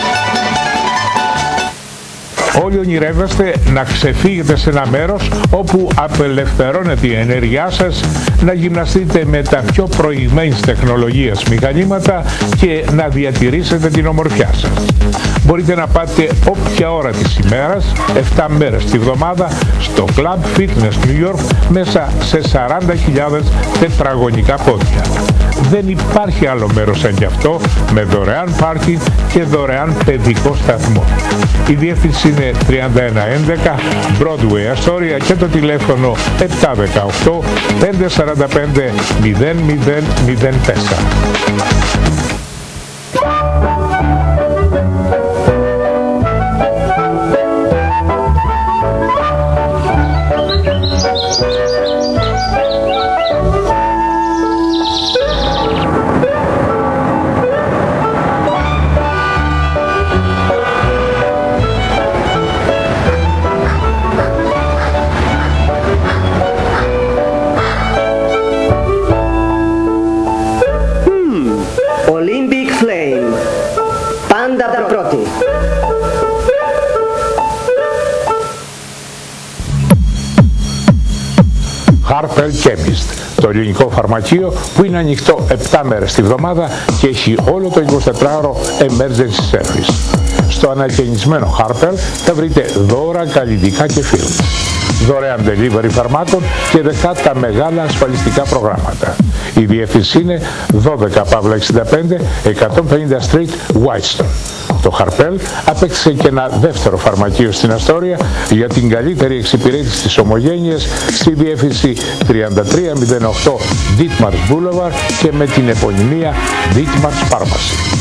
Όλοι ονειρεύεστε να ξεφύγετε σε ένα μέρος όπου απελευθερώνεται η ενέργειά σας, να γυμναστείτε με τα πιο προηγμένης τεχνολογίας μηχανήματα και να διατηρήσετε την ομορφιά σας. Μπορείτε να πάτε όποια ώρα της ημέρας, 7 μέρες τη βδομάδα, στο Club Fitness New York μέσα σε 40.000 τετραγωνικά πόδια. Δεν υπάρχει άλλο μέρος σαν κι αυτό, με δωρεάν πάρκινγκ και δωρεάν παιδικό σταθμό. Η διεύθυνση είναι 3111 Broadway Astoria και το τηλέφωνο 718 545 0004.
Olympic Flame. Πάντα πρώτη.
Harper Chemist, το ελληνικό φαρμακείο που είναι ανοιχτό 7 μέρες τη βδομάδα και έχει όλο το 24ωρο emergency service. Στο ανακαινισμένο Harper θα βρείτε δώρα, καλλιτικά και films. Δωρεάν delivery φαρμάκων και δεκάτα μεγάλα ασφαλιστικά προγράμματα. Η διεύθυνση είναι 12 Παύλα 65, 150 Street, Whitestone. Το Χαρπέλ απέκτησε και ένα δεύτερο φαρμακείο στην Αστόρια για την καλύτερη εξυπηρέτηση της ομογένειας στη διεύθυνση 3308 Ditmars Boulevard και με την επωνυμία Ditmars Pharmacy.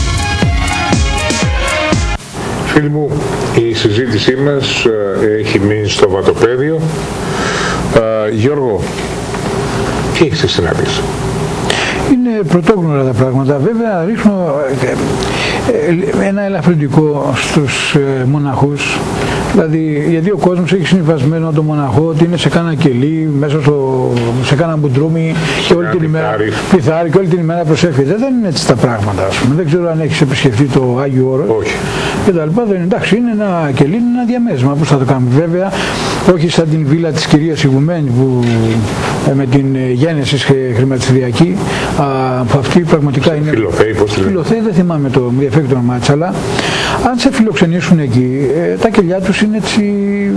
Φίλοι μου, η συζήτησή μας έχει μείνει στο βατοπέδιο. Γιώργο, τι έχεις συναντήσει?
Είναι πρωτόγνωρα τα πράγματα. Βέβαια ρίχνω ένα ελαφρυντικό στους μοναχούς. Δηλαδή, γιατί ο κόσμος έχει συμβασμένο τον μοναχό ότι είναι σε κάνα κελί, μέσα σε κάνα μπουντρούμι και όλη την ημέρα πιθάρι και όλη την ημέρα προσεύχεται. Δεν είναι έτσι τα πράγματα, ας πούμε. Δεν ξέρω αν έχεις επισκεφτεί το Άγιο Όρος.
Όχι.
Και τα λοιπά. Δεν, εντάξει, είναι ένα κελί, είναι ένα διαμέσμα. Πώς θα το κάνουμε? Βέβαια, όχι σαν την βίλα της κυρίας Ηγουμένη που με την γένεση χρηματιστηριακή, που αυτή πραγματικά είναι. Φιλοθέη, δεν θυμάμαι το διαφεύγει το όνομά της, αλλά αν σε φιλοξενήσουν εκεί, τα κελιά τους είναι έτσι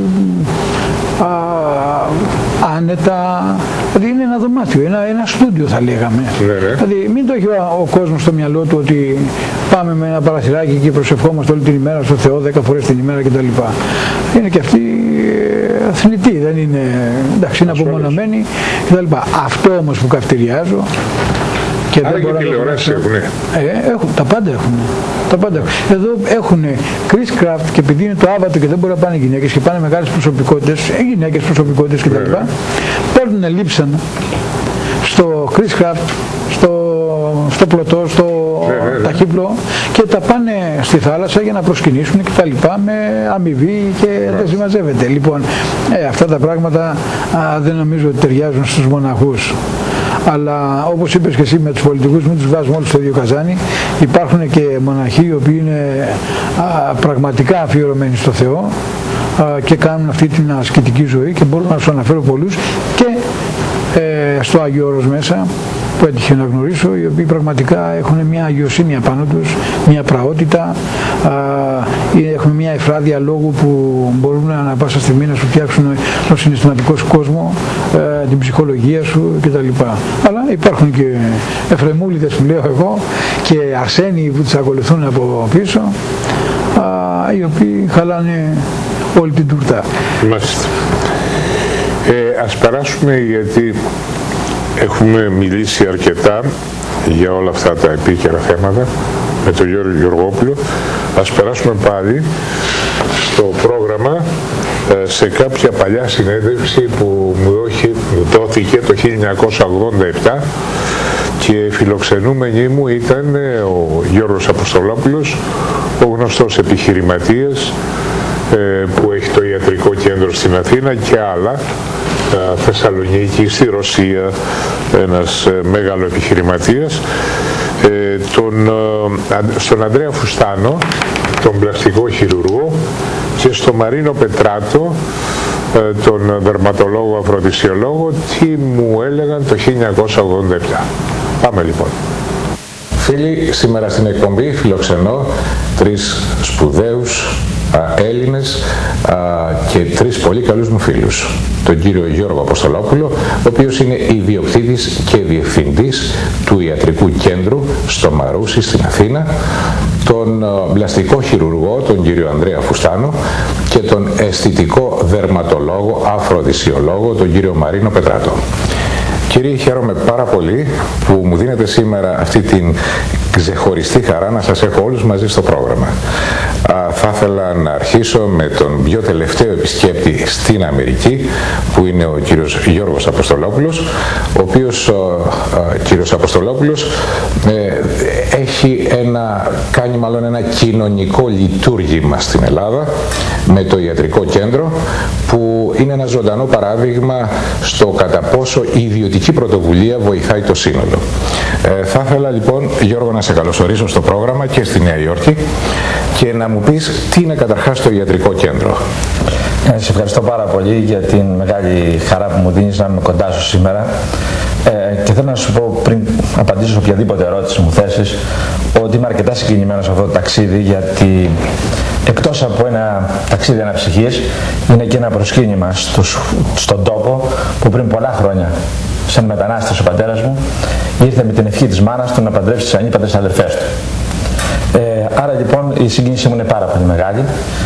άνετα, δηλαδή είναι ένα δωμάτιο, ένα στούντιο θα λέγαμε. Δηλαδή μην το έχει ο κόσμος στο μυαλό του ότι πάμε με ένα παραθυράκι και προσευχόμαστε όλη την ημέρα στο Θεό 10 φορές την ημέρα κτλ. Είναι και αυτοί αθλητοί, δεν είναι, εντάξει, είναι απομονωμένοι κτλ. Αυτό όμως που καυτηριάζω. Και
άρα και τηλεοράση
έχουν. Τα πάντα έχουν. Τα πάντα έχουν. Εδώ έχουν Chris Craft και επειδή είναι το Άβατο και δεν μπορεί να πάνε γυναίκες και πάνε μεγάλες προσωπικότητες, γυναίκες προσωπικότητες κτλ. Παίρνουν λείψαν στο Chris Craft, στο πλωτό, στο ταχύπλο και τα πάνε στη θάλασσα για να προσκυνήσουν και τα λοιπά με αμοιβή και δεν συμμαζεύεται. Λοιπόν, αυτά τα πράγματα δεν νομίζω ότι ταιριάζουν στους μοναχούς. Αλλά όπως είπες και εσύ με τους πολιτικούς, μην τους βάζουμε όλους στο ίδιο καζάνι. Υπάρχουν και μοναχοί οι οποίοι είναι πραγματικά αφιερωμένοι στο Θεό και κάνουν αυτή την ασκητική ζωή και μπορώ να σου αναφέρω πολλούς και στο Άγιο Όρος μέσα που έτυχε να γνωρίσω, οι οποίοι πραγματικά έχουν μια αγιοσύνη απάνω τους, μια πραότητα, έχουν μια εφράδια λόγου που μπορούν ανά πάσα στιγμή να σου φτιάξουν το συναισθηματικό σου κόσμο, την ψυχολογία σου κτλ. Αλλά υπάρχουν και εφρεμούλιδες που λέω εγώ και αρσένοι που τους ακολουθούν από πίσω, οι οποίοι χαλάνε όλη την τούρτα.
Μάλιστα. Ας περάσουμε, γιατί έχουμε μιλήσει αρκετά για όλα αυτά τα επίκαιρα θέματα με τον Γιώργο Γεωργόπουλο. Ας περάσουμε πάλι στο πρόγραμμα, σε κάποια παλιά συνέντευξη που μου δόθηκε το 1987 και φιλοξενούμενοι μου ήταν ο Γιώργος Αποστολόπουλος, ο γνωστός επιχειρηματίας που έχει το ιατρικό κέντρο στην Αθήνα και άλλα, Θεσσαλονίκη, στη Ρωσία, ένας μεγάλο επιχειρηματίας, στον Ανδρέα Φουστάνο, τον πλαστικό χειρουργό, και στο Μαρίνο Πετράτο, τον δερματολόγο αφροδισιολόγο, τι μου έλεγαν το 1987. Πάμε λοιπόν.
Φίλοι, σήμερα στην εκπομπή φιλοξενώ τρεις σπουδαίους Έλληνες και τρεις πολύ καλούς μου φίλους. Τον κύριο Γιώργο Αποστολόπουλο, ο οποίος είναι ιδιοκτήτης και διευθυντής του ιατρικού κέντρου στο Μαρούσι στην Αθήνα, τον πλαστικό χειρουργό, τον κύριο Ανδρέα Φουστάνο, και τον αισθητικό δερματολόγο αφροδισιολόγο, τον κύριο Μαρίνο Πετράτο. Κύριοι, χαίρομαι πάρα πολύ που μου δίνετε σήμερα αυτή την ξεχωριστή χαρά να σας έχω όλους μαζί στο πρόγραμμα. Θα ήθελα να αρχίσω με τον πιο τελευταίο επισκέπτη στην Αμερική, που είναι ο κύριος Γιώργος Αποστολόπουλος, ο οποίος κύριος Αποστολόπουλος κάνει μάλλον ένα κοινωνικό λειτουργήμα στην Ελλάδα με το ιατρικό κέντρο, που είναι ένα ζωντανό παράδειγμα στο κατά πόσο η ιδιωτική πρωτοβουλία βοηθάει το σύνολο. Θα ήθελα λοιπόν, Γιώργο, να σε καλωσορίσω στο πρόγραμμα και στη Νέα Υόρκη και να μου πεις τι είναι καταρχάς το ιατρικό κέντρο.
Σε ευχαριστώ πάρα πολύ για την μεγάλη χαρά που μου δίνεις να είμαι κοντά σου σήμερα. Και θέλω να σου πω, πριν απαντήσω σε οποιαδήποτε ερώτηση μου θέσεις, ότι είμαι αρκετά συγκινημένος σε αυτό το ταξίδι, γιατί εκτός από ένα ταξίδι αναψυχής, είναι και ένα προσκύνημα στον τόπο που πριν πολλά χρόνια, σαν μετανάστης ο πατέρας μου, ήρθε με την ευχή της μάνας του να παντρεύσει τις ανήπαντες αδερφές του. Άρα λοιπόν η συγκίνησή μου είναι πάρα πολύ μεγάλη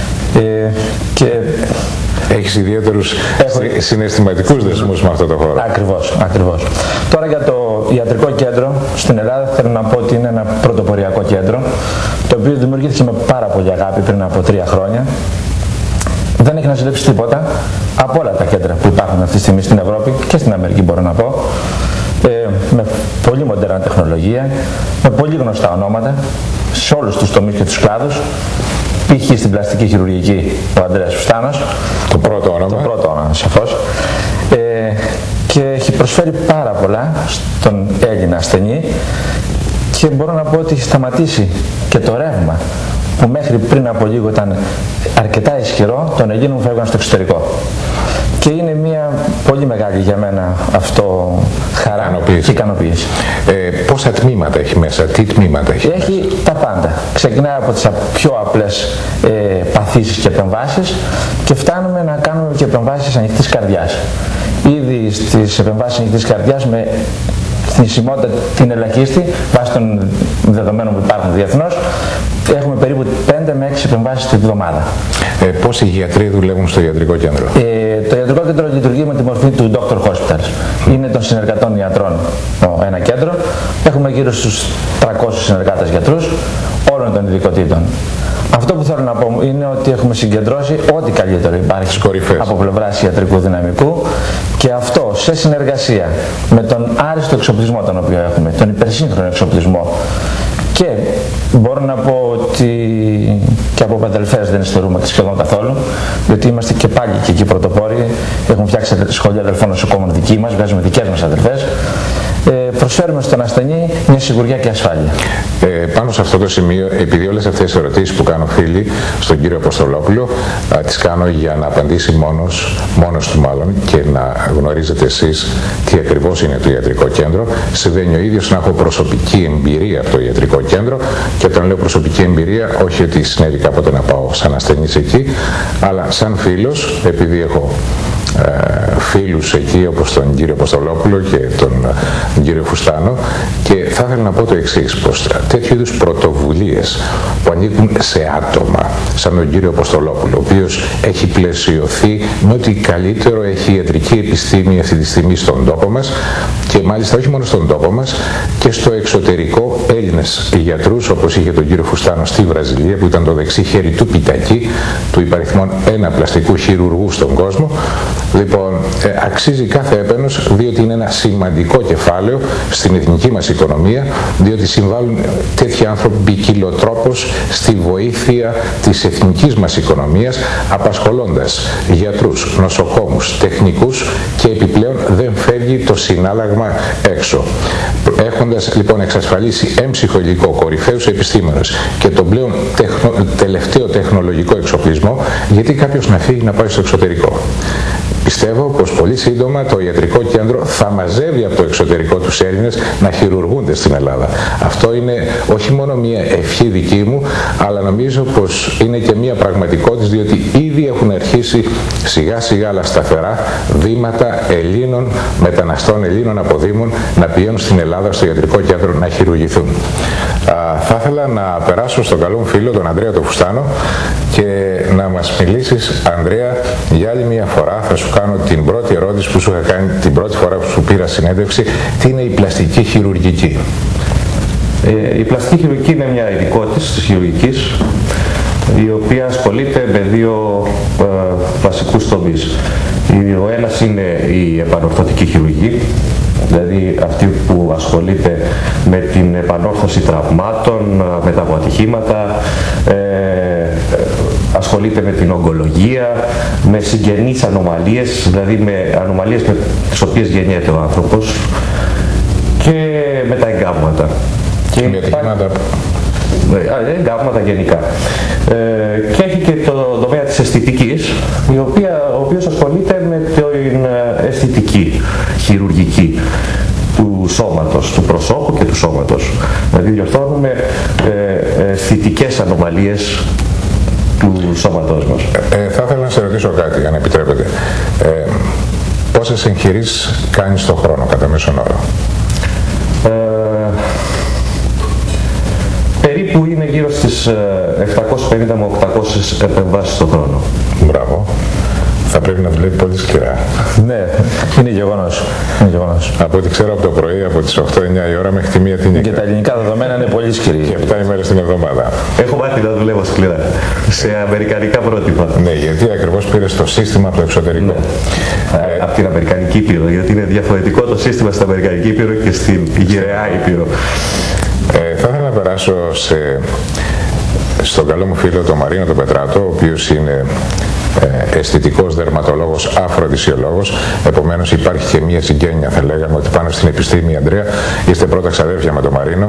και
έχεις ιδιαίτερους συναισθηματικούς δεσμούς με αυτό το χώρο.
Ακριβώς. Τώρα για το ιατρικό κέντρο στην Ελλάδα θέλω να πω ότι είναι ένα πρωτοποριακό κέντρο το οποίο δημιουργήθηκε με πάρα πολύ αγάπη πριν από 3 χρόνια. Δεν έχει να ζηλέψει τίποτα από όλα τα κέντρα που υπάρχουν αυτή τη στιγμή στην Ευρώπη και στην Αμερική, μπορώ να πω. Με πολύ μοντέρνα τεχνολογία, με πολύ γνωστά ονόματα σε όλους τους τομείς και τους κλάδους. Π.χ. στην πλαστική χειρουργική ο Ανδρέας Φουστάνος,
το πρώτο όνομα
σαφώς, και έχει προσφέρει πάρα πολλά στον Έλληνα ασθενή και μπορώ να πω ότι έχει σταματήσει και το ρεύμα που μέχρι πριν από λίγο ήταν αρκετά ισχυρό των Ελλήνων που φεύγαν στο εξωτερικό. Και είναι μια πολύ μεγάλη για μένα αυτό χαρά και ικανοποίηση.
Πόσα τμήματα έχει μέσα, τι τμήματα έχει μέσα?
Έχει τα πάντα. Ξεκινάει από τις πιο απλές παθήσεις και επεμβάσεις και φτάνουμε να κάνουμε και επεμβάσεις ανοιχτής καρδιάς. Ήδη στις επεμβάσεις ανοιχτής καρδιάς με θνησιμότητα την ελαχίστη, βάσει των δεδομένων που υπάρχουν διεθνώς, έχουμε περίπου 5 με 6 επεμβάσεις την εβδομάδα.
Πόσοι γιατροί δουλεύουν στο ιατρικό κέντρο?
Το ιατρικό κέντρο λειτουργεί με τη μορφή του Dr. Hospitals. Είναι των συνεργατών ιατρών ένα κέντρο. Έχουμε γύρω στους 300 συνεργάτες γιατρούς όλων των ειδικοτήτων. Αυτό που θέλω να πω είναι ότι έχουμε συγκεντρώσει ό,τι καλύτερο υπάρχει από πλευράς ιατρικού δυναμικού και αυτό σε συνεργασία με τον άριστο εξοπλισμό τον οποίο έχουμε, τον υπερσύγχρονο εξοπλισμό. Και μπορώ να πω ότι και από παντελφές δεν υστερούμε σχεδόν καθόλου, διότι είμαστε και πάλι και εκεί πρωτοπόροι. Έχουμε φτιάξει σχολεία αδελφών νοσοκόμων δική μας, βγάζουμε δικές μας αδελφές. Προσφέρουμε στον ασθενή μια σιγουριά και ασφάλεια.
Πάνω σε αυτό το σημείο, επειδή όλες αυτές τις ερωτήσεις που κάνω φίλοι στον κύριο Αποστολόπουλο, τις κάνω για να απαντήσει μόνος του μάλλον και να γνωρίζετε εσείς τι ακριβώς είναι το ιατρικό κέντρο. Συμβαίνει ο ίδιος να έχω προσωπική εμπειρία από το ιατρικό κέντρο, και όταν λέω προσωπική εμπειρία, όχι ότι συνέβη κάποτε να πάω σαν ασθενής εκεί, αλλά σαν φίλος, επειδή έχω φίλους εκεί όπως τον κύριο Αποστολόπουλο και τον κύριο Φουστάνο, και θα ήθελα να πω το εξής, πως τέτοιου είδους πρωτοβουλίες που ανήκουν σε άτομα σαν τον κύριο Αποστολόπουλο, ο οποίος έχει πλαισιωθεί με ό,τι καλύτερο έχει η ιατρική επιστήμη αυτή τη στιγμή στον τόπο μας, και μάλιστα όχι μόνο στον τόπο μας και στο εξωτερικό, Έλληνες γιατρούς όπως είχε τον κύριο Φουστάνο στη Βραζιλία, που ήταν το δεξί χέρι του Πιτακή, του υπαριθμών 1 πλαστικού χειρουργού στον κόσμο. Λοιπόν, αξίζει κάθε έπαινος, διότι είναι ένα σημαντικό κεφάλαιο στην εθνική μας οικονομία, διότι συμβάλλουν τέτοιοι άνθρωποι ποικιλοτρόπως στη βοήθεια της εθνικής μας οικονομίας, απασχολώντας γιατρούς, νοσοκόμους, τεχνικούς, και επιπλέον δεν φεύγει το συνάλλαγμα έξω. Έχοντας λοιπόν εξασφαλίσει έμψυχο υλικό, κορυφαίους επιστήμονες και τον πλέον τελευταίο τεχνολογικό εξοπλισμό, γιατί κάποιος να φύγει να πάει στο εξωτερικό? Πιστεύω πως πολύ σύντομα το ιατρικό κέντρο θα μαζεύει από το εξωτερικό τους Έλληνες να χειρουργούνται στην Ελλάδα. Αυτό είναι όχι μόνο μια ευχή δική μου, αλλά νομίζω πως είναι και μια πραγματικότητα, διότι ήδη έχουν αρχίσει σιγά σιγά αλλά σταθερά βήματα Ελλήνων μεταναστών, Ελλήνων αποδήμων να πηγαίνουν στην Ελλάδα στο ιατρικό κέντρο να χειρουργηθούν. Θα ήθελα να περάσω στον καλό μου φίλο, τον Ανδρέα τον Φουστάνο, και να μας μιλήσεις, Ανδρέα, για άλλη μια φορά. Θα σου κάνω την πρώτη ερώτηση που σου είχα κάνει την πρώτη φορά που σου πήρα συνέντευξη. Τι είναι η πλαστική χειρουργική?
Η πλαστική χειρουργική είναι μια ειδικότητα της χειρουργικής, η οποία ασχολείται με δύο βασικούς τομείς. Ο ένας είναι η επανορθωτική χειρουργική, δηλαδή αυτή που ασχολείται με την επανόρθωση τραυμάτων, μετά από ατυχήματα, ασχολείται με την ογκολογία, με συγγενείς ανομαλίες, δηλαδή με ανομαλίες με τις οποίες γεννιέται ο άνθρωπος, και με τα εγκάβματα. Εγκάβματα γενικά. Και έχει και το τομέα της αισθητικής, ο οποίος ασχολείται με την αισθητική χειρουργική του σώματος, του προσώπου και του σώματος. Δηλαδή διορθώνουμε αισθητικές ανομαλίες του σώματός μας.
Θα ήθελα να σε ρωτήσω κάτι, αν επιτρέπετε. Πόσες εγχειρήσεις κάνεις το χρόνο κατά μέσον όρο?
Περίπου περίπου είναι γύρω στις 750 με 800 επεμβάσεις το χρόνο.
Μπράβο. Θα πρέπει να δουλεύει πολύ σκληρά.
Ναι, είναι γεγονός.
Από ό,τι ξέρω από το πρωί, από τις 8-9 η ώρα μέχρι τη 1 τη νύχτα.
Και τα ελληνικά δεδομένα είναι πολύ σκληροί.
Και 7 ημέρες την εβδομάδα.
Έχω μάθει να δουλεύω σκληρά. Σε αμερικανικά πρότυπα.
Ναι, γιατί ακριβώς πήρες το σύστημα από το εξωτερικό.
Ναι. Από την Αμερικανική Ήπειρο, γιατί είναι διαφορετικό το σύστημα στην Αμερικανική Ήπειρο και στην γυραιά Ήπειρο.
Θα ήθελα να περάσω στον καλό μου φίλο τον Μαρίνο τον Πετράτο, ο οποίος είναι αισθητικός δερματολόγος, αφροδισιολόγος. Επομένως υπάρχει και μια συγγένεια, θα λέγαμε, ότι πάνω στην επιστήμη, Ανδρέα, είστε πρώτα ξαδέρφια με τον Μαρίνο.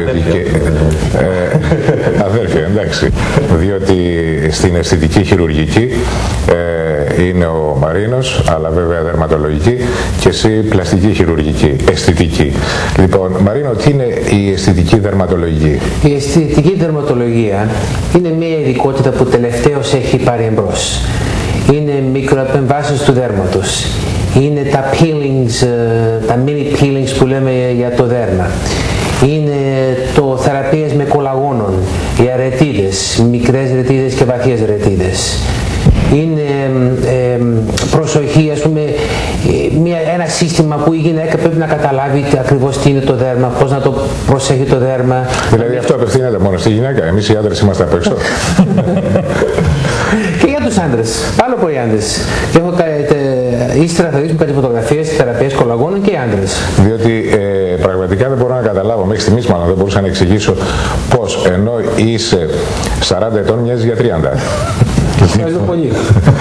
Αδέρφια, εντάξει. Διότι στην αισθητική χειρουργική είναι ο Μαρίνος, αλλά βέβαια δερματολογική, και εσύ πλαστική χειρουργική, αισθητική. Λοιπόν, Μαρίνο, τι είναι η αισθητική δερματολογική?
Η αισθητική δερματολογία είναι μια ειδικότητα που τελευταίως έχει πάρει εμπρός. Είναι μικροεπεμβάσεις του δέρματος. Είναι τα peelings, τα mini peelings που λέμε για το δέρμα. Είναι θεραπείες με κολαγόνων, οι αρετίδες, μικρές ρετίδες και βαθιές ρετίδες. Είναι προσοχή, ας πούμε, ένα σύστημα που η γυναίκα πρέπει να καταλάβει ακριβώς τι είναι το δέρμα, πώς να το προσέχει το δέρμα.
Δηλαδή αυτό απευθύνεται μόνο στη γυναίκα, εμείς οι άντρες είμαστε απ' έξω.
Και για τους άντρες, πάνω από οι άντρες. Ύστερα θα δείξουμε κάτι φωτογραφίες, θεραπείες κολαγόνων και οι άντρες.
Διότι πραγματικά δεν μπορώ να καταλάβω, μέχρι στιγμής μάλλον δεν μπορούσα να εξηγήσω πώς ενώ είσαι 40 ετών μοιάζεις για 30.
Ευχαριστώ πολύ.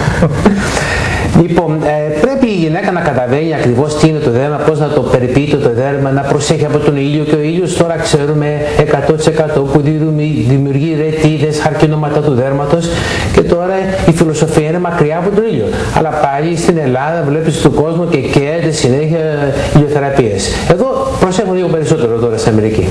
Λοιπόν, πρέπει η γυναίκα να καταλαβαίνει ακριβώς τι είναι το δέρμα, πώς να το περιποιείται το δέρμα, να προσέχει από τον ήλιο, και ο ήλιος τώρα ξέρουμε 100% που δημιουργεί ρετίδες, χαρκινώματα του δέρματος, και τώρα η φιλοσοφία είναι μακριά από τον ήλιο. Αλλά πάλι στην Ελλάδα βλέπεις τον κόσμο και καίεται συνέχεια ηλιοθεραπείες. Εδώ προσέχουν λίγο περισσότερο τώρα στην Αμερική.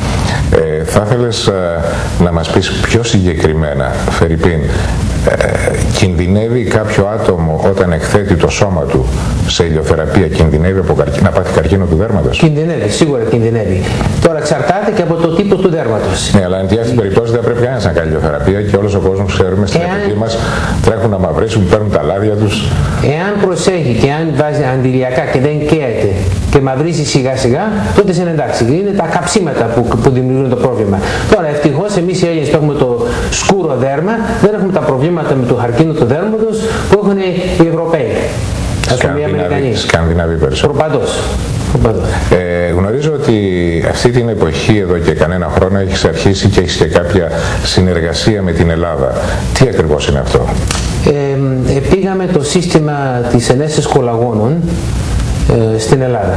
Θα ήθελες να μας πεις πιο συγκεκριμένα, Φερρυπίν, κινδυνεύει κάποιο άτομο όταν εκθέτει το σώμα του σε ηλιοθεραπεία, κινδυνεύει από να πάθει καρκίνο του δέρματος?
Κινδυνεύει, σίγουρα κινδυνεύει. Τώρα εξαρτάται και από το τύπο του δέρματος.
Ναι, αλλά εν τη περιπτώσει δεν πρέπει κανένας να κάνει ηλιοθεραπεία, και όλος ο κόσμος, ξέρουμε, στην εποχή μας τρέχουν να μαυρίσουν, παίρνουν τα λάδια τους.
Εάν προσέχει και αν βάζει αντιλιακά και δεν καίεται και μαυρίζει σιγά σιγά, τότε είναι εντάξει. Είναι τα καψίματα που δημιουργούν το πρόβλημα. Τώρα ευτυχώς εμείς οι Έλληνες που έχουμε το σκούρο δέρμα δεν έχουμε τα προβλήματα με το χαρκίνο του δέρματος που έχουν οι Ευρωπαίοι.
Σκανδιναβοί περισσότερο.
Προπαντός.
Γνωρίζω ότι αυτή την εποχή εδώ και κανένα χρόνο έχεις αρχίσει και έχεις και κάποια συνεργασία με την Ελλάδα. Τι ακριβώς είναι αυτό?
Πήγαμε το σύστημα της ενέσης κολαγόνων στην Ελλάδα.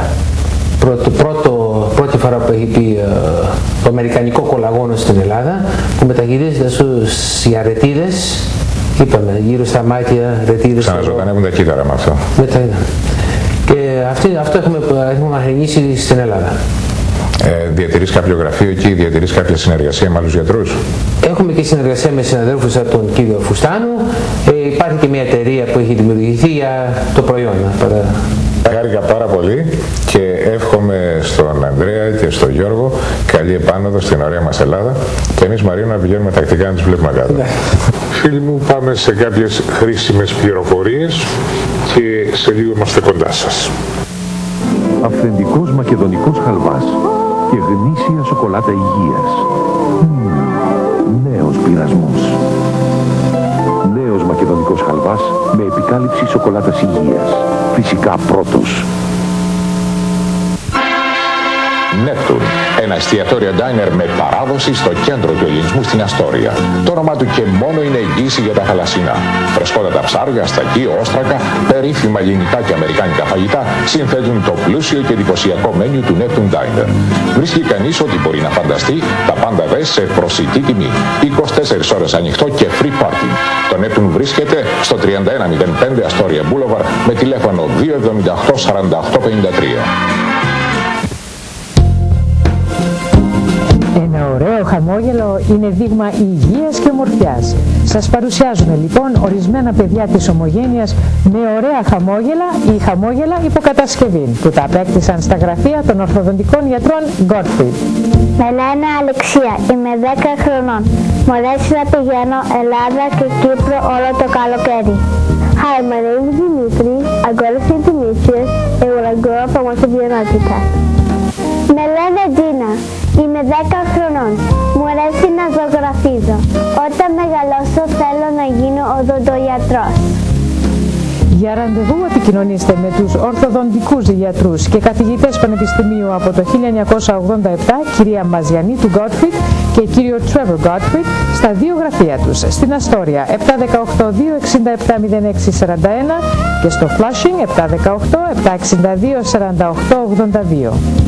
Πρώτη φορά που έχει πει το αμερικανικό κολαγόνο στην Ελλάδα, που μεταγυρίζεται στους αρετίδες, είπαμε, γύρω στα μάτια, ρετίδες.
Ξαναζωντανεύουν τα κύτταρα με αυτό.
Και αυτό έχουμε μαχαιρινήσει στην Ελλάδα.
Διατηρείς κάποιο γραφείο εκεί, διατηρείς κάποια συνεργασία με άλλους γιατρούς?
Έχουμε και συνεργασία με συναδέλφους από τον κύριο Φουστάνου. Υπάρχει και μια εταιρεία που έχει δημιουργηθεί για το προϊόν.
Χάρηκα πάρα πολύ και εύχομαι στον Ανδρέα και στον Γιώργο καλή επάνωδο στην ωραία μας Ελλάδα, και εμείς, Μαρίνο, να πηγαίνουμε τακτικά να τους βλέπουμε κάτω.
Φίλοι μου, πάμε σε κάποιες χρήσιμες πληροφορίες και σε λίγο είμαστε κοντά σας.
Αυθεντικός μακεδονικός χαλβάς και γνήσια σοκολάτα υγείας. Νέος πειρασμός. Νέος μακεδονικός χαλβάς με επικάλυψη σοκολάτας υγείας. Φυσικά πρώτος.
Neptune, ένα εστιατόριο diner με παράδοση στο κέντρο του ελληνισμού στην Αστόρια. Το όνομα του και μόνο είναι εγγύηση για τα θαλασσινά. Φρεσκότατα ψάρια, στακί, όστρακα, περίφημα ελληνικά και αμερικάνικα φαγητά συνθέτουν το πλούσιο και εντυπωσιακό μένιου του Neptune Diner. Βρίσκει κανείς ό,τι μπορεί να φανταστεί, τα πάντα δε σε προσιτή τιμή. 24 ώρες ανοιχτό και free parking. Το Neptune βρίσκεται στο 3105 Astoria Boulevard με τηλέφωνο 278 48 53.
Ένα ωραίο
χαμόγελο είναι δείγμα υγείας και ομορφιάς. Σας παρουσιάζουμε λοιπόν ορισμένα παιδιά της ομογένειας με ωραία χαμόγελα ή χαμόγελα υποκατασκευή που τα απέκτησαν στα γραφεία των ορθοδοντικών γιατρών Gottfried.
Με λένε Αλεξία, είμαι 10 χρονών. Μου αρέσει να πηγαίνω Ελλάδα και Κύπρο όλο το καλοκαίρι. Hi, my name is Dimitri. I go to St. Demetrius, and when I grow up I want to be an architect. Με λένε Τζίνα. Είμαι 10 χρονών. Μου αρέσει να ζωγραφίζω. Όταν μεγαλώσω θέλω να γίνω οδοντογιατρός.
Για ραντεβού επικοινωνήστε με τους ορθοδοντικούς γιατρούς και καθηγητές πανεπιστημίου από το 1987, κυρία Μαζιανή του Gottfried και κύριο Trevor Gottfried, στα δύο γραφεία τους, στην Αστόρια 718-267-0641 και στο Flushing 718-762-4882.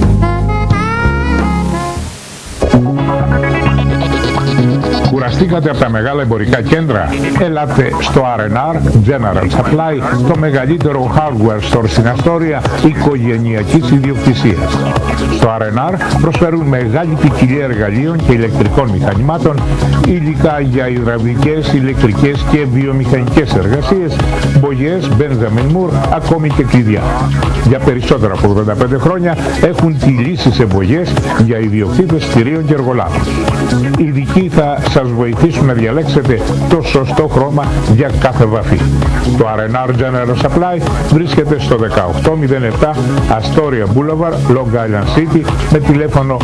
Κουραστήκατε από τα μεγάλα εμπορικά κέντρα? Ελάτε στο R&R General Supply, το μεγαλύτερο hardware store στην Αστόρια οικογενειακής ιδιοκτησίας. Στο R&R προσφέρουν μεγάλη ποικιλία εργαλείων και ηλεκτρικών μηχανημάτων, υλικά για υδραυλικές, ηλεκτρικές και βιομηχανικές εργασίες, μπογιές, Benjamin Moore, ακόμη και κλειδιά. Για περισσότερα από 85 χρόνια έχουν τη λύση σε μπογιές για ιδιοκτήτες κτηρίων και εργολάβων. Οι ειδικοί θα σας βοηθήσουν να διαλέξετε το σωστό χρώμα για κάθε βαφή. Το R&R General Supply βρίσκεται στο 1807 Astoria Boulevard, Long Island City, με τηλέφωνο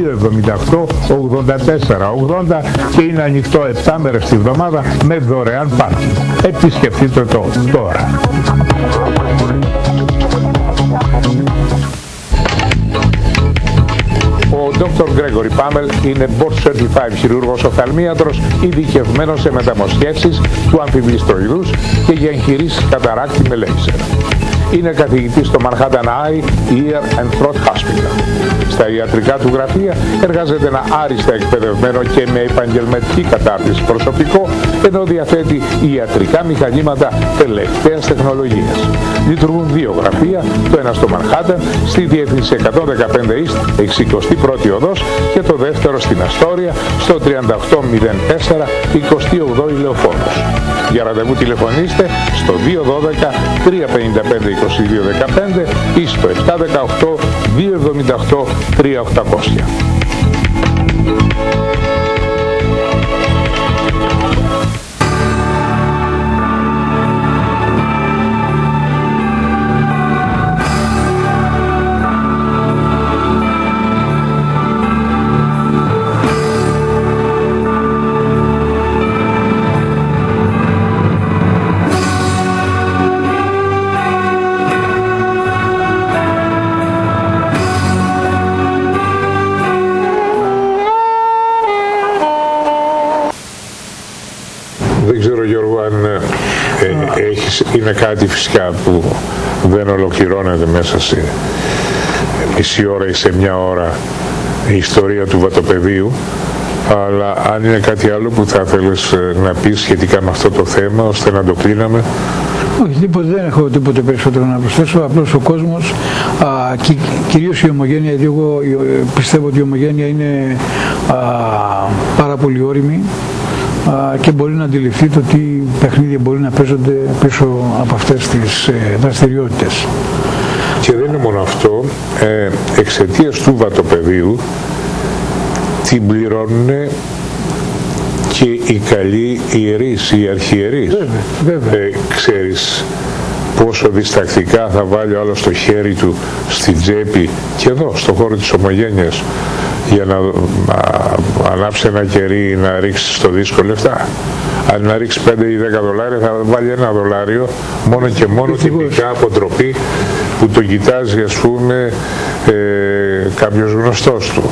278-84-80 και είναι ανοιχτό 7 μέρες τη βδομάδα με δωρεάν πάρκινγκ. Επισκεφτείτε το τώρα. Ο Dr. Gregory Pamel είναι board certified χειρούργος οφθαλμίατρος, ειδικευμένος σε μεταμοσχεύσεις του αμφιβληστροειδούς και για εγχειρήσεις καταράκτη με λέιζερ. Είναι καθηγητής στο Manhattan Eye, Ear and Throat Hospital. Στα ιατρικά του γραφεία εργάζεται ένα άριστα εκπαιδευμένο και με επαγγελματική κατάρτιση προσωπικό, ενώ διαθέτει ιατρικά μηχανήματα τελευταίας τεχνολογίας. Λειτουργούν δύο γραφεία, το ένα στο Manhattan, στη διεύθυνση 115 East, 61η Οδός, και το δεύτερο στην Αστόρια, στο 3804, 28η Λεωφόρος. Για ραντεβού τηλεφωνήστε στο 212-355-2215 ή στο 718-278-3800. Είναι κάτι φυσικά που δεν ολοκληρώνεται μέσα σε μισή ώρα ή σε μια ώρα η ιστορία του βατοπεδίου, αλλά αν είναι κάτι άλλο που θα θέλεις να πεις σχετικά με αυτό το θέμα ώστε να το κλείναμε.
Όχι, δεν έχω τίποτε περισσότερο να προσθέσω, απλώς ο κόσμος και κυρίως η ομογένεια, γιατί εγώ πιστεύω ότι η ομογένεια είναι πάρα πολύ όριμη και μπορεί να αντιληφθεί το τι παιχνίδια μπορεί να παίζονται πίσω από αυτές τις δραστηριότητες.
Και δεν είναι μόνο αυτό, εξαιτίας του βατοπεδίου την πληρώνουν και οι καλοί ιερείς, οι αρχιερείς.
Βέβαια.
Ξέρεις πόσο διστακτικά θα βάλει ο άλλος το χέρι του στην τσέπη και εδώ, στο χώρο της ομογένειας, για να ανάψει ένα κερί ή να ρίξει στο δίσκο λεφτά. Αν να ρίξει 5 ή 10 δολάρια θα βάλει $1 μόνο και μόνο τυπικά αποτροπή που τον κοιτάζει, ας πούμε, κάποιος γνωστός του.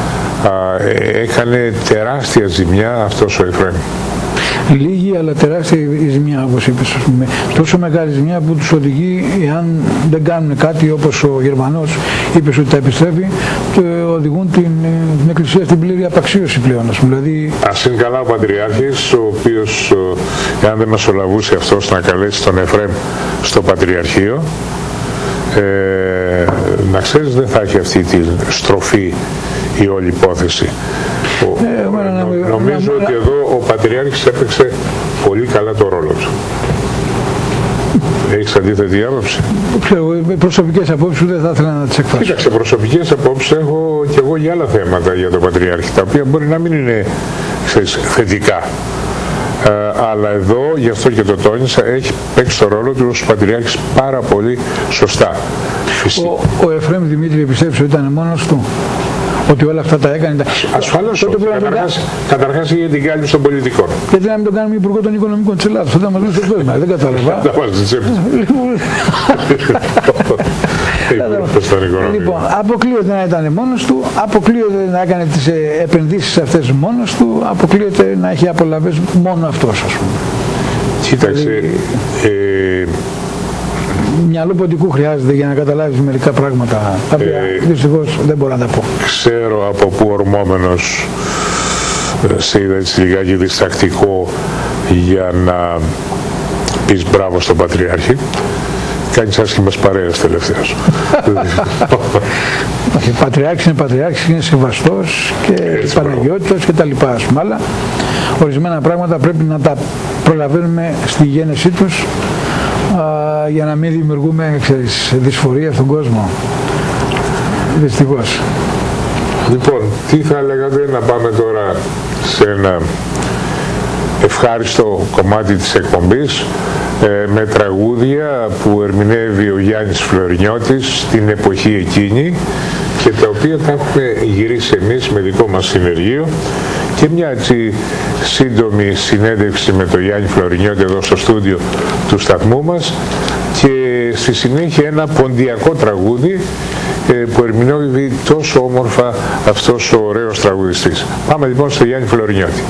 Έκανε τεράστια ζημιά αυτός ο Εφραίμ.
Λίγη αλλά τεράστια η ζημιά, όπως είπες, ας πούμε. Τόσο μεγάλη ζημιά που τους οδηγεί, εάν δεν κάνουν κάτι, όπως ο Γερμανός είπε ότι τα επιστρέφει, οδηγούν την Εκκλησία στην πλήρη απαξίωση πλέον, ας πούμε. Δηλαδή...
Ας είναι καλά ο Πατριάρχης, ο οποίος, εάν δεν μεσολαβούσε αυτός να καλέσει τον Εφραίμ στο Πατριαρχείο, να ξέρεις, δεν θα έχει αυτή τη στροφή η όλη υπόθεση.
Νομίζω ότι εδώ ο Πατριάρχης έπαιξε πολύ καλά το ρόλο του. Έχεις αντίθετη άποψη?
Ξέρω, προσωπικές απόψεις δεν θα ήθελα να τις εκφράσω.
Κοίταξε, προσωπικές απόψεις έχω και εγώ για άλλα θέματα για τον Πατριάρχη, τα οποία μπορεί να μην είναι θετικά. Αλλά εδώ, γι' αυτό και το τόνισα, έχει παίξει το ρόλο του ως Πατριάρχης πάρα πολύ σωστά.
Ο Εφραίμ Δημήτρη πιστεύει ότι ήταν μόνος του, ότι όλα αυτά τα έκανε?
Ασφαλώς όχι. Καταρχάς είχε την κάλυψη των πολιτικών.
Γιατί να μην τον κάνουμε υπουργό των οικονομικών της Ελλάδας, όταν μας λύσει το πρόβλημα, δεν κατάλαβα. Λοιπόν, αποκλείεται να ήταν μόνος του, αποκλείεται να έκανε τις επενδύσεις αυτές μόνος του, αποκλείεται να έχει απολαβές μόνο αυτός, ας πούμε.
Κοίταξε,
μυαλό ποντικού χρειάζεται για να καταλάβεις μερικά πράγματα, τα οποία δυστυχώς δεν μπορώ να τα πω.
Ξέρω από πού ορμόμενος σε είδα έτσι λιγάκι διστακτικό για να πεις μπράβο στον Πατριάρχη. Κάνεις άσχημες παρέες τελευταίως.
Ο Πατριάρχης είναι Πατριάρχης, είναι σεβαστός και Παναγιώτητος και τα λοιπά, ας πούμε, αλλά ορισμένα πράγματα πρέπει να τα προλαβαίνουμε στη γένεσή τους, για να μην δημιουργούμε, ξέρεις, δυσφορία στον κόσμο. Δυστυχώς.
Λοιπόν, τι θα λέγατε να πάμε τώρα σε ένα ευχάριστο κομμάτι της εκπομπής, με τραγούδια που ερμηνεύει ο Γιάννης Φλωρινιώτης στην εποχή εκείνη και τα οποία τα έχουμε γυρίσει εμείς με δικό μας συνεργείο, και μια έτσι σύντομη συνέντευξη με τον Γιάννη Φλωρινιώτη εδώ στο στούντιο του σταθμού μας, και στη συνέχεια ένα ποντιακό τραγούδι που ερμηνεύει τόσο όμορφα αυτός ο ωραίος τραγουδιστής. Πάμε λοιπόν στο Γιάννη Φλωρινιώτη.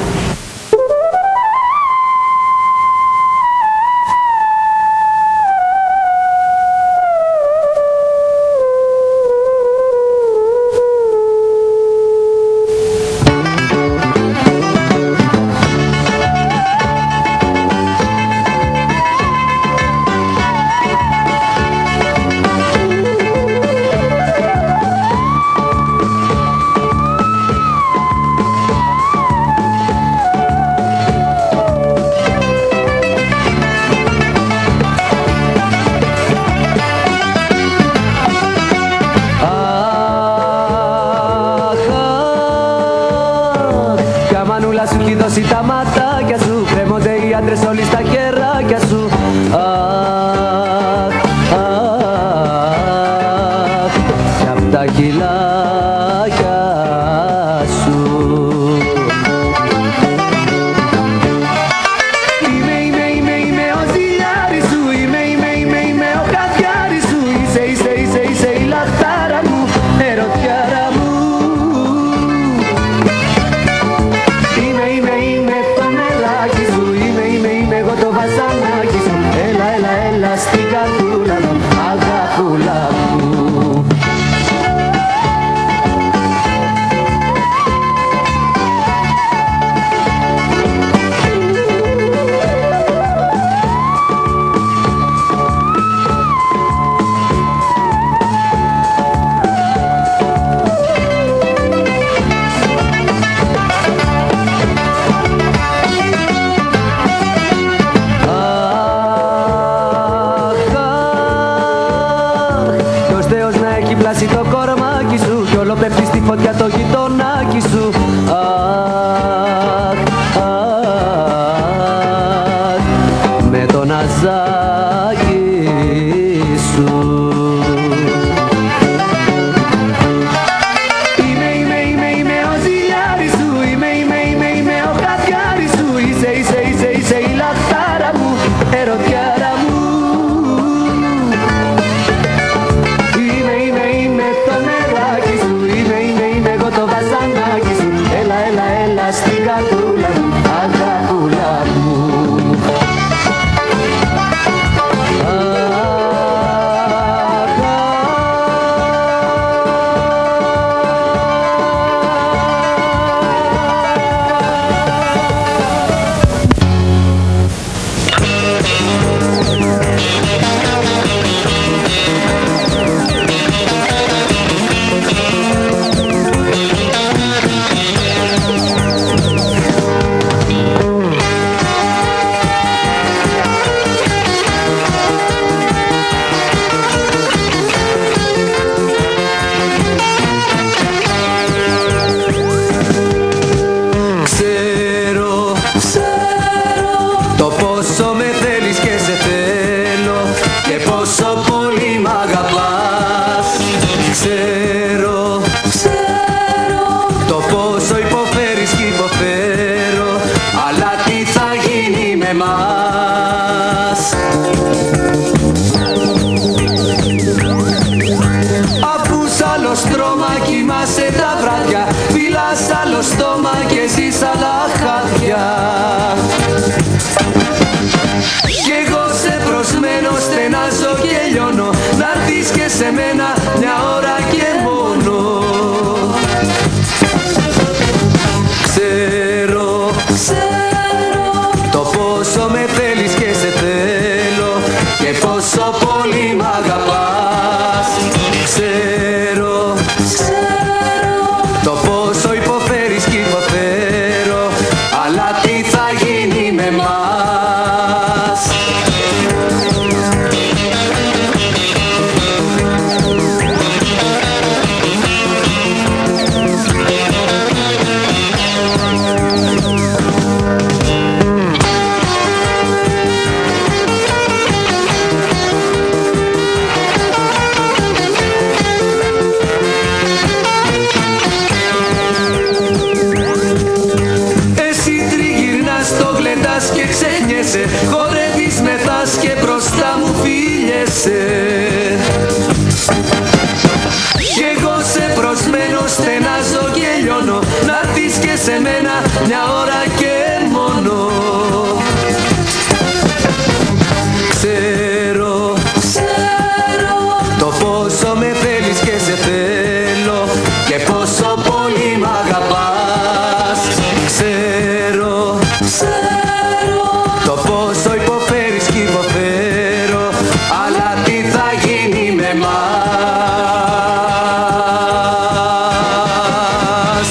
Τα ματάκια σου κρέμονται οι άντρες όλοι στα χεράκια σου. Αχ, αχ, κι απ' τα χειλάκια σου. Είμαι ο ζηλιάρης σου, είμαι ο χαθιάρης σου. Είσαι η λαχτάρα μου, ερωτιάρα μου. Είμαι το νερά Μιλάς άλλο στόμα και ζεις άλλα χάδια. Κι εγώ σε προσμένω, στενάζω και λιώνω, να'ρθεις και σε μένα μια ώρα και μόνο. Ξέρω το πόσο με θέλεις και σε θέλω και πόσο πολύ μ' αγαπάς. Ξέρω το πόσο υποφέρεις κι υποφέρω, αλλά τι θα γίνει με μας. Και ξεχνιέσαι, χορεύεις μεθάς και μπροστά μου φίλιεσαι. Κι εγώ σε προσμένω, στενάζω και λιώνω, να'ρθεις και σε μένα μια ώρα και μόνο. Ξέρω το πόσο με θέλεις και σε θέλω και πόσο πολύ μ' αγαπάς. Ξέρω το πόσο υποφέρεις κι υποφέρω, αλλά τι θα γίνει με μας.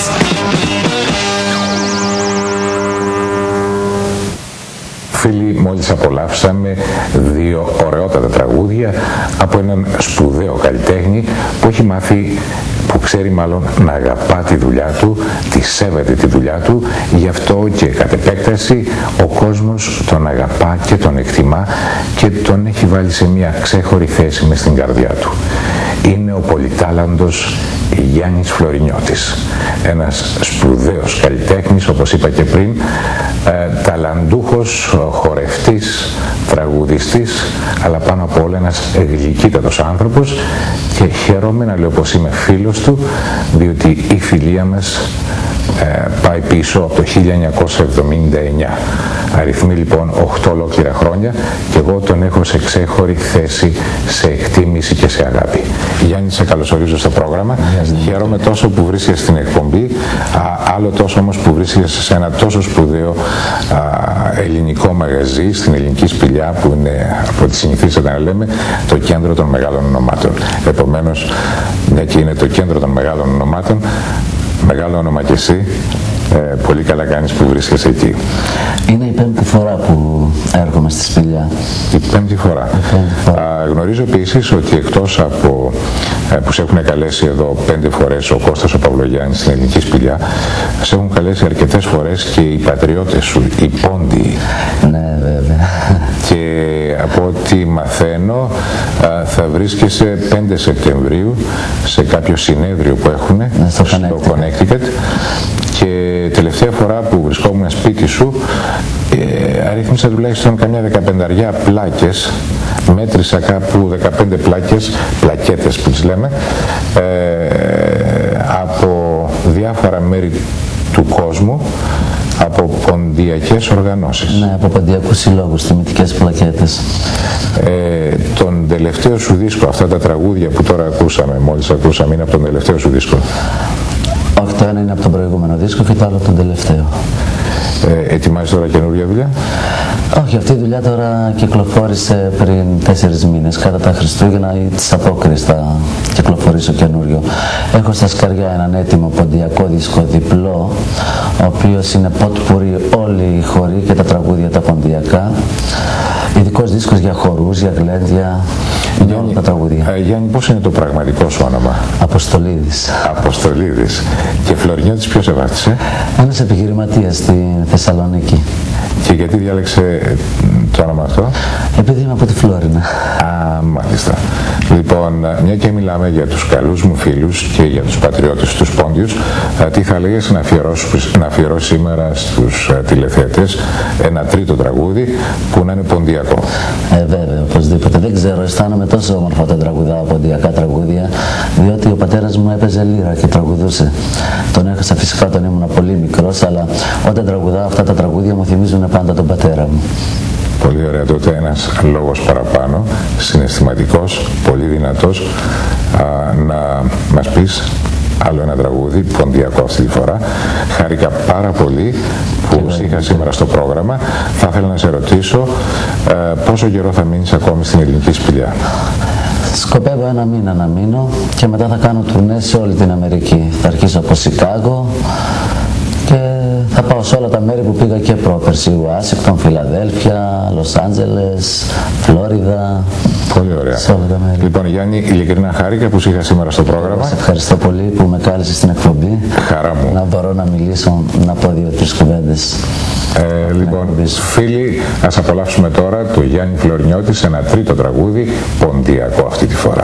Φίλοι, μόλις απολαύσαμε δύο ωραιότατα τραγούδια από έναν σπουδαίο καλλιτέχνη που έχει μάθει, που ξέρει μάλλον να αγαπά τη δουλειά του, τη σέβεται τη δουλειά του, γι' αυτό και κατ' επέκταση ο κόσμος τον αγαπά και τον εκτιμά και τον έχει βάλει σε μια ξέχωρη θέση μες στην καρδιά του. Είναι ο πολυτάλαντος Γιάννης Φλωρινιώτης, ένας σπουδαίος καλλιτέχνης, όπως είπα και πριν, ταλαντούχος χορευτής, τραγουδιστής, αλλά πάνω από όλα ένας γλυκύτατος άνθρωπος και χαίρομαι να λέω πως είμαι φίλος του, διότι η φιλία μας πάει πίσω από το 1979. Αριθμεί λοιπόν 8 ολόκληρα χρόνια και εγώ τον έχω σε ξέχωρη θέση, σε εκτίμηση και σε αγάπη. Γιάννη, σε καλωσορίζω στο πρόγραμμα. Χαίρομαι τόσο που βρίσκεσαι στην εκπομπή, άλλο τόσο όμως που βρίσκεσαι σε ένα τόσο σπουδαίο ελληνικό μαγαζί, στην Ελληνική Σπηλιά, που είναι, από ό,τι συνηθίσατε να λέμε, το κέντρο των μεγάλων ονομάτων. Επομένως, μια και είναι το κέντρο των μεγάλων ονομάτων, μεγάλο όνομα κι εσύ, πολύ καλά κάνεις που βρίσκεσαι εκεί.
Είναι η 5η φορά που έρχομαι στη Σπηλιά.
Η 5η φορά. Γνωρίζω επίσης ότι εκτός από που σε έχουν καλέσει εδώ 5 φορές ο Κώστας ο Παυλογιάννης στην Ελληνική Σπηλιά, σε έχουν καλέσει αρκετές φορές και οι πατριώτες σου, οι Πόντιοι.
Ναι, βέβαια.
Και από ό,τι μαθαίνω θα βρίσκεσαι 5 Σεπτεμβρίου σε κάποιο συνέδριο που έχουν στο Connecticut. Και τελευταία φορά που βρισκόμουν σπίτι σου, αρίθμησα τουλάχιστον καμιά 15 πλάκες, μέτρησα κάπου 15 πλάκες, πλακέτες που τις λέμε, από διάφορα μέρη του κόσμου, από ποντιακές οργανώσεις.
Ναι, από ποντιακούς συλλόγους, τιμητικές πλακέτες.
Τον τελευταίο σου δίσκο, αυτά τα τραγούδια που τώρα ακούσαμε, μόλις ακούσαμε, είναι από τον τελευταίο σου δίσκο?
Όχι, το ένα είναι από τον προηγούμενο δίσκο και το άλλο τον τελευταίο.
Ετοιμάζεις τώρα καινούργια δουλειά?
Όχι, αυτή η δουλειά τώρα κυκλοφόρησε πριν 4 μήνες, κατά τα Χριστούγεννα ή τις Απόκριες θα κυκλοφορήσω καινούριο. Έχω στα σκαριά έναν έτοιμο ποντιακό δίσκο διπλό, ο οποίος είναι ποτπουρί όλοι οι χοροί και τα τραγούδια τα ποντιακά. Ειδικός δίσκος για χορούς, για γλέντια, για όλα τα τραγούδια.
Γιάννη, πώς είναι το πραγματικό σου όνομα?
Αποστολίδης.
Αποστολίδης. Και Φλωρινιώτης ποιος σε βάφτισε?
Ένας επιχειρηματίας στη Θεσσαλονίκη.
Και γιατί διάλεξε το όνομα αυτό?
Επειδή είμαι από τη Φλόρινα.
Μάλιστα. Λοιπόν, μια και μιλάμε για τους καλούς μου φίλους και για τους πατριώτες τους Πόντιους, τι θα λέγες να αφιερώσεις σήμερα στους τηλεθεατές ένα τρίτο τραγούδι που να είναι ποντιακό?
Βέβαια, οπωσδήποτε. Δεν ξέρω, αισθάνομαι τόσο όμορφα όταν τραγουδάω ποντιακά τραγούδια, διότι ο πατέρας μου έπαιζε λύρα και τραγουδούσε. Τον έχασα φυσικά όταν ήμουν πολύ μικρός, αλλά όταν τραγουδάω αυτά τα τραγούδια μου θυμίζουν πάντα τον πατέρα μου.
Πολύ ωραία, τότε ένας λόγος παραπάνω, συναισθηματικός, πολύ δυνατός, να μας πεις άλλο ένα τραγούδι, ποντιακό αυτή τη φορά. Χάρηκα πάρα πολύ που είχα σήμερα στο πρόγραμμα. Θα ήθελα να σε ρωτήσω πόσο καιρό θα μείνεις ακόμη στην ελληνική σπηλιά?
Σκοπεύω ένα μήνα να μείνω και μετά θα κάνω τουρνέ σε όλη την Αμερική. Θα αρχίσω από Σικάγο και θα πάω σε όλα τα μέρη που πήγα και πρόπερση. Ουάσιγκτον, Φιλαδέλφια, Λος Άντζελες, Φλόριδα.
Πολύ ωραία. Λοιπόν, Γιάννη, ειλικρινά χάρηκα που είχα σήμερα στο πρόγραμμα.
Σε ευχαριστώ πολύ που με κάλεσες στην εκπομπή.
Χαρά μου.
Να μπορώ να μιλήσω, να πω 2-3 κουβέντες.
Λοιπόν, φίλοι, ας απολαύσουμε τώρα το Γιάννη Φλωρινιώτη σε ένα τρίτο τραγούδι, ποντιακό αυτή τη φορά.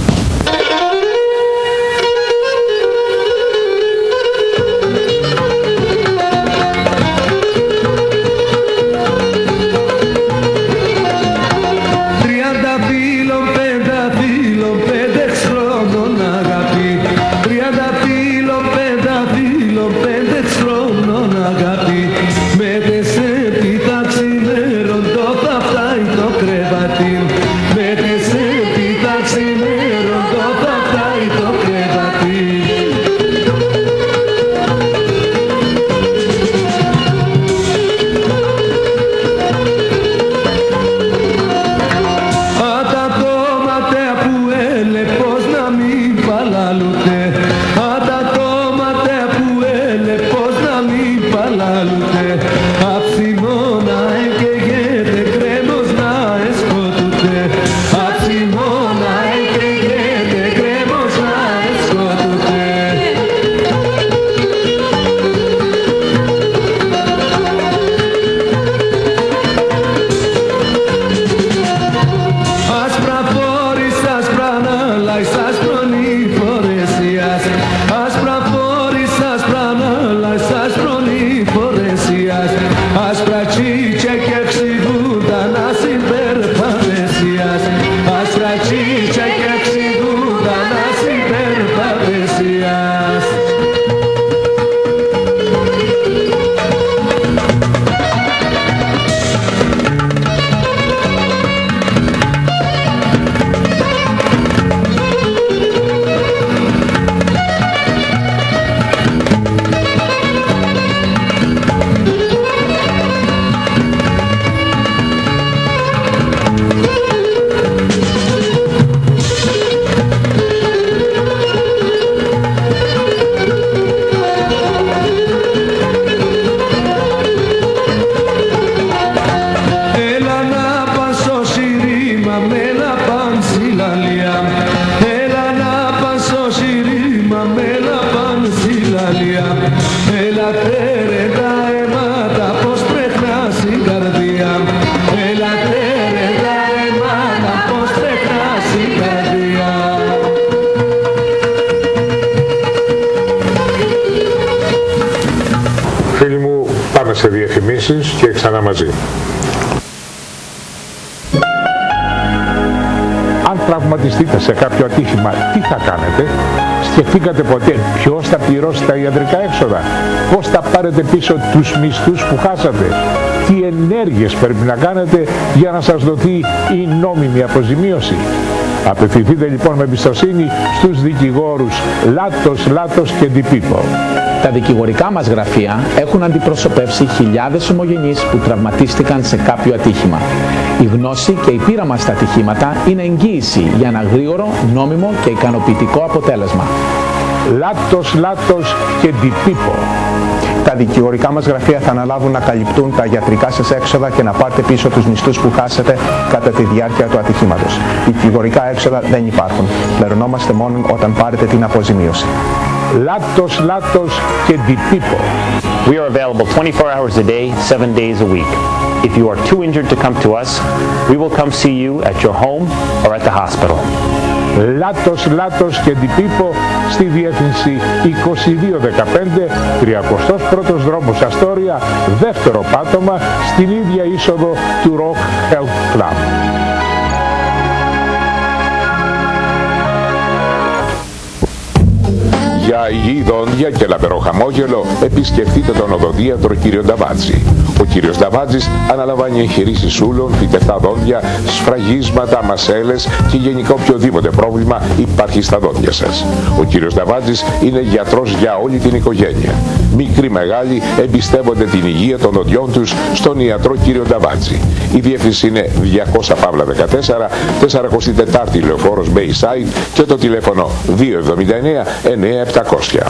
σε διαφημίσεις και ξανά μαζί.
Αν τραυματιστείτε σε κάποιο ατύχημα, τι θα κάνετε? Σκεφτήκατε ποτέ ποιος θα πληρώσει τα ιατρικά έξοδα? Πώς θα πάρετε πίσω τους μισθούς που χάσατε? Τι ενέργειες πρέπει να κάνετε για να σας δοθεί η νόμιμη αποζημίωση? Απευθυνθείτε λοιπόν με εμπιστοσύνη στους δικηγόρους Λάτος και Ντιπίπο.
Τα δικηγορικά μας γραφεία έχουν αντιπροσωπεύσει χιλιάδες ομογενείς που τραυματίστηκαν σε κάποιο ατύχημα. Η γνώση και η πείρα μας στα ατυχήματα είναι εγγύηση για ένα γρήγορο, νόμιμο και ικανοποιητικό αποτέλεσμα.
Λάτος και Ντιπίπο.
Τα δικηγορικά μας γραφεία θα αναλάβουν να καλυπτούν τα γιατρικά σας έξοδα και να πάρετε πίσω τους μισθούς που χάσετε κατά τη διάρκεια του ατυχήματος. Δικηγορικά έξοδα δεν υπάρχουν. Πληρωνόμαστε μόνο όταν πάρετε την αποζημίωση.
Latos και Di Pippo.
We are available 24 hours a day, 7 days a week. If you are too injured to come to us, we will come see you at your home or at the hospital.
Latos και Di Pippo στη διεύθυνση 2215 31ος δρόμος Αστόρια, δεύτερο πάτωμα, στην ίδια είσοδο του Rock Health Club.
Για υγιή δόντια και λαμπερό χαμόγελο επισκεφτείτε τον οδοντίατρο κύριο Νταβάτζη. Ο κύριος Νταβάτζης αναλαμβάνει εγχειρήσεις σούλων, φυτευτά δόντια, σφραγίσματα, μασέλες και γενικά οποιοδήποτε πρόβλημα υπάρχει στα δόντια σας. Ο κύριος Νταβάτζης είναι γιατρός για όλη την οικογένεια. Μικροί μεγάλοι εμπιστεύονται την υγεία των δοντιών τους στον ιατρό κύριο Νταβάτζη. Η διεύθυνση είναι 200 Παύλα 14, 44η Λεωφόρος Bayside και το τηλέφωνο 279 9700.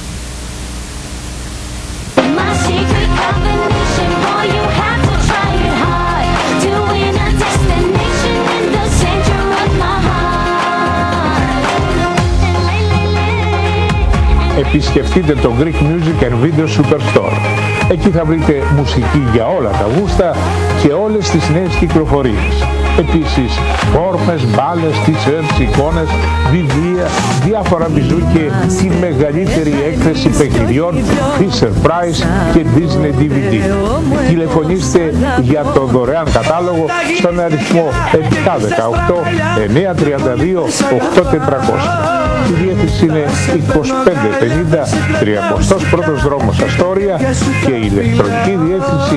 Επισκεφτείτε το Greek Music and Video Superstore. Εκεί θα βρείτε μουσική για όλα τα γούστα και όλες τις νέες κυκλοφορίες. Επίσης, φόρμες, μπάλες, t-shirts, εικόνες, βιβλία, διάφορα μπιζού και τη μεγαλύτερη έκθεση παιχνιδιών Fisher Price και Disney DVD. Τηλεφωνήστε για το δωρεάν κατάλογο στον αριθμό 718 932 8400. Η διεύθυνση είναι 2550 31ος δρόμος Αστόρια και η ηλεκτρονική διεύθυνση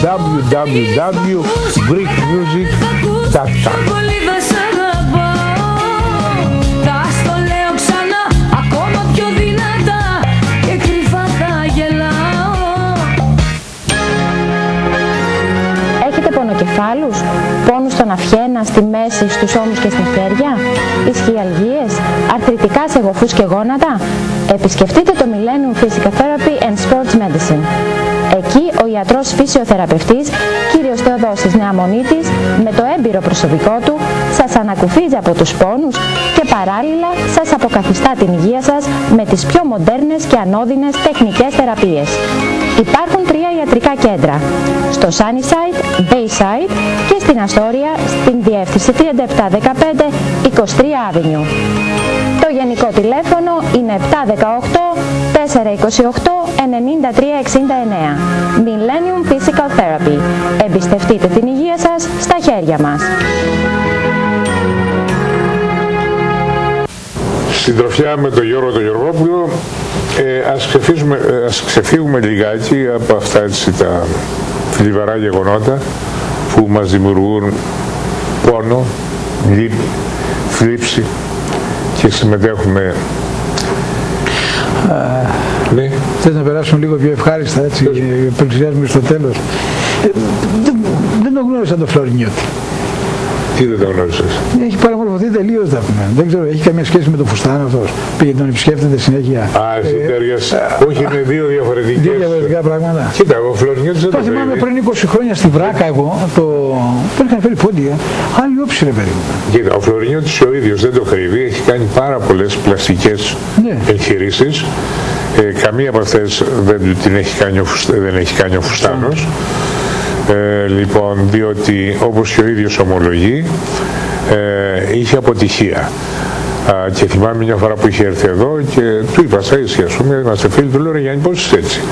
www.greekmusic.com.
Έχετε πονοκεφάλους, πόνους στον αυχένα, στη μέση, στους ώμους και στα χέρια, ισχυαλγίες, αρθριτικά σε γοφούς και γόνατα? Επισκεφτείτε το Millennium Physical Therapy and Sports Medicine. Εκεί ο ιατρός φυσιοθεραπευτής, κύριος Θεοδόσης Νεαμονίτης, με το έμπειρο προσωπικό του, σας ανακουφίζει από τους πόνους και παράλληλα σας αποκαθιστά την υγεία σας με τις πιο μοντέρνες και ανώδυνες τεχνικές θεραπείες. Υπάρχουν 3 ιατρικά κέντρα, στο Sunnyside, Bayside και στην Αστόρια, στην διεύθυνση 3715 23 Avenue. Το γενικό τηλέφωνο είναι 718 428 9369. Millennium Physical Therapy. Εμπιστευτείτε την υγεία σας στα χέρια μας.
Συντροφιά με τον Γιώργο τον Γεωργόπουλο, ας ξεφύγουμε λιγάκι από αυτά έτσι, τα θλιβερά γεγονότα που μας δημιουργούν πόνο, λύπη, θλίψη και συμμετέχουμε.
Ναι. Θες να περάσουμε λίγο πιο ευχάριστα, έτσι, πλησιάζουμε στο τέλος. Δεν το γνώρισα το Φλωρινιώτη.
Τι δεν το γνώρισες?
Έχει παραμορφωθεί τελείως, θα πούμε. Δεν ξέρω, έχει καμία σχέση με τον Φουστάνο αυτός? Πήγε τον επισκέφτεται συνέχεια.
Εσύ τέριας. Όχι, είναι δύο διαφορετικές.
Δύο διαφορετικά πράγματα.
Κοίτα, ο Φλωρινιώτης δεν το
θυμάμαι πριν 20 χρόνια στη Βράκα εγώ, τον είχαν φέρει πόντια. Άλλη όψη ρε παιδί.
Κοίτα, ο Φλωρινιώτης ο ίδιος δεν το κρύβει, έχει κάνει πάρα πολλές πλαστικές εγχειρήσεις. Καμία από αυτές δεν έχει κάνει ο Φουστάνος. Λοιπόν, διότι όπως και ο ίδιος ομολογεί, είχε αποτυχία. Και θυμάμαι μια φορά που είχε έρθει εδώ και του είπα στα ίσια, ας πούμε, είμαστε φίλοι, του λέω, ρε Γιάννη, πώς είσαι έτσι?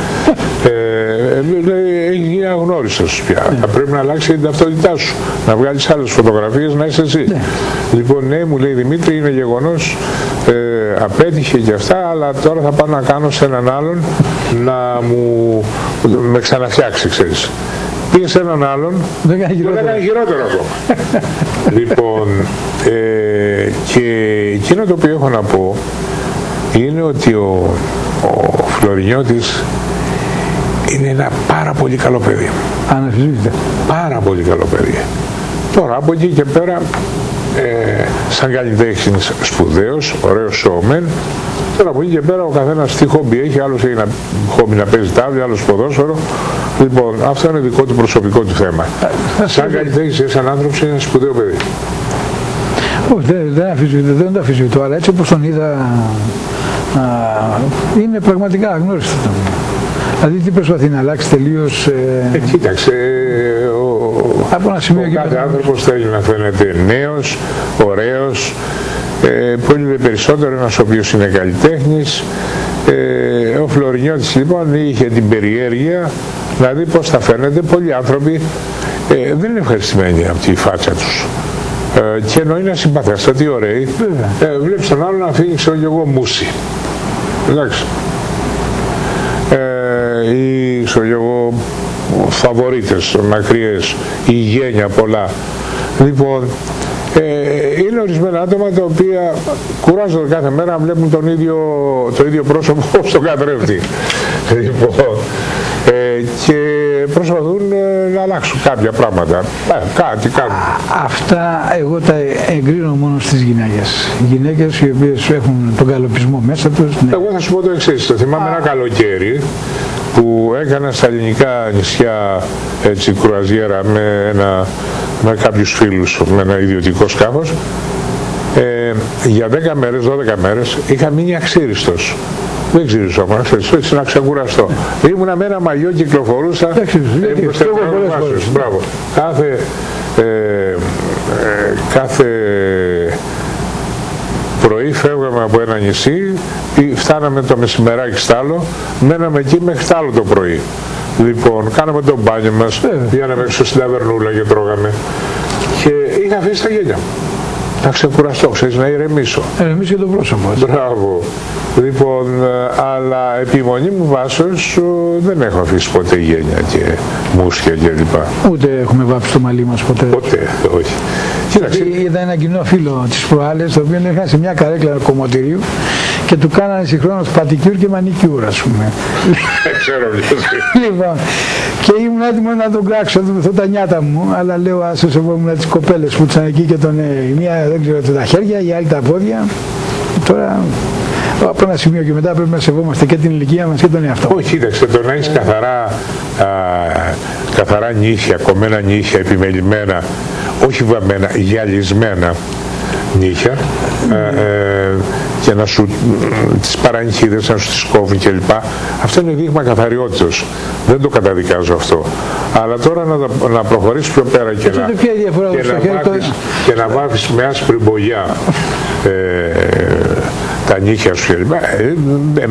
Έχει γίνει αγνώριστος πια. Θα πρέπει να αλλάξει την ταυτότητά σου, να βγάλεις άλλες φωτογραφίες, να είσαι εσύ. Λοιπόν, ναι, μου λέει, Δημήτρη, είναι γεγονός, απέτυχε και αυτά, αλλά τώρα θα πάω να κάνω σε έναν άλλον να με ξαναφτιάξει, ξέρεις. Πήγε σε έναν άλλον,
δεν έκανε
χειρότερο ακόμα. Λοιπόν, και εκείνο το οποίο έχω να πω είναι ότι ο Φλωρινιώτης είναι ένα πάρα πολύ καλό παιδί.
Αναφυσβήτητα.
Πάρα πολύ καλό παιδί. Τώρα από εκεί και πέρα, σαν καλλιτέχνης σπουδαίος, ωραίος showman. Τώρα από εκεί και πέρα ο καθένας τι χόμπι έχει, άλλος έχει χόμπι να παίζει τάβλη, άλλος ποδόσφαιρο. Λοιπόν, αυτό είναι δικό του προσωπικό του θέμα. Σαν καλλιτέχνης, σαν άνθρωπος, είναι ένα σπουδαίο παιδί.
Όχι, δεν το αφισβητώ, αλλά έτσι όπως τον είδα είναι πραγματικά αγνώριστο το βήμα. Δηλαδή τι προσπαθεί να αλλάξει τελείως...
Κοίταξε,
από ένα σημείο
ο κάθε άνθρωπος θέλει να φαίνεται νέος, ωραίος, πολύ περισσότερο ένας ο οποίος είναι καλλιτέχνης. Ο Φλωρινιώτης λοιπόν είχε την περιέργεια να δει πώς θα φαίνεται. Πολλοί άνθρωποι δεν είναι ευχαριστημένοι από τη φάτσα τους. Και ενώ είναι συμπαθέστατοι, ωραίοι, βλέπεις τον άλλο να αφήνει, ξέρω και εγώ, μουσι. Εντάξει. Ή ξέρω εγώ, φαβορίτες, μακριές, η γένεια πολλά. Λοιπόν, είναι ορισμένα άτομα τα οποία κουράζονται κάθε μέρα να βλέπουν το ίδιο πρόσωπο στον καθρέφτη. Λοιπόν, και προσπαθούν να αλλάξουν κάποια πράγματα. Κάτι κάνουν.
Αυτά εγώ τα εγκρίνω μόνο στις γυναίκες. Γυναίκες οι οποίες έχουν τον καλοπισμό μέσα τους. Ναι.
Εγώ θα σου πω το εξής. Το θυμάμαι ένα καλοκαίρι που έκανα στα ελληνικά νησιά έτσι, κρουαζιέρα με κάποιους φίλους με ένα ιδιωτικό σκάφος. Για 10 μέρες, 12 μέρες είχα μείνει αξίριστος. Δεν ξύριζόμουν, έτσι να ξεκουραστώ. Ήμουνα με ένα μαγιό, κυκλοφορούσα. Μπράβο. Κάθε πρωί φεύγαμε από ένα νησί, φτάναμε το μεσημεράκι στ' άλλο, μέναμε εκεί μέχρι τ' άλλο το πρωί. Λοιπόν, κάναμε το μπάνιο μας, πήγαμε έξω στην ταβερνούλα και τρώγαμε. Και είχα αφήσει τα γέλια μου. Να ξεκουραστώ, ξέρεις, να ηρεμήσω.
Ηρεμήσω το πρόσωπο.
Μπράβο. Λοιπόν, αλλά επιμονή μου βάσος δεν έχω αφήσει ποτέ γένια και μουσια κλπ.
Ούτε έχουμε βάψει το μαλλί μας ποτέ.
Ποτέ, όχι. Κοίταξε.
Είδα ένα κοινό φίλο της προάλλες, το οποίο είχαν σε μια καρέκλα κομμωτηρίου και του κάνανε συγχρόνως πατικιούρ και μανικιούρ, ας πούμε.
Ξέρω ποιος.
Λοιπόν, και ήμουν έτοιμο να τον κράξω, να του δω τα νιάτα μου, αλλά λέω άσως εγώ ήμουν τις κοπέλες που ήταν εκεί και η μία δεν ξέρω τα χέρια, η άλλη τα πόδια. Τώρα από ένα σημείο και μετά πρέπει να σεβόμαστε και την ηλικία μας και τον εαυτό μας.
Όχι, κοίταξε, το να έχεις καθαρά νύχια, κομμένα νύχια, επιμελημένα, όχι βαμμένα, γυαλισμένα νύχια, και να σου τις παρανυχίδες, να σου τις κόβουν κλπ. Αυτό είναι δείγμα καθαριότητας. Δεν το καταδικάζω αυτό. Αλλά τώρα να προχωρήσεις πιο πέρα και να βάφεις με άσπρη μπογιά τα νύχια σου κλπ.